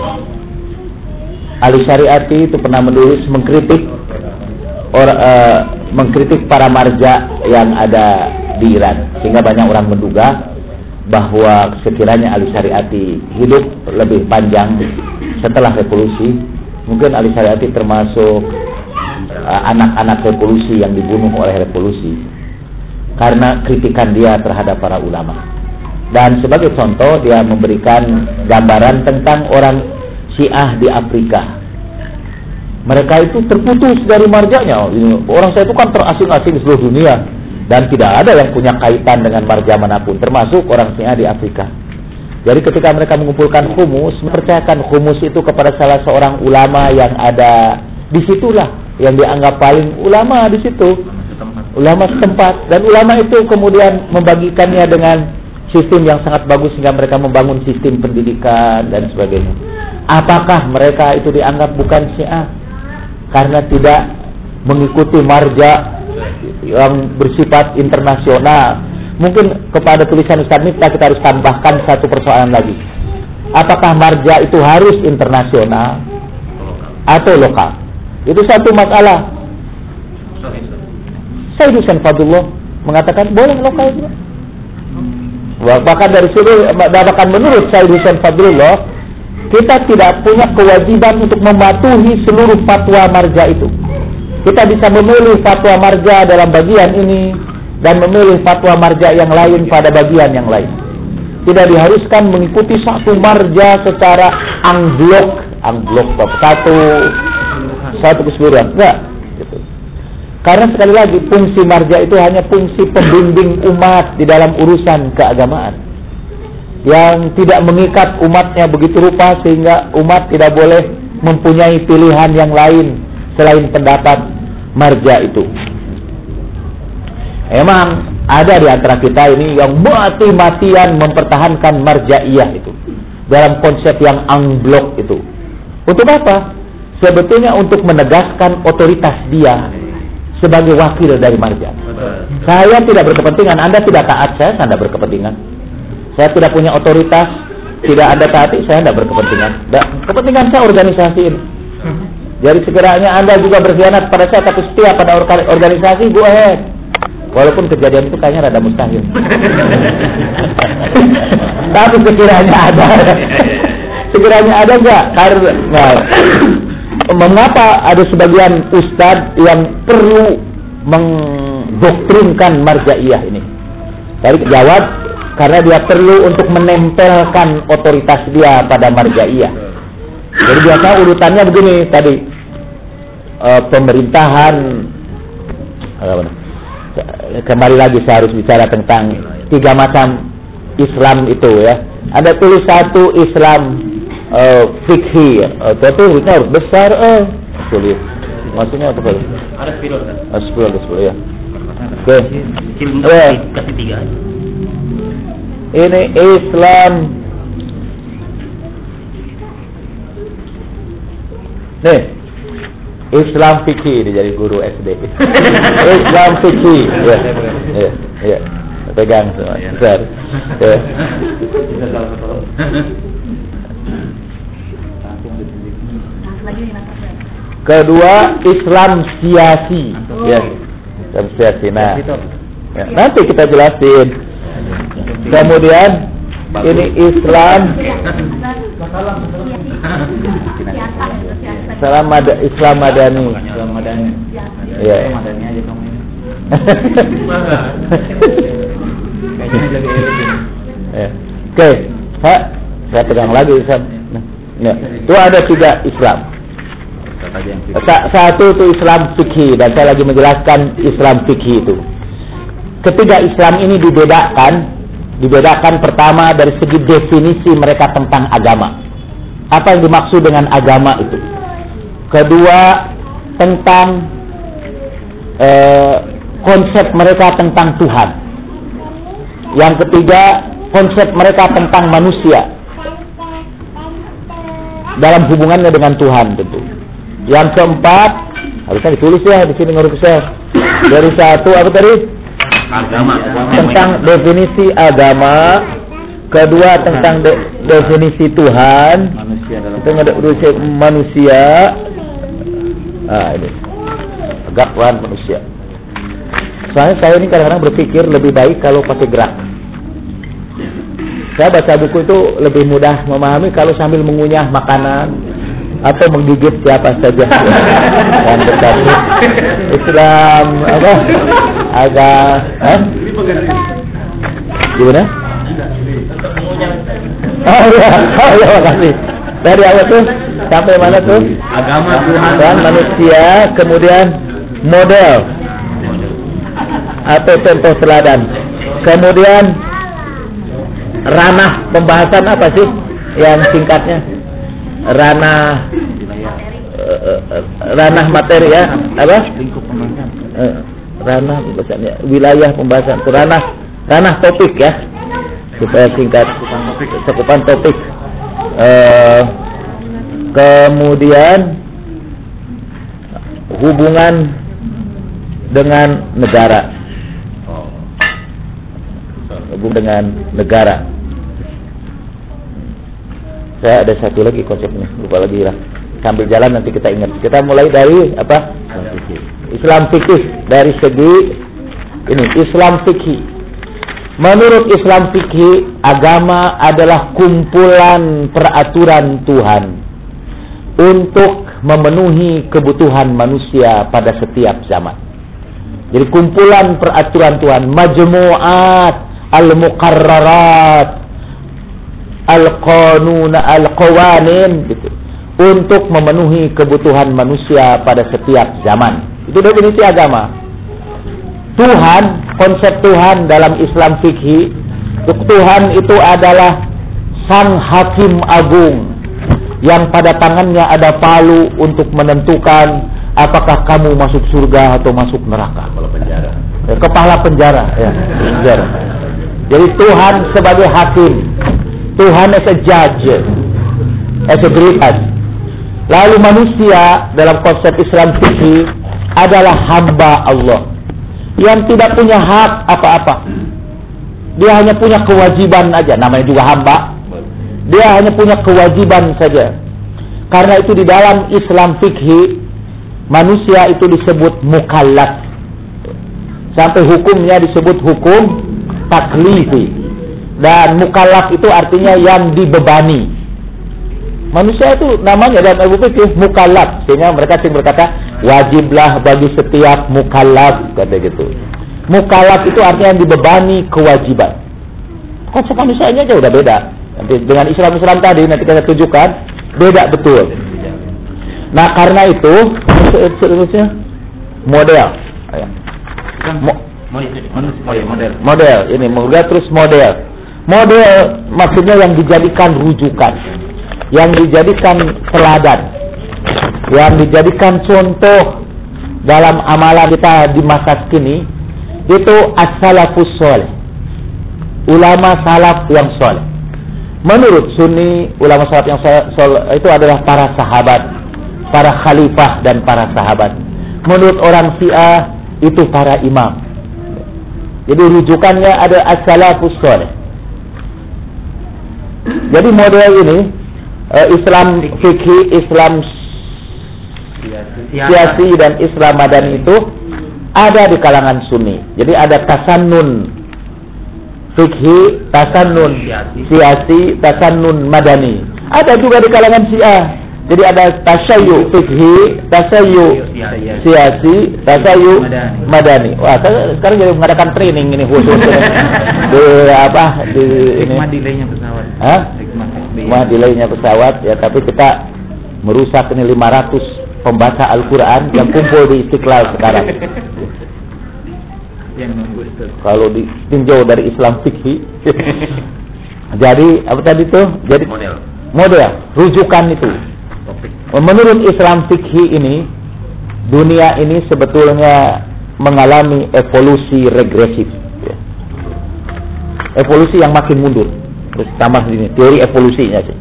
Ali Syariati itu pernah menulis mengkritik Or, uh, mengkritik para marja yang ada di Iran, sehingga banyak orang menduga bahwa sekiranya Ali Syariati hidup lebih panjang setelah revolusi, mungkin Ali Syariati termasuk uh, anak-anak revolusi yang dibunuh oleh revolusi karena kritikan dia terhadap para ulama. Dan sebagai contoh dia memberikan gambaran tentang orang Syiah di Afrika. Mereka itu terputus dari marjanya. Orang saya itu kan terasing-asing di seluruh dunia dan tidak ada yang punya kaitan dengan marja manapun, termasuk orang Syiah di Afrika. Jadi ketika mereka mengumpulkan khumus, mempercayakan khumus itu kepada salah seorang ulama yang ada di situlah, yang dianggap paling ulama di situ, ulama setempat. Dan ulama itu kemudian membagikannya dengan sistem yang sangat bagus sehingga mereka membangun sistem pendidikan dan sebagainya. Apakah mereka itu dianggap bukan Syiah karena tidak mengikuti marja yang bersifat internasional? Mungkin kepada tulisan Ustaz Miftah kita harus tambahkan satu persoalan lagi. Apakah marja itu harus internasional atau lokal? Itu satu masalah. Sayyid Husain Fadlullah mengatakan boleh lokal juga. Bahkan dari sini, bahkan menurut Sayyid Husain Fadlullah, kita tidak punya kewajiban untuk mematuhi seluruh fatwa marja itu. Kita bisa memilih fatwa marja dalam bagian ini dan memilih fatwa marja yang lain pada bagian yang lain. Tidak diharuskan mengikuti satu marja secara angblok, angblok satu satu keseluruhan. Enggak. Gitu. Karena sekali lagi fungsi marja itu hanya fungsi pembimbing umat di dalam urusan keagamaan, yang tidak mengikat umatnya begitu rupa sehingga umat tidak boleh mempunyai pilihan yang lain selain pendapat marja itu. Emang ada di antara kita ini yang mati-matian mempertahankan marjaiyah itu dalam konsep yang angblok itu. Untuk apa? Sebetulnya untuk menegaskan otoritas dia sebagai wakil dari marja. Saya tidak berkepentingan, Anda tidak taat, saya tidak berkepentingan. Saya tidak punya otoritas, tidak ada taati, saya tidak berkepentingan. Da, kepentingan saya organisasi ini. Jadi sekiranya Anda juga berkhianat pada saya, tapi setia pada organisasi, go ahead. Walaupun kejadian itu kayaknya rada mustahil. Tapi sekiranya ada, sekiranya ada enggak? Karena nah, mengapa ada sebagian ustadz yang perlu mendoktrinkan marjaiyah ini? Tadi jawab, karena dia perlu untuk menempelkan otoritas dia pada marjaiyah. Jadi biasa urutannya begini tadi, e, pemerintahan. Kembali lagi saya harus bicara tentang tiga macam Islam itu ya. Ada tulis satu Islam uh, fikhi, uh, tapi itu harus besar, eh uh, sulit. Maksudnya apa kalau? Ada sepuluh kan? Ada sepuluh, ada sepuluh ya. Oke. Okay. Kasih tiga. Ini Islam. Nih. Islam fikih, dia jadi guru S D. Islam fikih, ya, ya, ya, pegang semua, besar. Ya. Kedua, Islam siasi, ya, Islam siasi. Nah, ya, nanti kita jelasin. Kemudian ini Islam. Islam mad Islam madani. Islam madani. Iya. Madani aja kamu. Ya. Oke, Pak, saya pegang lagi Islam. Ya. Itu ada tiga Islam. Satu itu Islam fikih, dan saya lagi menjelaskan Islam fikih itu. Ketiga Islam ini dibedakan, dibedakan pertama dari segi definisi mereka tentang agama. Apa yang dimaksud dengan agama itu? Kedua, tentang eh, konsep mereka tentang Tuhan. Yang ketiga, konsep mereka tentang manusia dalam hubungannya dengan Tuhan tentu. Yang keempat, harusnya ditulis ya di sini ngurus saya. Dari satu apa tadi? Agama. Tentang definisi agama. Kedua tentang de definisi Tuhan. Manusia dalam definisi manusia. Ah ini agakwaan manusia. Soalnya saya ini kadang-kadang berpikir lebih baik kalau pakai gerak. Saya baca buku itu lebih mudah memahami kalau sambil mengunyah makanan atau menggigit siapa saja yang berkasih. Islam apa? Agak, eh? Gimana? Oh ya, oh ya, makasih. Dari awal tuh sampai mana tuh? Agama Tuhan Dan manusia, kemudian model atau contoh teladan. Kemudian ranah pembahasan apa sih yang singkatnya? Ranah uh, ranah materi ya, apa? Uh, ranah pembahasannya, wilayah pembahasan, itu ranah ranah topik ya, supaya singkat, cakupan topik. Uh, kemudian hubungan dengan negara, hubungan dengan negara. Saya ada satu lagi konsepnya, lupa lagi lah. Sambil jalan nanti kita ingat. Kita mulai dari apa? Islam fikih. Dari segi ini Islam fikih. Menurut Islam fikih, agama adalah kumpulan peraturan Tuhan untuk memenuhi kebutuhan manusia pada setiap zaman. Jadi kumpulan peraturan Tuhan, majmu'at al-muqarrarat al-qanun al-qawanin gitu, untuk memenuhi kebutuhan manusia pada setiap zaman. Itu definisi agama. Tuhan, konsep Tuhan dalam Islam fikih, Tuhan itu adalah Sang Hakim Agung yang pada tangannya ada palu untuk menentukan apakah kamu masuk surga atau masuk neraka. Kepala penjara. Eh, kepala penjara, ya, penjara. Jadi Tuhan sebagai hakim, Tuhan as a judge, as a great judge. Lalu manusia dalam konsep Islam fikih adalah hamba Allah yang tidak punya hak apa-apa. Dia hanya punya kewajiban aja, namanya juga hamba. Dia hanya punya kewajiban saja. Karena itu di dalam Islam fikih manusia itu disebut mukallaf. Sampai hukumnya disebut hukum taklifi. Dan mukallaf itu artinya yang dibebani. Manusia itu namanya dalam ilmu fikih mukallaf. Sehingga mereka sering berkata wajiblah bagi setiap mukallaf, kata gitu. Mukallaf itu artinya yang dibebani kewajiban. Konsep manusianya aja udah beda. Nanti dengan Islam-Islam tadi nanti kita tunjukkan beda betul. Nah karena itu seterusnya model. Mo- model. Model ini model terus model. Model maksudnya yang dijadikan rujukan, yang dijadikan teladan, yang dijadikan contoh dalam amalan kita di masa kini. Itu as-salafus soleh, ulama salaf yang soleh. Menurut Sunni, ulama salaf yang soleh itu adalah para sahabat, para khalifah dan para sahabat. Menurut orang Syiah itu para imam. Jadi rujukannya ada as-salafus soleh. Jadi model ini Islam fikih, Islam siasi dan Islam madani itu ada di kalangan Sunni. Jadi ada tasannun fikih, tasannun siasi, tasannun madani. Ada juga di kalangan Syiah. Jadi ada tasayyu fikih, tasayyu siasi, tasayyu madani. Wah, sekarang jadi mengadakan training ini khusus di apa di ini. Hikmah delaynya pesawat. Hah? Hikmah delaynya pesawat ya, tapi kita merusak ini lima ratus pembaca Al-Quran yang kumpul di Istiqlal sekarang. Kalau ditinjau dari Islam fikih. Jadi apa tadi tuh? Jadi model. Model, rujukan itu. Menurut Islam fikih ini, dunia ini sebetulnya mengalami evolusi regresif. Evolusi yang makin mundur. Terus tambah ini teori evolusinya sih.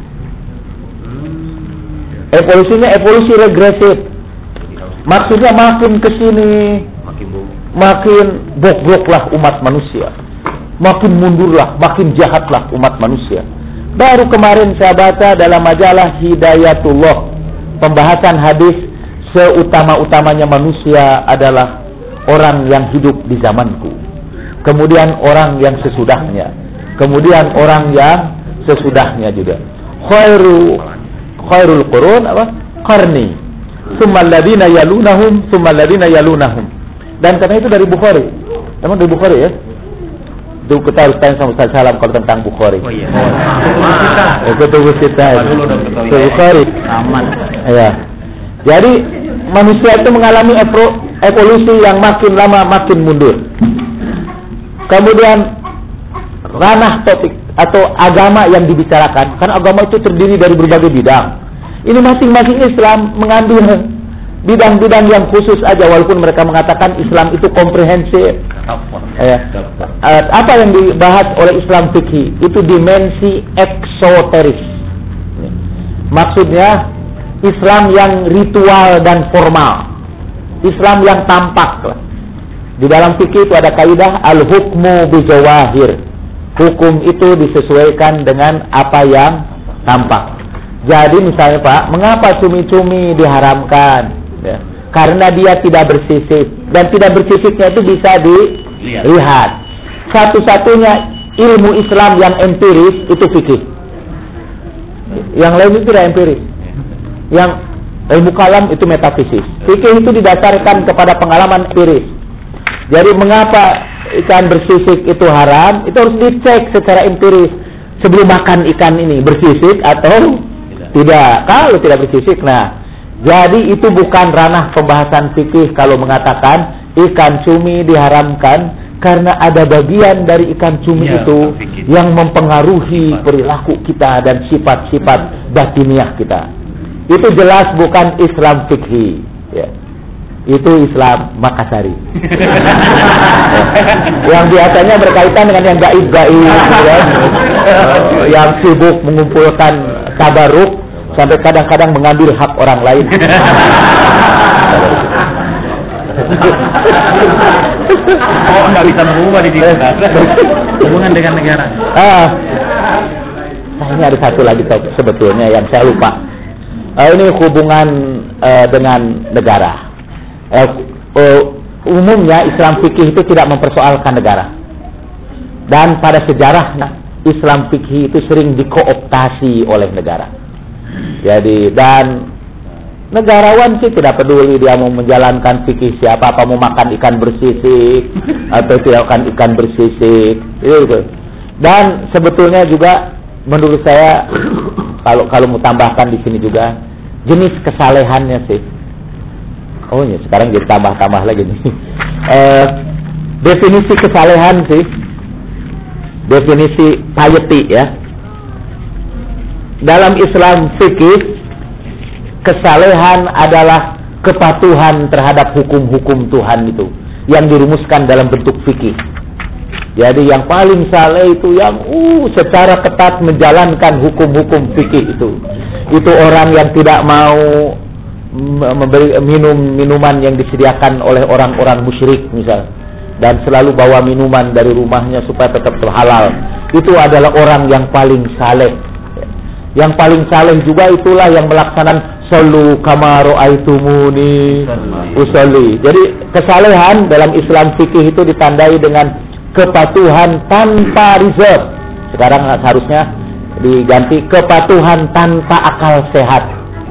Evolusinya evolusi regresif. Maksudnya makin kesini makin bobroklah umat manusia, makin mundurlah, makin jahatlah umat manusia. Baru kemarin saya baca dalam majalah Hidayatullah pembahasan hadis, seutama-utamanya manusia adalah orang yang hidup di zamanku, kemudian orang yang sesudahnya, kemudian orang yang sesudahnya juga. Khairu khairul qurun apa? Qarni. Tsummal ladzina yalunahum, tsummal ladzina yalunahum. Dan karena itu dari Bukhari. Emang dari Bukhari ya? Itu kita harus tanya sama Ustaz Salam kalau tentang Bukhari. Oh iya. Itu tuh kita. Itu Bukhari. Aman. Ya. Jadi manusia itu mengalami evolusi yang makin lama makin mundur. Kemudian ranah topik atau agama yang dibicarakan, karena agama itu terdiri dari berbagai bidang. Ini masing-masing Islam mengambil bidang-bidang yang khusus aja, walaupun mereka mengatakan Islam itu komprehensif. Ya. Apa yang dibahas oleh Islam fikih itu dimensi eksoteris. Maksudnya Islam yang ritual dan formal, Islam yang tampak. Di dalam fikih itu ada kaidah al-hukmu bijawahir. Hukum itu disesuaikan dengan apa yang tampak. Jadi misalnya Pak, mengapa cumi-cumi diharamkan? Ya, karena dia tidak bersisik, dan tidak bersisiknya itu bisa dilihat. Satu-satunya ilmu Islam yang empiris itu fikih. Yang lain itu tidak empiris. Yang ilmu kalam itu metafisik. Fikih itu didasarkan kepada pengalaman empiris. Jadi mengapa ikan bersisik itu haram? Itu harus dicek secara empiris sebelum makan ikan ini bersisik atau tidak. tidak. Kalau tidak bersisik, nah jadi itu bukan ranah pembahasan fikih kalau mengatakan ikan cumi diharamkan karena ada bagian dari ikan cumi ya, itu yang mempengaruhi perilaku kita dan sifat-sifat batiniah kita. Itu jelas bukan Islam fikih. Ya. Itu Islam Makassari. Yang biasanya berkaitan dengan yang gaib-gaib, ya. Yang sibuk mengumpulkan tabaruk sampai kadang-kadang mengambil hak orang lain. Oh, nggak bisa mengubah di sini. Hubungan dengan negara. Ah, nah ini ada satu lagi sebetulnya yang saya lupa. Uh, ini hubungan uh, dengan negara. Uh, uh, umumnya Islam fikih itu tidak mempersoalkan negara. Dan pada sejarahnya Islam fikih itu sering dikooptasi oleh negara. Jadi dan negarawan sih tidak peduli dia mau menjalankan fikih siapa, apa mau makan ikan bersisik atau tidak makan ikan bersisik. Itu. Dan sebetulnya juga menurut saya kalau kalau mau tambahkan di sini juga jenis kesalehannya sih. Oh ya, sekarang jadi tambah-tambah lagi nih. Eh, definisi kesalehan sih, definisi piety ya. Dalam Islam fikih, kesalehan adalah kepatuhan terhadap hukum-hukum Tuhan itu yang dirumuskan dalam bentuk fikih. Jadi yang paling saleh itu yang uh secara ketat menjalankan hukum-hukum fikih itu. Itu orang yang tidak mau memberi minum minuman yang disediakan oleh orang-orang musyrik misal, dan selalu bawa minuman dari rumahnya supaya tetap halal. Itu adalah orang yang paling saleh. Yang paling saleh juga itulah yang melaksanakan sallu kama ra'aitumuni usolli. Jadi kesalehan dalam Islam fikih itu ditandai dengan kepatuhan tanpa reserve. Sekarang seharusnya diganti kepatuhan tanpa akal sehat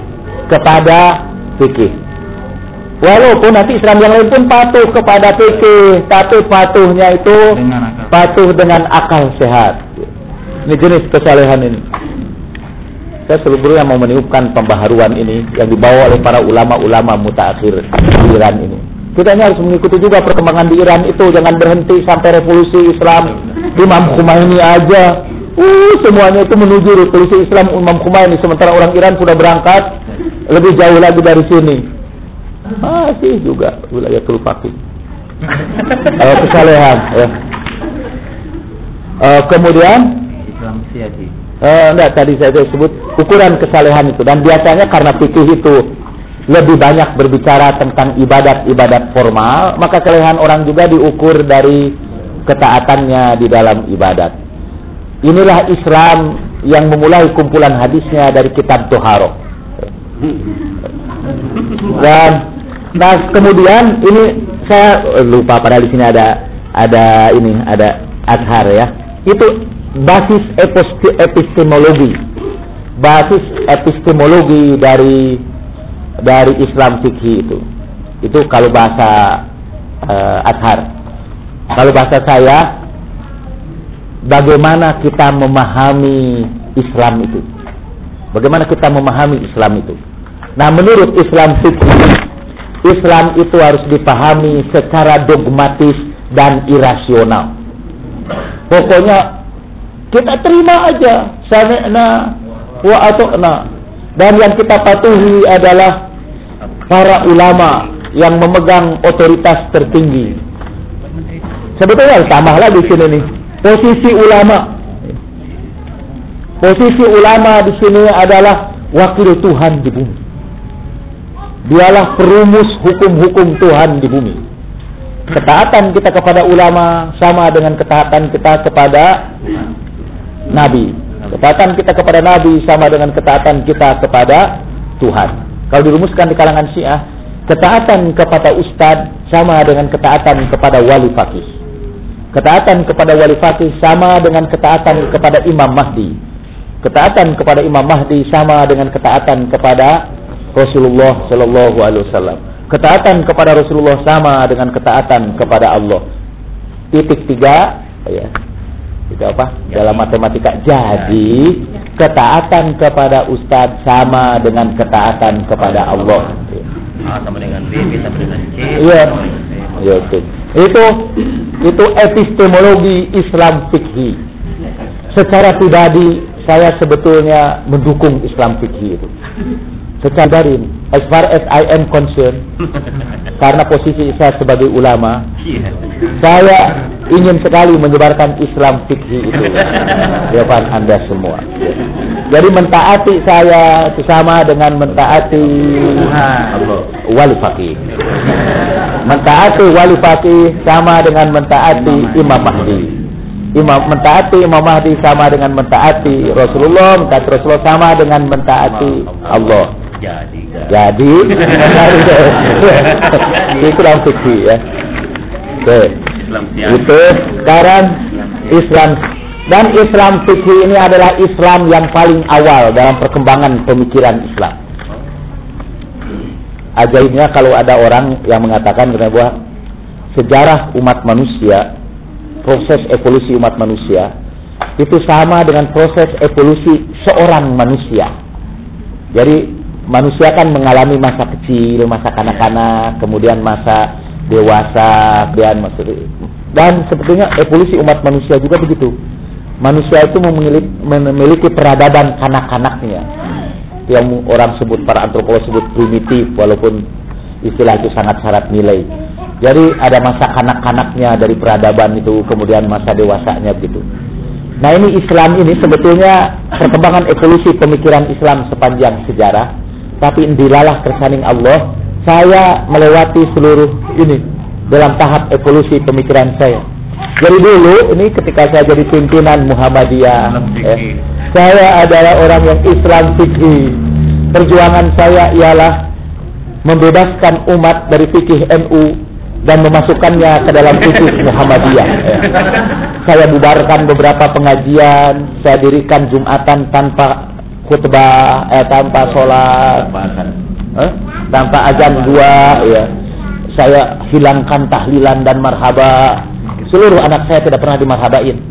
kepada fikih. Walaupun nanti Islam yang lain pun patuh kepada fikih, tapi patuhnya itu dengan patuh dengan akal sehat. Ini jenis kesalehan ini. Saya sebetulnya mau meniupkan pembaharuan ini yang dibawa oleh para ulama-ulama mutaakhir di Iran ini. Kita ini harus mengikuti juga perkembangan di Iran itu, jangan berhenti sampai revolusi Islam Imam Khomeini aja. Uh, semuanya itu menuju revolusi Islam Imam Khomeini, sementara orang Iran sudah berangkat lebih jauh lagi dari sini. Masih juga wilayah Tulpaki. Uh, kesalehan. Ya. Uh, kemudian Islam siadi. Uh, enggak, tadi saya sebut ukuran kesalehan itu, dan biasanya karena fikih itu lebih banyak berbicara tentang ibadat-ibadat formal, maka kesalehan orang juga diukur dari ketaatannya di dalam ibadat. Inilah Islam yang memulai kumpulan hadisnya dari kitab Toharoh. Dan nah kemudian ini saya lupa, padahal di sini ada ada ini ada Azhar ya. Itu basis epistemologi. basis epistemologi dari dari Islam fikih itu. Itu kalau bahasa uh, Azhar. Kalau bahasa saya, bagaimana kita memahami Islam itu? Bagaimana kita memahami Islam itu? Nah, menurut Islam fikih, Islam itu harus dipahami secara dogmatis dan irasional. Pokoknya kita terima aja, sami'na wa ata'na. Dan yang kita patuhi adalah para ulama yang memegang otoritas tertinggi. Sebetulnya tambah lagi di sini nih, posisi ulama. Posisi ulama di sini adalah wakil Tuhan di bumi. Dialah perumus hukum-hukum Tuhan di bumi. Ketaatan kita kepada ulama sama dengan ketaatan kita kepada Nabi. Ketaatan kita kepada Nabi sama dengan ketaatan kita kepada Tuhan. Kalau dirumuskan di kalangan Syiah, ketaatan kepada ustadz sama dengan ketaatan kepada wali faqih. Ketaatan kepada wali faqih sama dengan ketaatan kepada Imam Mahdi. Ketaatan kepada Imam Mahdi sama dengan ketaatan kepada Rasulullah Sallallahu Alaihi Wasallam. Ketaatan kepada Rasulullah sama dengan ketaatan kepada Allah. Titik tiga, ya. Itu apa? Dalam matematika. Jadi ketaatan kepada ustadz sama dengan ketaatan kepada Allah. A sama dengan B, B sama dengan C. Iya. Ya, itu. Itu itu epistemologi Islam fikih. Secara pribadi saya sebetulnya mendukung Islam fikih itu. Secara darin, as far as I am concerned, karena posisi saya sebagai ulama, saya ingin sekali menyebarkan Islam fikih itu di depan Anda semua. Jadi mentaati saya sama dengan mentaati wali faqih. Mentaati wali faqih sama dengan mentaati Imam Mahdi. Imam mentaati Imam Mahdi sama dengan mentaati Rasulullah, mentaati Rasulullah sama dengan mentaati Allah. Jadi, jadi, Islam fikih ya. Oke. Itu sekarang Islam dan Islam fikih ini adalah Islam yang paling awal dalam perkembangan pemikiran Islam. Ajaibnya kalau ada orang yang mengatakan bahwa sejarah umat manusia, proses evolusi umat manusia itu sama dengan proses evolusi seorang manusia. Jadi manusia kan mengalami masa kecil, masa kanak-kanak, kemudian masa dewasa, kemudian masa dan sebetulnya evolusi umat manusia juga begitu. Manusia itu memiliki, memiliki peradaban kanak-kanaknya, yang orang sebut, para antropolog sebut primitif, walaupun istilah itu sangat syarat nilai. Jadi ada masa kanak-kanaknya dari peradaban itu, kemudian masa dewasanya begitu. Nah ini Islam ini sebetulnya perkembangan evolusi pemikiran Islam sepanjang sejarah. Tapi indilalah kersaning Allah, saya melewati seluruh ini dalam tahap evolusi pemikiran saya. Jadi dulu ini ketika saya jadi pimpinan Muhammadiyah, eh, saya adalah orang yang Islam fikih. Perjuangan saya ialah membebaskan umat dari fikih N U dan memasukkannya ke dalam fikih Muhammadiyah. Eh. Saya bubarkan beberapa pengajian, saya dirikan Jumatan tanpa khutbah, eh, tanpa sholat, eh, tanpa azan dua, ya. Saya hilangkan tahlilan dan marhaba. Seluruh anak saya tidak pernah dimarhabain.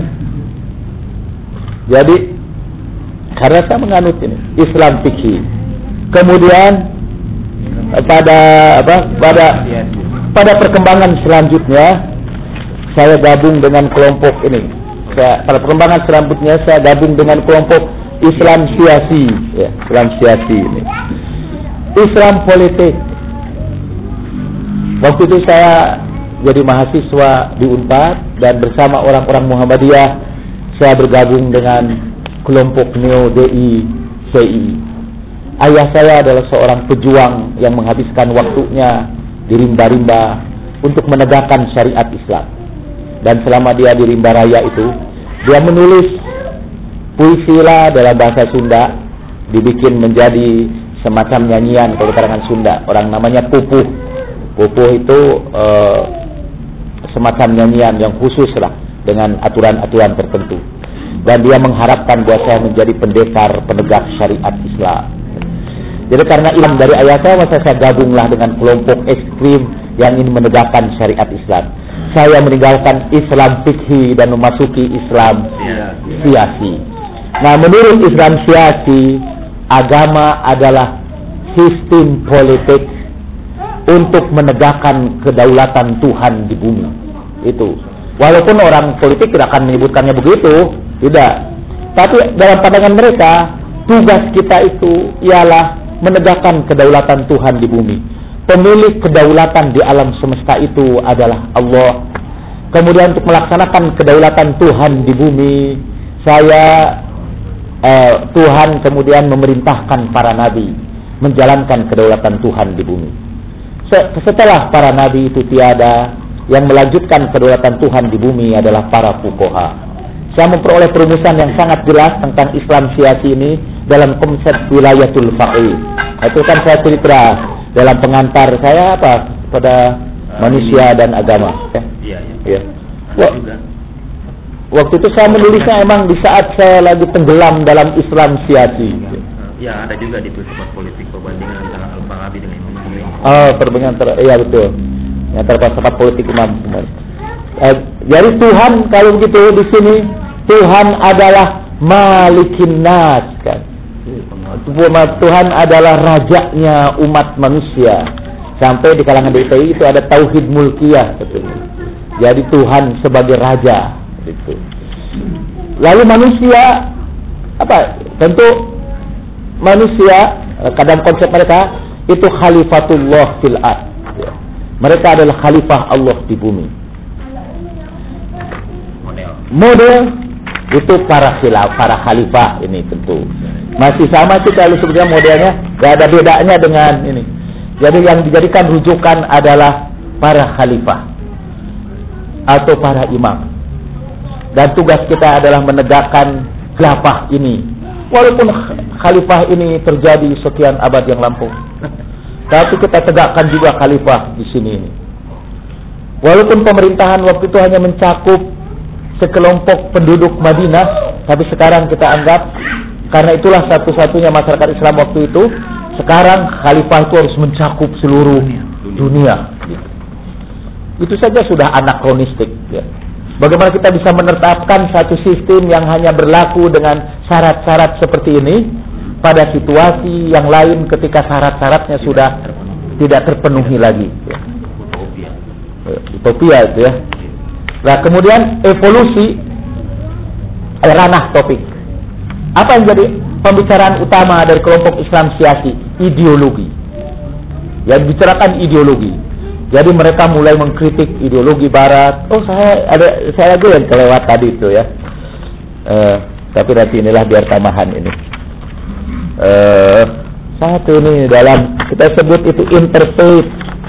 Jadi karena saya menganut ini Islam fikih. Kemudian pada apa? Pada pada perkembangan selanjutnya saya gabung dengan kelompok ini. Saya, pada perkembangan selanjutnya saya gabung dengan kelompok Islam siasi, ya, Islam siasi ini. Islam politik. Waktu itu saya jadi mahasiswa di Unpad dan bersama orang-orang Muhammadiyah saya bergabung dengan kelompok Neo D I C I. Ayah saya adalah seorang pejuang yang menghabiskan waktunya di rimba-rimba untuk menegakkan syariat Islam. Dan selama dia di rimba raya itu, dia menulis puisi lah dalam bahasa Sunda, dibikin menjadi semacam nyanyian kalau karangan Sunda. Orang namanya pupuh. Pupuh itu e, semacam nyanyian yang khusus lah dengan aturan-aturan tertentu. dan dia mengharapkan bahwa saya menjadi pendekar penegak syariat Islam. Jadi karena ilmu dari ayah saya, maka saya gabunglah dengan kelompok ekstrim yang ingin menegakkan syariat Islam. Saya meninggalkan Islam fikhi dan memasuki Islam siasi. Nah, menurut Islam siasi, agama adalah sistem politik untuk menegakkan kedaulatan Tuhan di bumi. Itu. Walaupun orang politik tidak akan menyebutkannya begitu, tidak. Tapi dalam pandangan mereka, tugas kita itu ialah menegakkan kedaulatan Tuhan di bumi. Pemilik kedaulatan di alam semesta itu adalah Allah. Kemudian untuk melaksanakan kedaulatan Tuhan di bumi, saya eh, Tuhan kemudian memerintahkan para nabi menjalankan kedaulatan Tuhan di bumi. Setelah para nabi itu tiada, yang melanjutkan kedaulatan Tuhan di bumi adalah para fuqaha. Saya memperoleh perumusan yang sangat jelas tentang Islam siasi ini dalam konsep wilayatul faqih. Itu kan saya cerita dalam pengantar saya apa pada manusia dan agama. Ya. Iya, iya. Ya. Waktu itu saya menulisnya emang di saat saya lagi tenggelam dalam Islam siasi. Ya, ada juga di filsafat politik perbandingan antara Al-Farabi dengan Imam Khomeini. Oh, perbandingan antara, iya betul. Antara filsafat politik Imam Khomeini. Eh, jadi Tuhan kalau begitu di sini Tuhan adalah Malikin Nas kan. Tuhan adalah rajanya umat manusia. Sampai di kalangan D P I itu ada tauhid mulkiyah katanya. Jadi Tuhan sebagai raja itu. Lalu manusia apa? Tentu manusia kadang konsep mereka itu khalifatullah fil ard. Mereka adalah khalifah Allah di bumi. Model. Model itu para khilaf, para khalifah ini tentu. Masih sama sih kalau sebenarnya modelnya, gak ada bedanya dengan ini. Jadi yang dijadikan rujukan adalah para khalifah atau para imam. Dan tugas kita adalah menegakkan khilafah ini. Walaupun khalifah ini terjadi sekian abad yang lampau, tapi kita tegakkan juga khalifah di sini. Walaupun pemerintahan waktu itu hanya mencakup sekelompok penduduk Madinah, tapi sekarang kita anggap karena itulah satu-satunya masyarakat Islam waktu itu. Sekarang khalifah itu harus mencakup seluruh dunia. Itu saja sudah anakronistik. Ya. Bagaimana kita bisa menetapkan satu sistem yang hanya berlaku dengan syarat-syarat seperti ini pada situasi yang lain ketika syarat-syaratnya sudah tidak terpenuhi lagi. Ya. Utopia itu ya. Nah kemudian evolusi eh, ranah topik. Apa yang jadi pembicaraan utama dari kelompok Islam siasi? Ideologi. Yang dibicarakan ideologi. Jadi mereka mulai mengkritik ideologi Barat. Oh saya ada saya aja yang kelewat tadi itu ya. Uh, tapi nanti inilah biar tambahan ini. Uh, satu ini dalam kita sebut itu interfaith.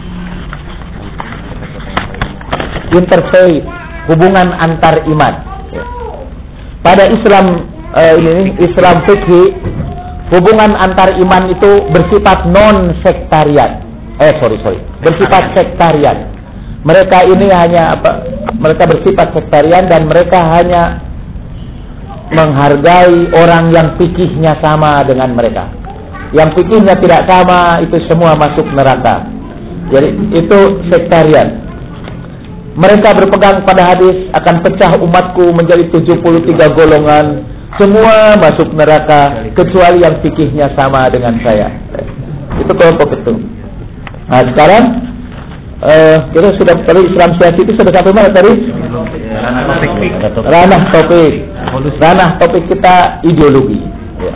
Interfaith, hubungan antar iman. Pada Islam uh, ini Islam fikih, hubungan antar iman itu bersifat non sektarian. Eh sorry sorry, bersifat sektarian. Mereka ini hanya apa? Mereka bersifat sektarian dan mereka hanya menghargai orang yang fikihnya sama dengan mereka. Yang fikihnya tidak sama itu semua masuk neraka. Jadi itu sektarian. Mereka berpegang pada hadis akan pecah umatku menjadi tujuh puluh tiga golongan, semua masuk neraka kecuali yang fikihnya sama dengan saya. Itu kelompok itu. Nah sekarang uh, kita sudah tadi Islam siasi itu sudah sampai mana tadi? Ranah topik. Ranah topik kita ideologi. Ya.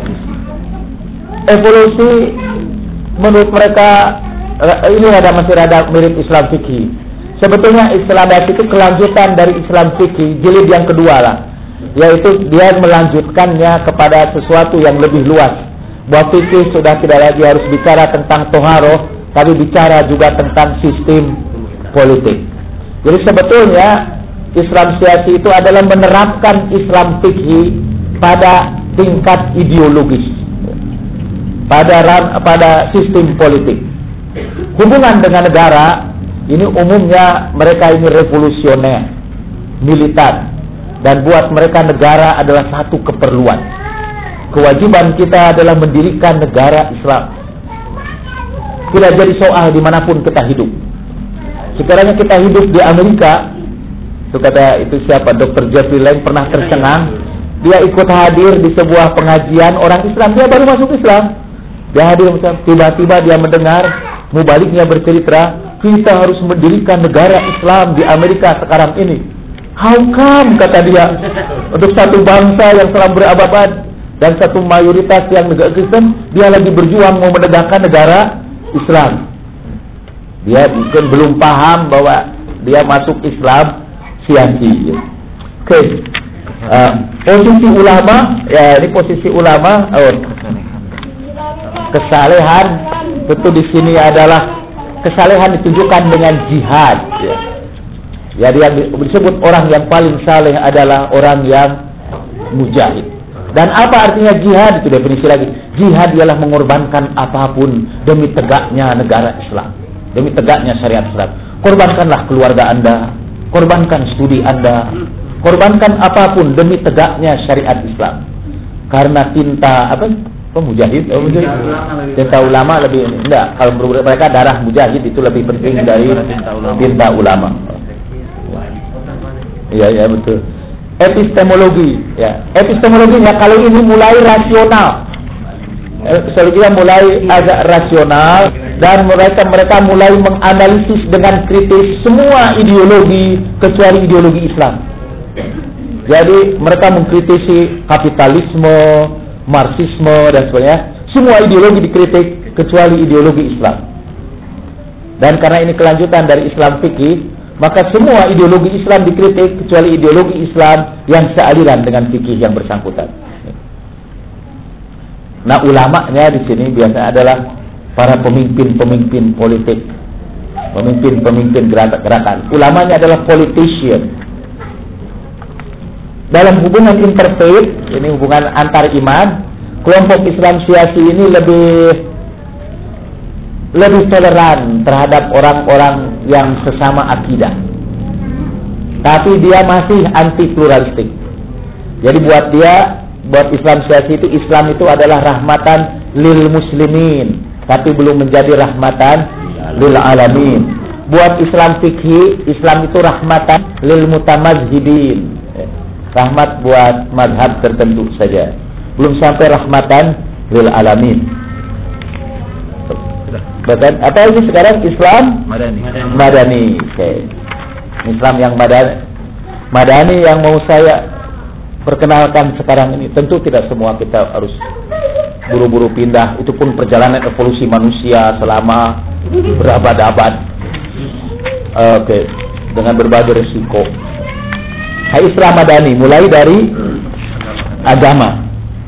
Evolusi menurut mereka ini ada masih ada mirip Islam fikih. Sebetulnya Islam siasi itu kelanjutan dari Islam fikih jilid yang kedua lah. Yaitu dia melanjutkannya kepada sesuatu yang lebih luas. Bahwa fikih sudah tidak lagi harus bicara tentang toharoh, tapi bicara juga tentang sistem politik. Jadi sebetulnya Islam siasi itu adalah menerapkan Islam fikih pada tingkat ideologis, pada pada sistem politik. Hubungan dengan negara ini umumnya mereka ini revolusioner, militan. Dan buat mereka negara adalah satu keperluan. Kewajiban kita adalah mendirikan negara Islam. Tidak jadi soal dimanapun kita hidup. Sekiranya kita hidup di Amerika, itu kata itu siapa, dokter Jeffrey Lang pernah tercengang. Dia ikut hadir di sebuah pengajian orang Islam, dia baru masuk Islam. Dia hadir, tiba-tiba dia mendengar mubaliknya bercerita, kita harus mendirikan negara Islam di Amerika sekarang ini. How come, kata dia, untuk satu bangsa yang selama berabad-abad dan satu mayoritas yang negara Kristen, dia lagi berjuang mau menegakkan negara Islam. Dia mungkin belum paham bahwa dia masuk Islam sia-sia. Oke, okay. uh, posisi ulama, ya ini posisi ulama. Oh, kesalehan tentu di sini adalah kesalehan ditunjukkan dengan jihad. Ya. Jadi yang disebut orang yang paling saleh adalah orang yang mujahid. Dan apa artinya jihad? Itu definisi lagi. Jihad ialah mengorbankan apapun demi tegaknya negara Islam, demi tegaknya syariat Islam. Korbankanlah keluarga Anda, korbankan studi Anda, korbankan apapun demi tegaknya syariat Islam. Karena tinta apa? Pemujahid, oh, mujahid. Tinta ulama lebih enggak. Kalau menurut mereka darah mujahid itu lebih penting dari tinta ulama. Iya, ya betul. Epistemologi, ya. Epistemologinya kalau ini mulai rasional. Epistemologinya mulai agak rasional dan mereka mereka mulai menganalisis dengan kritis semua ideologi kecuali ideologi Islam. Jadi mereka mengkritisi kapitalisme, Marxisme dan sebagainya. Semua ideologi dikritik kecuali ideologi Islam. Dan karena ini kelanjutan dari Islam fikih, maka semua ideologi Islam dikritik kecuali ideologi Islam yang sealiran dengan fikih yang bersangkutan. Nah, ulamanya di sini biasanya adalah para pemimpin-pemimpin politik, pemimpin-pemimpin gerakan. Ulamanya adalah politician. Dalam hubungan interfaith, ini hubungan antar iman, kelompok Islam Syiasi ini lebih lebih toleran terhadap orang-orang yang sesama akidah. Tapi dia masih anti pluralistik. Jadi buat dia, buat Islam Syiasi itu, Islam itu adalah rahmatan lil muslimin, tapi belum menjadi rahmatan lil alamin. Buat Islam fikhi, Islam itu rahmatan lil mutamazhibin, rahmat buat mazhab tertentu saja, belum sampai rahmatan lil alamin. Bahkan apa ini sekarang Islam Madani. Madani. Oke. Okay. Islam yang Madani. Madani yang mau saya perkenalkan sekarang ini. Tentu tidak semua kita harus buru-buru pindah. Itu pun perjalanan evolusi manusia selama berabad-abad. Oke, okay. Dengan berbagai resiko. Hai Islam Madani mulai dari agama.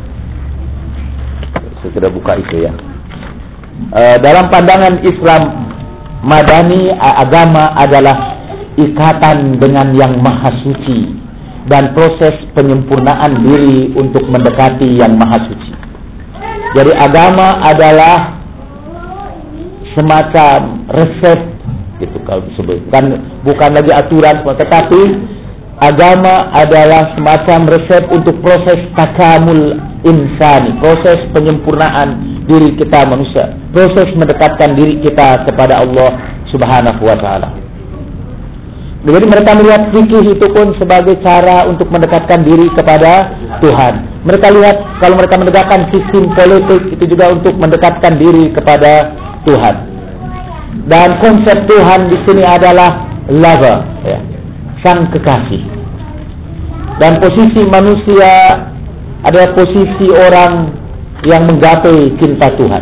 Saya sudah buka itu ya. Uh, dalam pandangan Islam Madani, agama adalah ikatan dengan yang maha suci dan proses penyempurnaan diri untuk mendekati yang maha suci. Jadi agama adalah semacam resep, gitu kalau disebutkan, bukan lagi aturan, tetapi agama adalah semacam resep untuk proses takamul insani, proses penyempurnaan diri kita manusia, proses mendekatkan diri kita kepada Allah Subhanahu wa taala. Jadi mereka melihat fikih itu pun sebagai cara untuk mendekatkan diri kepada Tuhan. Mereka lihat kalau mereka mendekatkan sistem politik itu juga untuk mendekatkan diri kepada Tuhan. Dan konsep Tuhan di sini adalah lover, ya, sang kekasih. Dan posisi manusia adalah posisi orang yang menggapai cinta Tuhan.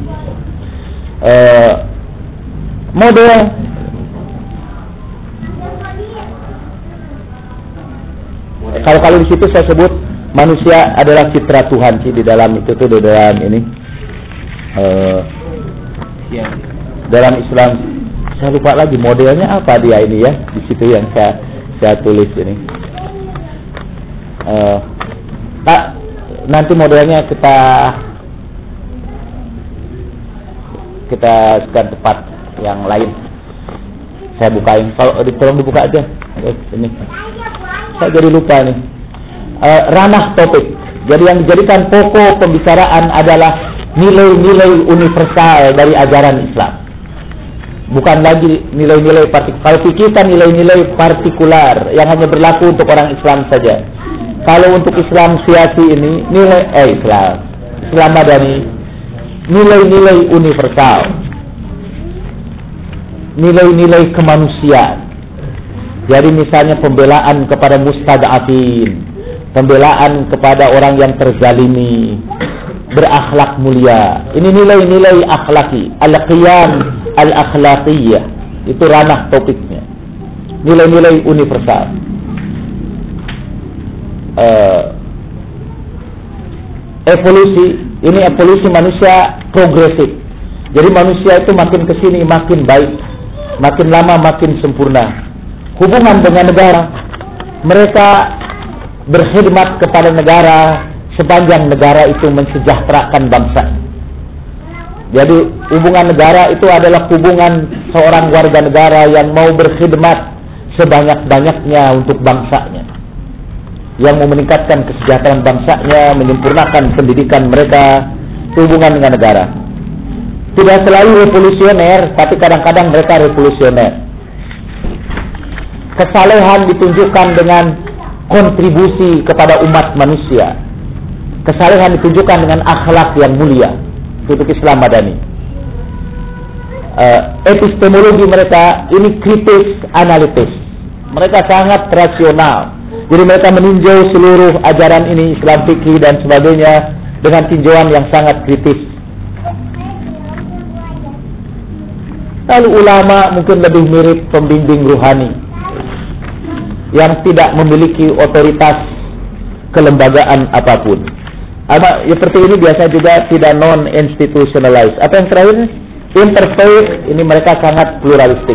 Uh, model kalau kalau di situ saya sebut manusia adalah citra Tuhan sih di dalam itu tuh di dalam ini uh, dalam Islam. Saya lupa lagi modelnya apa dia ini ya, di situ yang saya saya tulis ini. Uh, tak nanti modelnya kita kita sekian tempat yang lain saya bukain. Kalau tolong dibuka aja. Oke, ini saya jadi lupa nih. Uh, ranah topik. Jadi yang dijadikan pokok pembicaraan adalah nilai-nilai universal dari ajaran Islam. Bukan lagi nilai-nilai partikular. Kalau fikih kan nilai-nilai partikular yang hanya berlaku untuk orang Islam saja. Kalau untuk Islam siasi ini nilai eh Islam Islam Madani nilai-nilai universal, nilai-nilai kemanusiaan. Jadi misalnya pembelaan kepada mustad'afin, pembelaan kepada orang yang terzalimi, berakhlak mulia. Ini nilai-nilai akhlaki, al-qiyam al-akhlaqiyah. Itu ranah topiknya. Nilai-nilai universal. Uh, evolusi, ini evolusi manusia progresif. Jadi manusia itu makin kesini makin baik, makin lama makin sempurna. Hubungan dengan negara, mereka berkhidmat kepada negara sepanjang negara itu mensejahterakan bangsa. Jadi hubungan negara itu adalah hubungan seorang warga negara yang mau berkhidmat sebanyak-banyaknya untuk bangsanya, yang mau meningkatkan kesejahteraan bangsanya, menyempurnakan pendidikan mereka. Hubungan dengan negara tidak selalu revolusioner, tapi kadang-kadang mereka revolusioner. Kesalehan ditunjukkan dengan kontribusi kepada umat manusia. Kesalehan ditunjukkan dengan akhlak yang mulia. Untuk Islam Madani. Uh, epistemologi mereka ini kritis analitis. Mereka sangat rasional. Jadi mereka meninjau seluruh ajaran ini, Islam fikih dan sebagainya, dengan tinjauan yang sangat kritis. Lalu ulama mungkin lebih mirip pembimbing ruhani yang tidak memiliki otoritas kelembagaan apapun. Ama seperti ini biasa juga tidak non-institutionalized. Apa yang terakhir? Interfaith, ini mereka sangat pluralistik.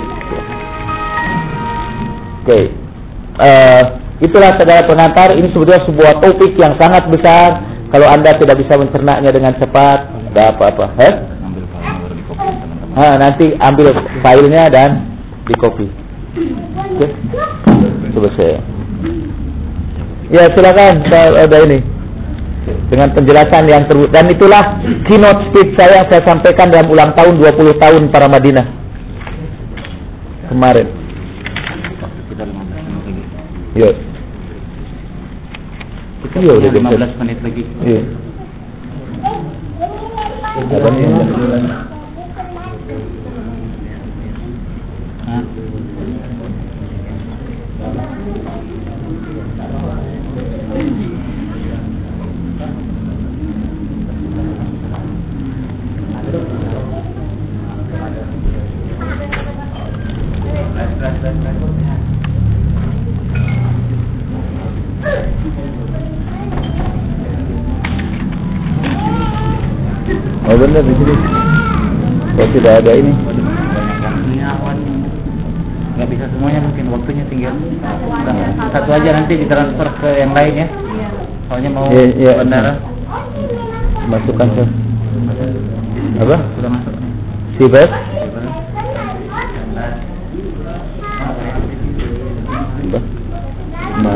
Oke, okay. uh, itulah saudara pengantar. Ini sebetulnya sebuah topik yang sangat besar. Kalau Anda tidak bisa mencernanya dengan cepat, tidak apa-apa. Eh? Nah, nanti ambil filenya dan di copy. Oke, okay. Coba saya. Ya silakan, ada ini dengan penjelasan yang terus, dan itulah keynote speech saya yang saya sampaikan dalam ulang tahun dua puluh tahun para Madinah kemarin. Iya. Iya udah lima belas menit lagi. Iya. Apa nih? Hah? Oh benar di sini. Oh tidak ada ini. Nggak bisa semuanya, mungkin waktunya tinggal satu aja, nanti ditransfer ke yang lain ya. Soalnya mau ya, ya, bandara. Masukkan ke apa? Sudah masuk. Sibet. Ma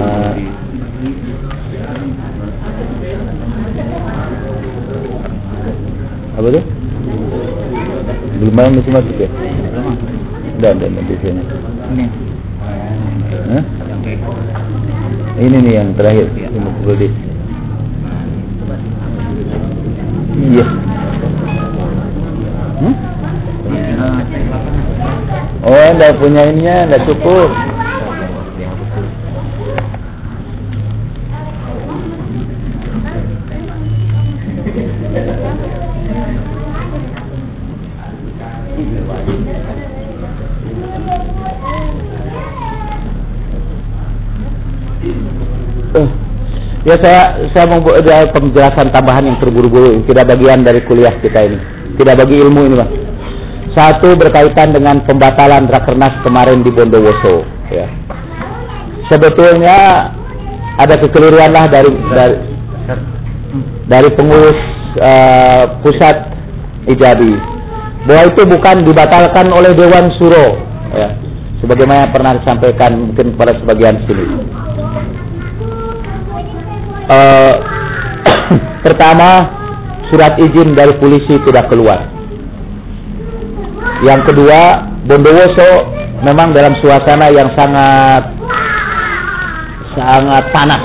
apa tuh? Belum main masih masuk ya? Dan dan nanti sini. Ini. Hah? Ini nih yang terakhir. lima puluh detik. Iya. Hmm? Oh, enggak punya ininya, enggak cukup. Ya saya saya mau ada penjelasan tambahan yang terburu-buru, tidak bagian dari kuliah kita ini, tidak bagi ilmu ini, Pak. Satu berkaitan dengan pembatalan Rakernas kemarin di Bondowoso. Ya. Sebetulnya ada kekeliruan lah dari dari, dari pengurus uh, pusat Ijabi, bahwa itu bukan dibatalkan oleh Dewan Suro, ya. Sebagaimana pernah disampaikan mungkin kepada sebagian sini. uh, pertama, surat izin dari polisi tidak keluar. Yang kedua, Bondowoso memang dalam suasana yang sangat sangat panas.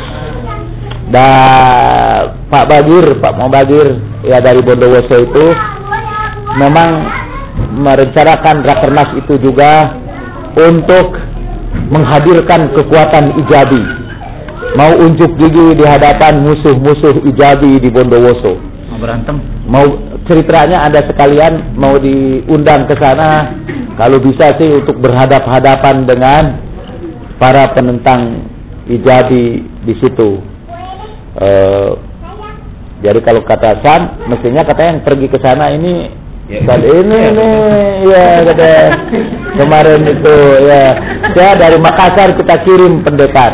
Dan Pak Bagir, Pak Mubagir ya dari Bondowoso itu memang merencanakan rakernas itu juga untuk menghadirkan kekuatan Ijabi, mau unjuk gigi di hadapan musuh-musuh Ijabi di Bondowoso. Mau berantem? Mau ceritanya ada sekalian mau diundang ke sana, kalau bisa sih untuk berhadap-hadapan dengan para penentang Ijabi di situ. Uh, jadi kalau kata Sam, mestinya katanya yang pergi ke sana ini ya, ini ya. ini ya kata kemarin itu ya, saya dari Makassar kita kirim pendekar.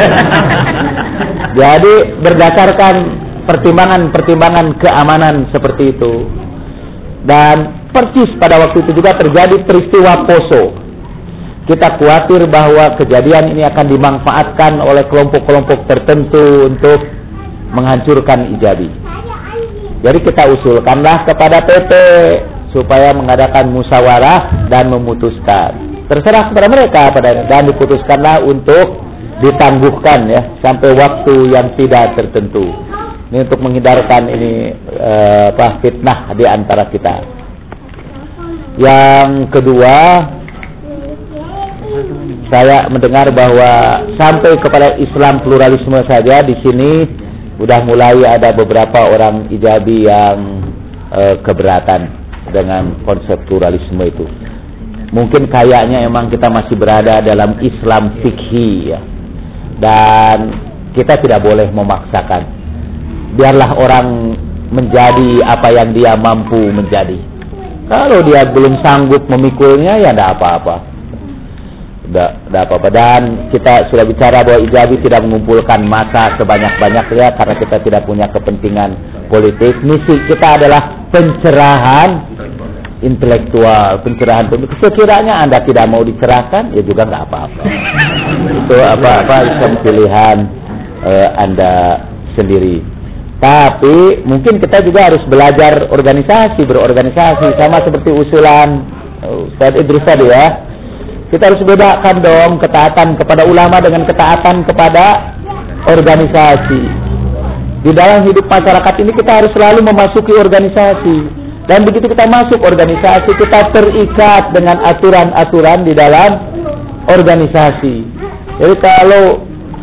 Jadi berdasarkan pertimbangan-pertimbangan keamanan seperti itu. Dan persis pada waktu itu juga terjadi peristiwa Poso. Kita khawatir bahwa kejadian ini akan dimanfaatkan oleh kelompok-kelompok tertentu untuk menghancurkan Ijabi. Jadi kita usulkanlah kepada P P supaya mengadakan musyawarah dan memutuskan. Terserah kepada mereka pada dan diputuskanlah untuk ditangguhkan ya sampai waktu yang tidak tertentu. Ini untuk menghindarkan ini eh, apa fitnah di antara kita. Yang kedua, saya mendengar bahwa sampai kepada Islam pluralisme saja di sini sudah mulai ada beberapa orang Ijabi yang eh, keberatan dengan konsep pluralisme itu. Mungkin kayaknya emang kita masih berada dalam Islam fikhi ya. Dan kita tidak boleh memaksakan. Biarlah orang menjadi apa yang dia mampu menjadi. Kalau dia belum sanggup memikulnya ya tidak apa-apa. Tidak apa-apa. Dan kita sudah bicara bahwa Ijabi tidak mengumpulkan massa sebanyak-banyaknya karena kita tidak punya kepentingan politik. Misi kita adalah pencerahan intelektual, pencerahan politik. Sekiranya Anda tidak mau dicerahkan, ya juga nggak apa-apa. Itu apa-apa itu pilihan uh, Anda sendiri. Tapi mungkin kita juga harus belajar organisasi, berorganisasi sama seperti usulan uh, Ustaz Idris tadi ya. Kita harus bedakan dong ketaatan kepada ulama dengan ketaatan kepada organisasi. Di dalam hidup masyarakat ini kita harus selalu memasuki organisasi. Dan begitu kita masuk organisasi, kita terikat dengan aturan-aturan di dalam organisasi. Jadi kalau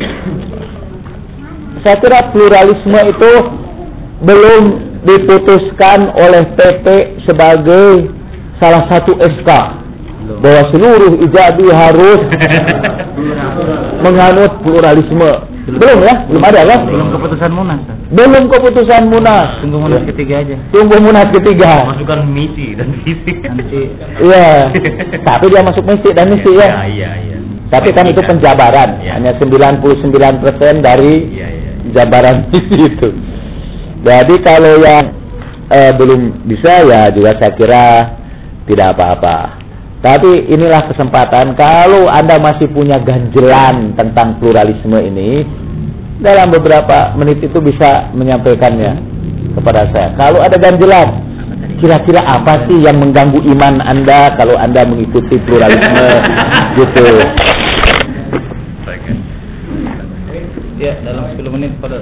saya kira pluralisme itu belum diputuskan oleh P P sebagai salah satu S K bahwa seluruh Ijabi harus menganut pluralisme. Belum ya? Belum ada kan? Belum keputusan Munas. Belum keputusan Munas. Tunggu Munas ketiga aja. Tunggu Munas ketiga. Masukkan misi dan visi. Iya. Tapi dia masuk misi dan misi ya. Iya, iya, iya. Tapi kan itu penjabaran. Ya. Hanya sembilan puluh sembilan persen dari ya, ya. Jabaran itu. Jadi kalau yang eh, belum bisa ya juga saya kira tidak apa-apa. Tapi inilah kesempatan kalau Anda masih punya ganjelan tentang pluralisme ini, dalam beberapa menit itu bisa menyampaikannya kepada saya. Kalau ada ganjelan, kira-kira apa sih yang mengganggu iman Anda kalau Anda mengikuti pluralisme gitu. Ya, dalam sepuluh menit pada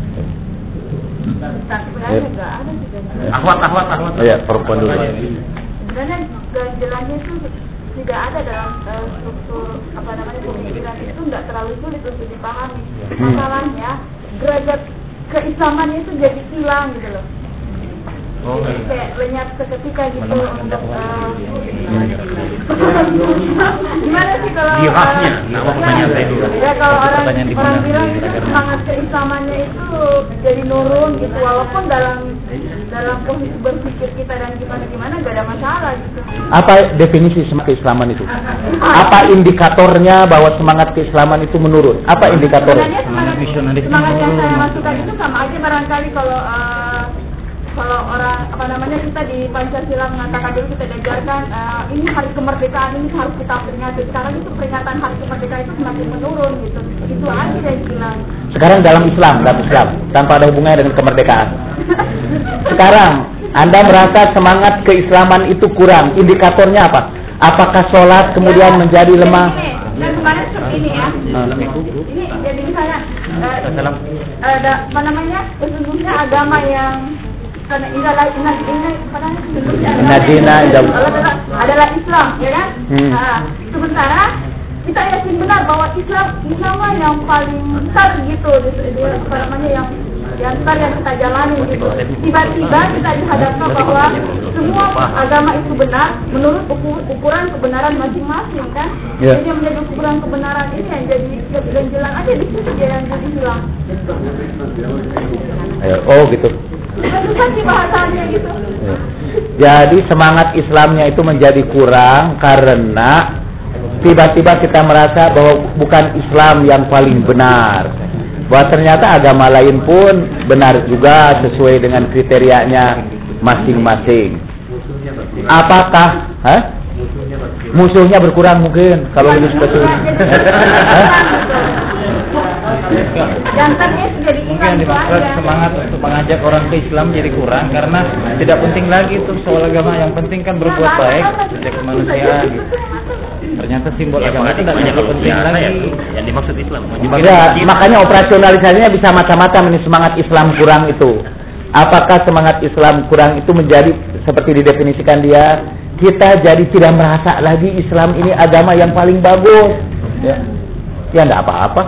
Akhwat, akhwat, akhwat. Ya, perempuan dulu. Sebenarnya ganjelannya itu tidak ada dalam uh, struktur apa namanya pemikiran itu nggak terlalu sulit untuk dipahami. Masalahnya derajat keislamannya itu jadi hilang gitu loh. Oh, jadi kayak lenyap seketika gitu untuk uh, gimana sih kalau dirahnya, nah waktunya saya dulu. Ya kalau orang orang bilang itu semangat keislamannya itu jadi nurun gitu, walaupun dalam dalam posisi berpikir kita dan gimana-gimana gak ada masalah gitu. Apa definisi semangat keislaman itu? Apa indikatornya bahwa semangat keislaman itu menurun? Apa indikatornya? Sebenarnya semangat, semangat yang saya masukkan itu sama aja barangkali kalau uh, kalau orang apa namanya kita di Pancasila mengatakan dulu kita diajarkan uh, ini hari kemerdekaan ini harus kita peringati. Sekarang itu peringatan hari kemerdekaan itu semakin menurun gitu. Itu aja yang hilang. Sekarang dalam Islam, dalam Islam tanpa ada hubungannya dengan kemerdekaan. Sekarang Anda merasa semangat keislaman itu kurang. Indikatornya apa? Apakah sholat kemudian ya, menjadi lemah? Dan kemarin seperti ini ya. Hmm. Ini jadi misalnya uh, ada apa namanya? Sesungguhnya agama yang karena ini adalah ini ini apa namanya? Adalah, adalah Islam, ya kan? Hmm. Nah, sementara kita yakin benar bahwa Islam Islam yang paling besar gitu, dia apa namanya yang yang besar yang kita jalani gitu. Tiba-tiba kita dihadapkan bahwa semua agama itu benar menurut ukur, ukuran kebenaran masing-masing kan. Yeah. Jadi yang menjadi ukuran kebenaran ini yang jadi ganjelan aja di situ dia yang jadi hilang. Oh gitu. Susah sih bahasanya gitu. Yeah. Jadi semangat Islamnya itu menjadi kurang karena tiba-tiba kita merasa bahwa bukan Islam yang paling benar. Bahwa ternyata agama lain pun benar juga sesuai dengan kriterianya masing-masing. Apakah? Hah? Musuhnya berkurang mungkin kalau lulus betul. Mungkin dimaksud semangat untuk mengajak orang ke Islam jadi kurang karena tidak penting lagi itu soal agama, yang penting kan berbuat baik, sejak kemanusiaan gitu. Ternyata simbol agama itu tidak penting lagi yang dimaksud Islam. Ya, makanya operasionalisasinya bisa macam-macam ini. Semangat Islam kurang itu. Apakah semangat Islam kurang itu menjadi seperti didefinisikan dia, kita jadi tidak merasa lagi Islam ini agama yang paling bagus. Ya, ya enggak apa-apa.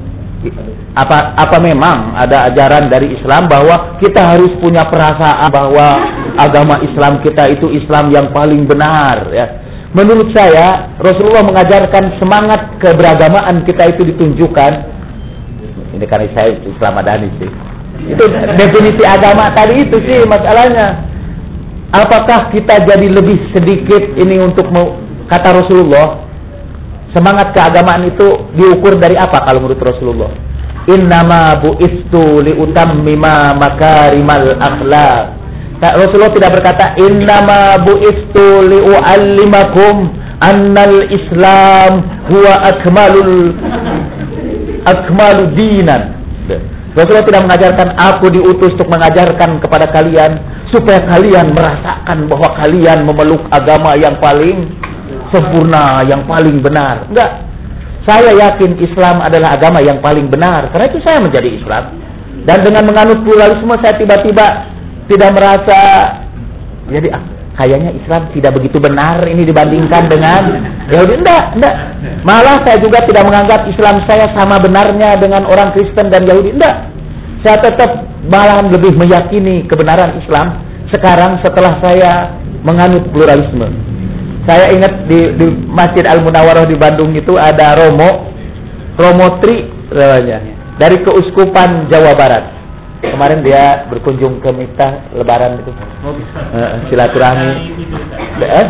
Apa apa memang ada ajaran dari Islam bahwa kita harus punya perasaan bahwa agama Islam kita itu Islam yang paling benar ya. Menurut saya Rasulullah mengajarkan semangat keberagamaan kita itu ditunjukkan. Ini karena saya Islam Madani sih. Itu definisi agama tadi itu sih masalahnya. Apakah kita jadi lebih sedikit ini untuk kata Rasulullah? Semangat keagamaan itu diukur dari apa kalau menurut Rasulullah? Innama bu'istu liutammima makarimal akhlaq. Rasulullah tidak berkata innama bu'istu liu'allimakum annal Islam huwa akmalul akmalu dinan. Rasulullah tidak mengajarkan aku diutus untuk mengajarkan kepada kalian supaya kalian merasakan bahwa kalian memeluk agama yang paling sempurna, yang paling benar. Enggak. Saya yakin Islam adalah agama yang paling benar. Karena itu saya menjadi Islam. Dan dengan menganut pluralisme saya tiba-tiba tidak merasa jadi ah, kayaknya Islam tidak begitu benar ini dibandingkan dengan Yahudi. Enggak, enggak. Malah saya juga tidak menganggap Islam saya sama benarnya dengan orang Kristen dan Yahudi. Enggak. Saya tetap malah lebih meyakini kebenaran Islam sekarang setelah saya menganut pluralisme. Saya ingat di, di Masjid Al-Munawwarah di Bandung itu ada Romo, Romo Tri namanya, dari Keuskupan Jawa Barat. Kemarin dia berkunjung ke Miftah Lebaran itu, uh, silaturahmi. Eh?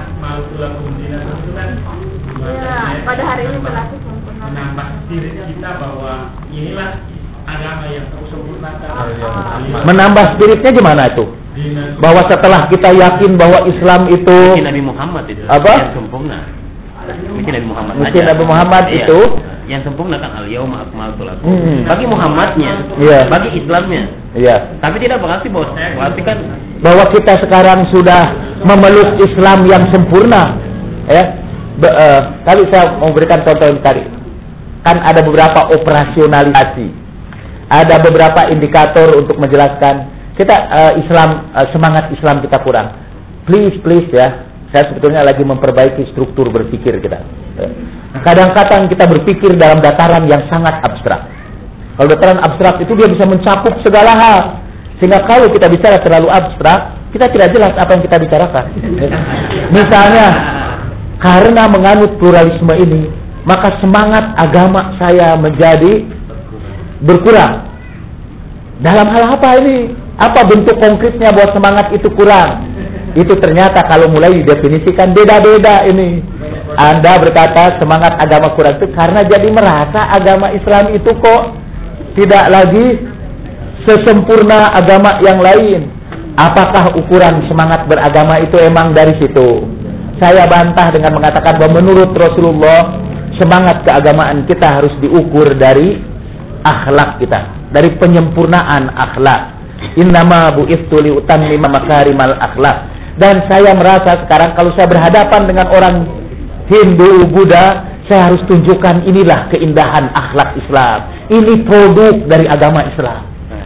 Ya, pada hari ini berlaku sempurna. Menambah diri kita bahwa inilah agama yang sempurna. Menambah spiritnya gimana itu? Bahwa setelah kita yakin bahwa Islam itu mungkin Nabi Muhammad itu apa? Yang sempurna. Mungkin Nabi Muhammad Mungkin aja. Nabi Muhammad iya. itu yang sempurna kan al-yauma akmaltu lakum. Hmm. Bagi Muhammadnya, yeah. bagi Islamnya. Iya. Tapi tidak berarti bos. Berarti kan bahwa kita sekarang sudah memeluk Islam yang sempurna. Ya. Be, uh, tadi saya mau berikan contoh yang tadi. Kan ada beberapa operasionalisasi. Ada beberapa indikator untuk menjelaskan kita uh, Islam uh, semangat Islam kita kurang. Please please ya. Saya sebetulnya lagi memperbaiki struktur berpikir kita. Kadang-kadang kita berpikir dalam dataran yang sangat abstrak. Kalau dataran abstrak itu dia bisa mencakup segala hal. Sehingga kalau kita bicara terlalu abstrak, kita tidak jelas apa yang kita bicarakan. Misalnya, karena menganut pluralisme ini, maka semangat agama saya menjadi berkurang. Dalam hal apa ini? Apa bentuk konkretnya bahwa semangat itu kurang? Itu ternyata kalau mulai didefinisikan beda-beda ini. Anda berkata semangat agama kurang itu karena jadi merasa agama Islam itu kok tidak lagi sesempurna agama yang lain. Apakah ukuran semangat beragama itu emang dari situ? Saya bantah dengan mengatakan bahwa menurut Rasulullah, semangat keagamaan kita harus diukur dari akhlak kita, dari penyempurnaan akhlak. Innama bu'itsu liutammima makarimal akhlak. Dan saya merasa sekarang kalau saya berhadapan dengan orang Hindu, Buddha, saya harus tunjukkan inilah keindahan akhlak Islam. Ini produk dari agama Islam.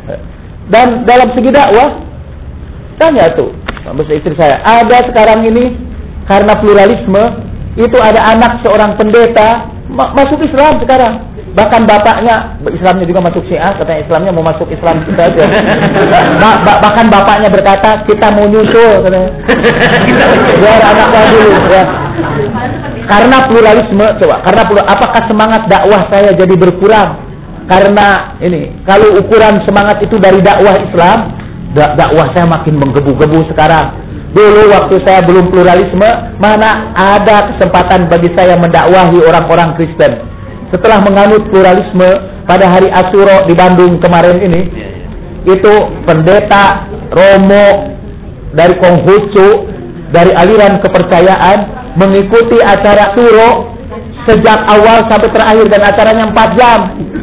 Dan dalam segi dakwah, tanya tuh, sama istri saya, ada sekarang ini karena pluralisme, itu ada anak seorang pendeta ma- masuk Islam sekarang. Bahkan bapaknya, Islamnya juga masuk Syiah, katanya Islamnya mau masuk Islam kita aja. Ba- ba- bahkan bapaknya berkata, kita mau nyusul, katanya. Biar anaknya dulu, ya. Karena pluralisme, coba, karena pluralisme, apakah semangat dakwah saya jadi berkurang? Karena ini, kalau ukuran semangat itu dari dakwah Islam, dak- dakwah saya makin menggebu-gebu sekarang. Dulu waktu saya belum pluralisme, mana ada kesempatan bagi saya mendakwahi orang-orang Kristen. Setelah menganut pluralisme pada hari Asyura di Bandung kemarin ini, itu pendeta Romo dari Konghucu, dari aliran kepercayaan, mengikuti acara Asyura sejak awal sampai terakhir, dan acaranya empat jam.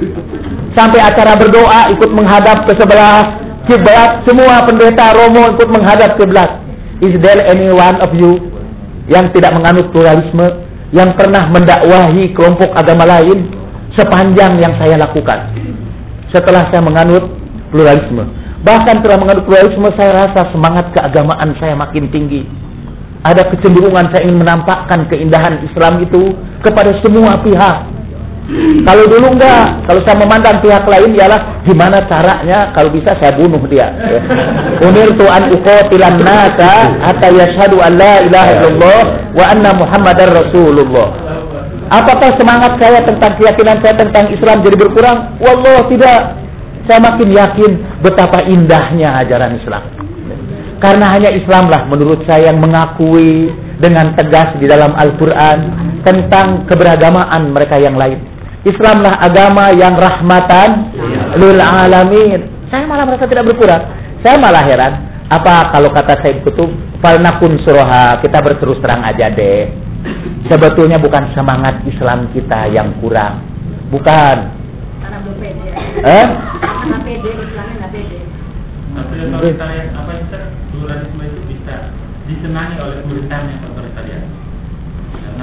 Sampai acara berdoa ikut menghadap ke sebelah kiblat, semua pendeta Romo ikut menghadap kiblat. Is there any one of you yang tidak menganut pluralisme, yang pernah mendakwahi kelompok agama lain sepanjang yang saya lakukan? Setelah saya menganut pluralisme, bahkan setelah menganut pluralisme, saya rasa semangat keagamaan saya makin tinggi. Ada kecenderungan saya ingin menampakkan keindahan Islam itu kepada semua pihak. Kalau dulu enggak, kalau saya memandang pihak lain ialah gimana caranya kalau bisa saya bunuh dia. Umirtu an uqatilan nasa hatta yashhadu an la ilaha illallah wa anna Muhammadar Rasulullah. Apakah semangat saya tentang keyakinan saya tentang Islam jadi berkurang? Wallah tidak. Saya makin yakin betapa indahnya ajaran Islam. Karena hanya Islamlah menurut saya yang mengakui dengan tegas di dalam Al-Quran tentang keberagamaan mereka yang lain. Islamlah agama yang rahmatan lil alamin. Saya malah merasa tidak berkurang. Saya malah heran. Apa kalau kata Said Qutb, falnakun suroha, kita berterus terang aja deh. Sebetulnya bukan semangat Islam kita yang kurang. Bukan. Karena belum pede. Eh? Karena pede, Islamnya nggak pede. Tapi otoritarian apa yang pluralisme itu bisa disenangi oleh pemerintahan yang otoritarian. Karena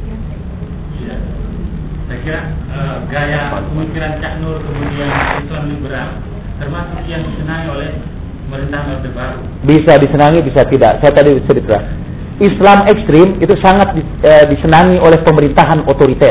ya, saya kira uh, gaya pemikiran Cak Nur kemudian Islam liberal termasuk yang disenangi oleh pemerintahan Orde Baru. Bisa disenangi, bisa tidak. Saya tadi cerita Islam ekstrim itu sangat di, uh, disenangi oleh pemerintahan otoriter.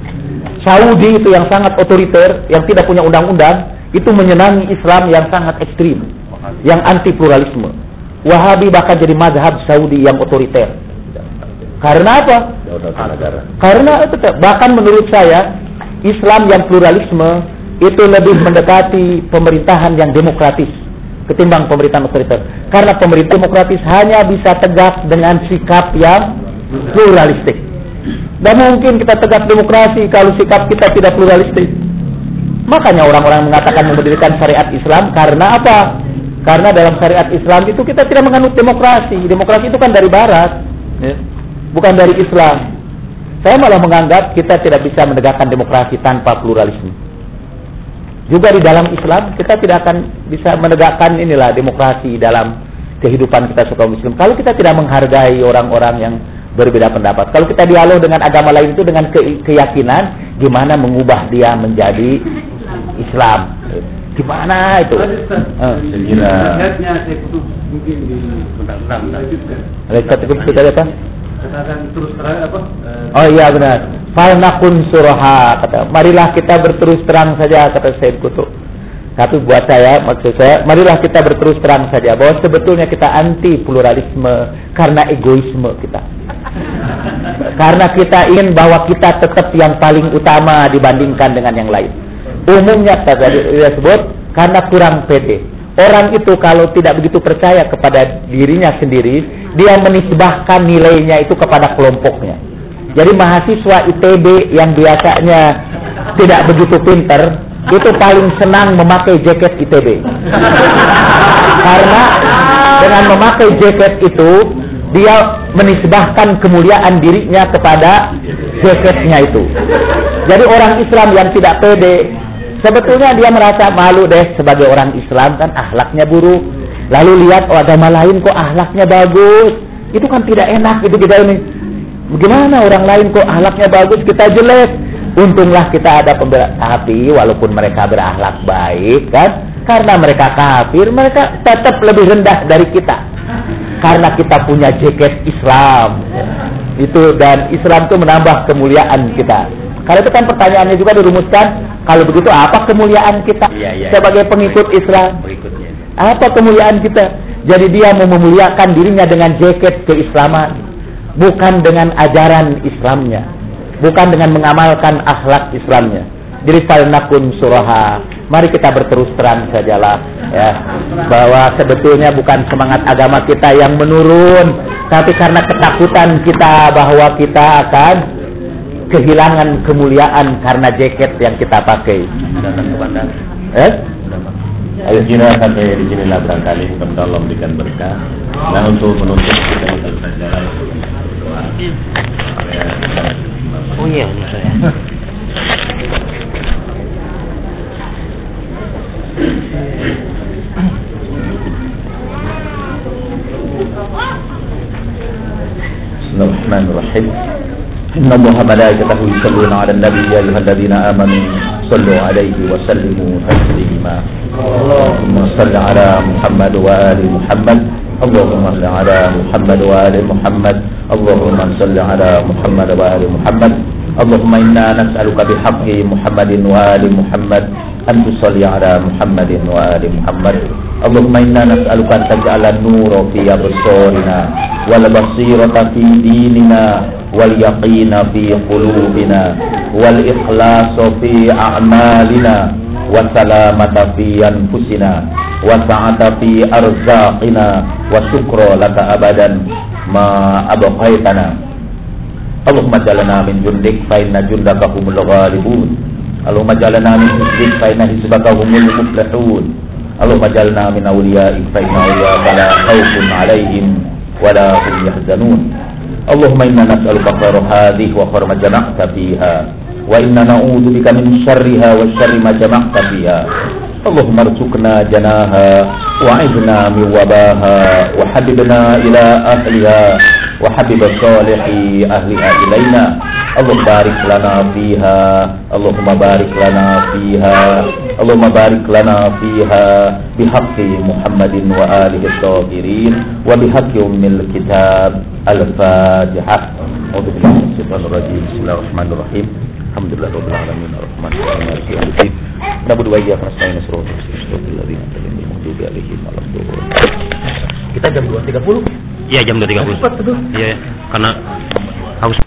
Saudi itu yang sangat otoriter, yang tidak punya undang-undang, itu menyenangi Islam yang sangat ekstrim, yang anti pluralisme. Wahabi bahkan jadi mazhab Saudi yang otoriter. Karena apa? Karena bahkan menurut saya Islam yang pluralisme itu lebih mendekati pemerintahan yang demokratis ketimbang pemerintahan otoriter. Karena pemerintah demokratis hanya bisa tegak dengan sikap yang pluralistik. Dan mungkin kita tegak demokrasi kalau sikap kita tidak pluralistik. Makanya orang-orang mengatakan mendirikan syariat Islam karena apa? Karena dalam syariat Islam itu kita tidak menganut demokrasi. Demokrasi itu kan dari Barat, ya, bukan dari Islam. Saya malah menganggap kita tidak bisa menegakkan demokrasi tanpa pluralisme. Juga di dalam Islam kita tidak akan bisa menegakkan inilah demokrasi dalam kehidupan kita sebagai Muslim kalau kita tidak menghargai orang-orang yang berbeda pendapat. Kalau kita dialog dengan agama lain itu dengan ke- keyakinan gimana mengubah dia menjadi Islam. Gimana itu? Saya kira lihatnya saya butuh mungkin di undang-undang lanjutkan. Lihat itu kita apa? Katakan terus terang apa? Oh iya benar. Falnakun suraha kata. Marilah kita berterus terang saja kata Said Qutb. Tapi buat saya, maksud saya, marilah kita berterus terang saja bahwa sebetulnya kita anti pluralisme karena egoisme kita. Karena kita ingin bahwa kita tetap yang paling utama dibandingkan dengan yang lain. Umumnya tadi disebut karena kurang pede. Orang itu kalau tidak begitu percaya kepada dirinya sendiri, dia menisbahkan nilainya itu kepada kelompoknya. Jadi mahasiswa I T B yang biasanya tidak begitu pintar, itu paling senang memakai jaket I T B. Karena dengan memakai jaket itu dia menisbahkan kemuliaan dirinya kepada jaketnya itu. Jadi orang Islam yang tidak pede, sebetulnya dia merasa malu deh sebagai orang Islam kan akhlaknya buruk. Lalu lihat oh, agama lain kok akhlaknya bagus, itu kan tidak enak itu kita ini. Bagaimana orang lain kok akhlaknya bagus, kita jelek. Untunglah kita ada pembela. Tapi walaupun mereka berakhlak baik kan, karena mereka kafir, mereka tetap lebih rendah dari kita. Karena kita punya jaket Islam itu, dan Islam itu menambah kemuliaan kita. Kalau itu kan pertanyaannya juga dirumuskan, kalau begitu apa kemuliaan kita ya, ya, sebagai pengikut Islam? Berikutnya. Apa kemuliaan kita? Jadi dia mau memuliakan dirinya dengan jaket keislaman, bukan dengan ajaran Islamnya, bukan dengan mengamalkan akhlak Islamnya. Jadi falnakun suraha, mari kita berterus terang sajalah ya, bahwa sebetulnya bukan semangat agama kita yang menurun, tapi karena ketakutan kita bahwa kita akan kehilangan kemuliaan karena jaket yang kita pakai. Eh? Ayo kira sampai di sinilah barangkali semoga Allah memberikan berkah. Nah untuk menutup kita akan sajalah berdoa. Oh iya, saya. Bismillahirrahmanirrahim. Inna Allaha malaikatahu yusalluna 'alan nabi ya ayyuhalladzina amanu sallu 'alaihi wa sallimu taslima. Allahumma shalli 'ala Muhammad wa ali Muhammad. Allahumma shalli 'ala Muhammad wa ali Muhammad. Allahumma shalli 'ala Muhammad wa ali Muhammad. Allahumma inna nas'aluka bihaqqi Muhammadin wa ali Muhammad an tusalli 'ala Muhammadin wa ali Muhammad. Allahumma inna nas'aluka an taj'ala an-nura fi absarina wal basirata fi dinina wal yaqina fi qulubina wal ikhlasa fi a'malina wa salamata fi anfusina wa sa'ata fi arzaqina wa syukra laka abadan ma abqaitana. Allahumma jalana min jundik fa inna jundaka humul ghalibun. Allahumma jalana min hizbik fa inna hizbaka humul muflihun. Allahumma jalna min awliyaik fa inna awliyaka la khawfun alaihim wa la hum yahzanun. Allahumma inna nas'aluka khairu hadhihi wa khairu ma jama'ta fiha wa inna na'udzu bika min syarriha wa syarri ma jama'ta fiha. Allahumma arzuqna janaha wa 'idna min wabaha wa habibna ila ahliha wa habib salihi ahliha ilaina. Allahumma barik lana fiha, Allahumma barik lana fiha, Allahumma barik lana fiha bihaqqi Muhammadin wa alihi at-tahirin wa bihaqqi ummil kitab. Al-Fatihah. Bismillahirrahmanirrahim. Alhamdulillahirabbil alamin arrahmanir rahim maliki yaumiddin. Na'budu wa iyyaka nasta'in ihdinas siratal mustaqim. Kita jam dua tiga puluh. Iya, jam dua tiga puluh. Iya, karena harus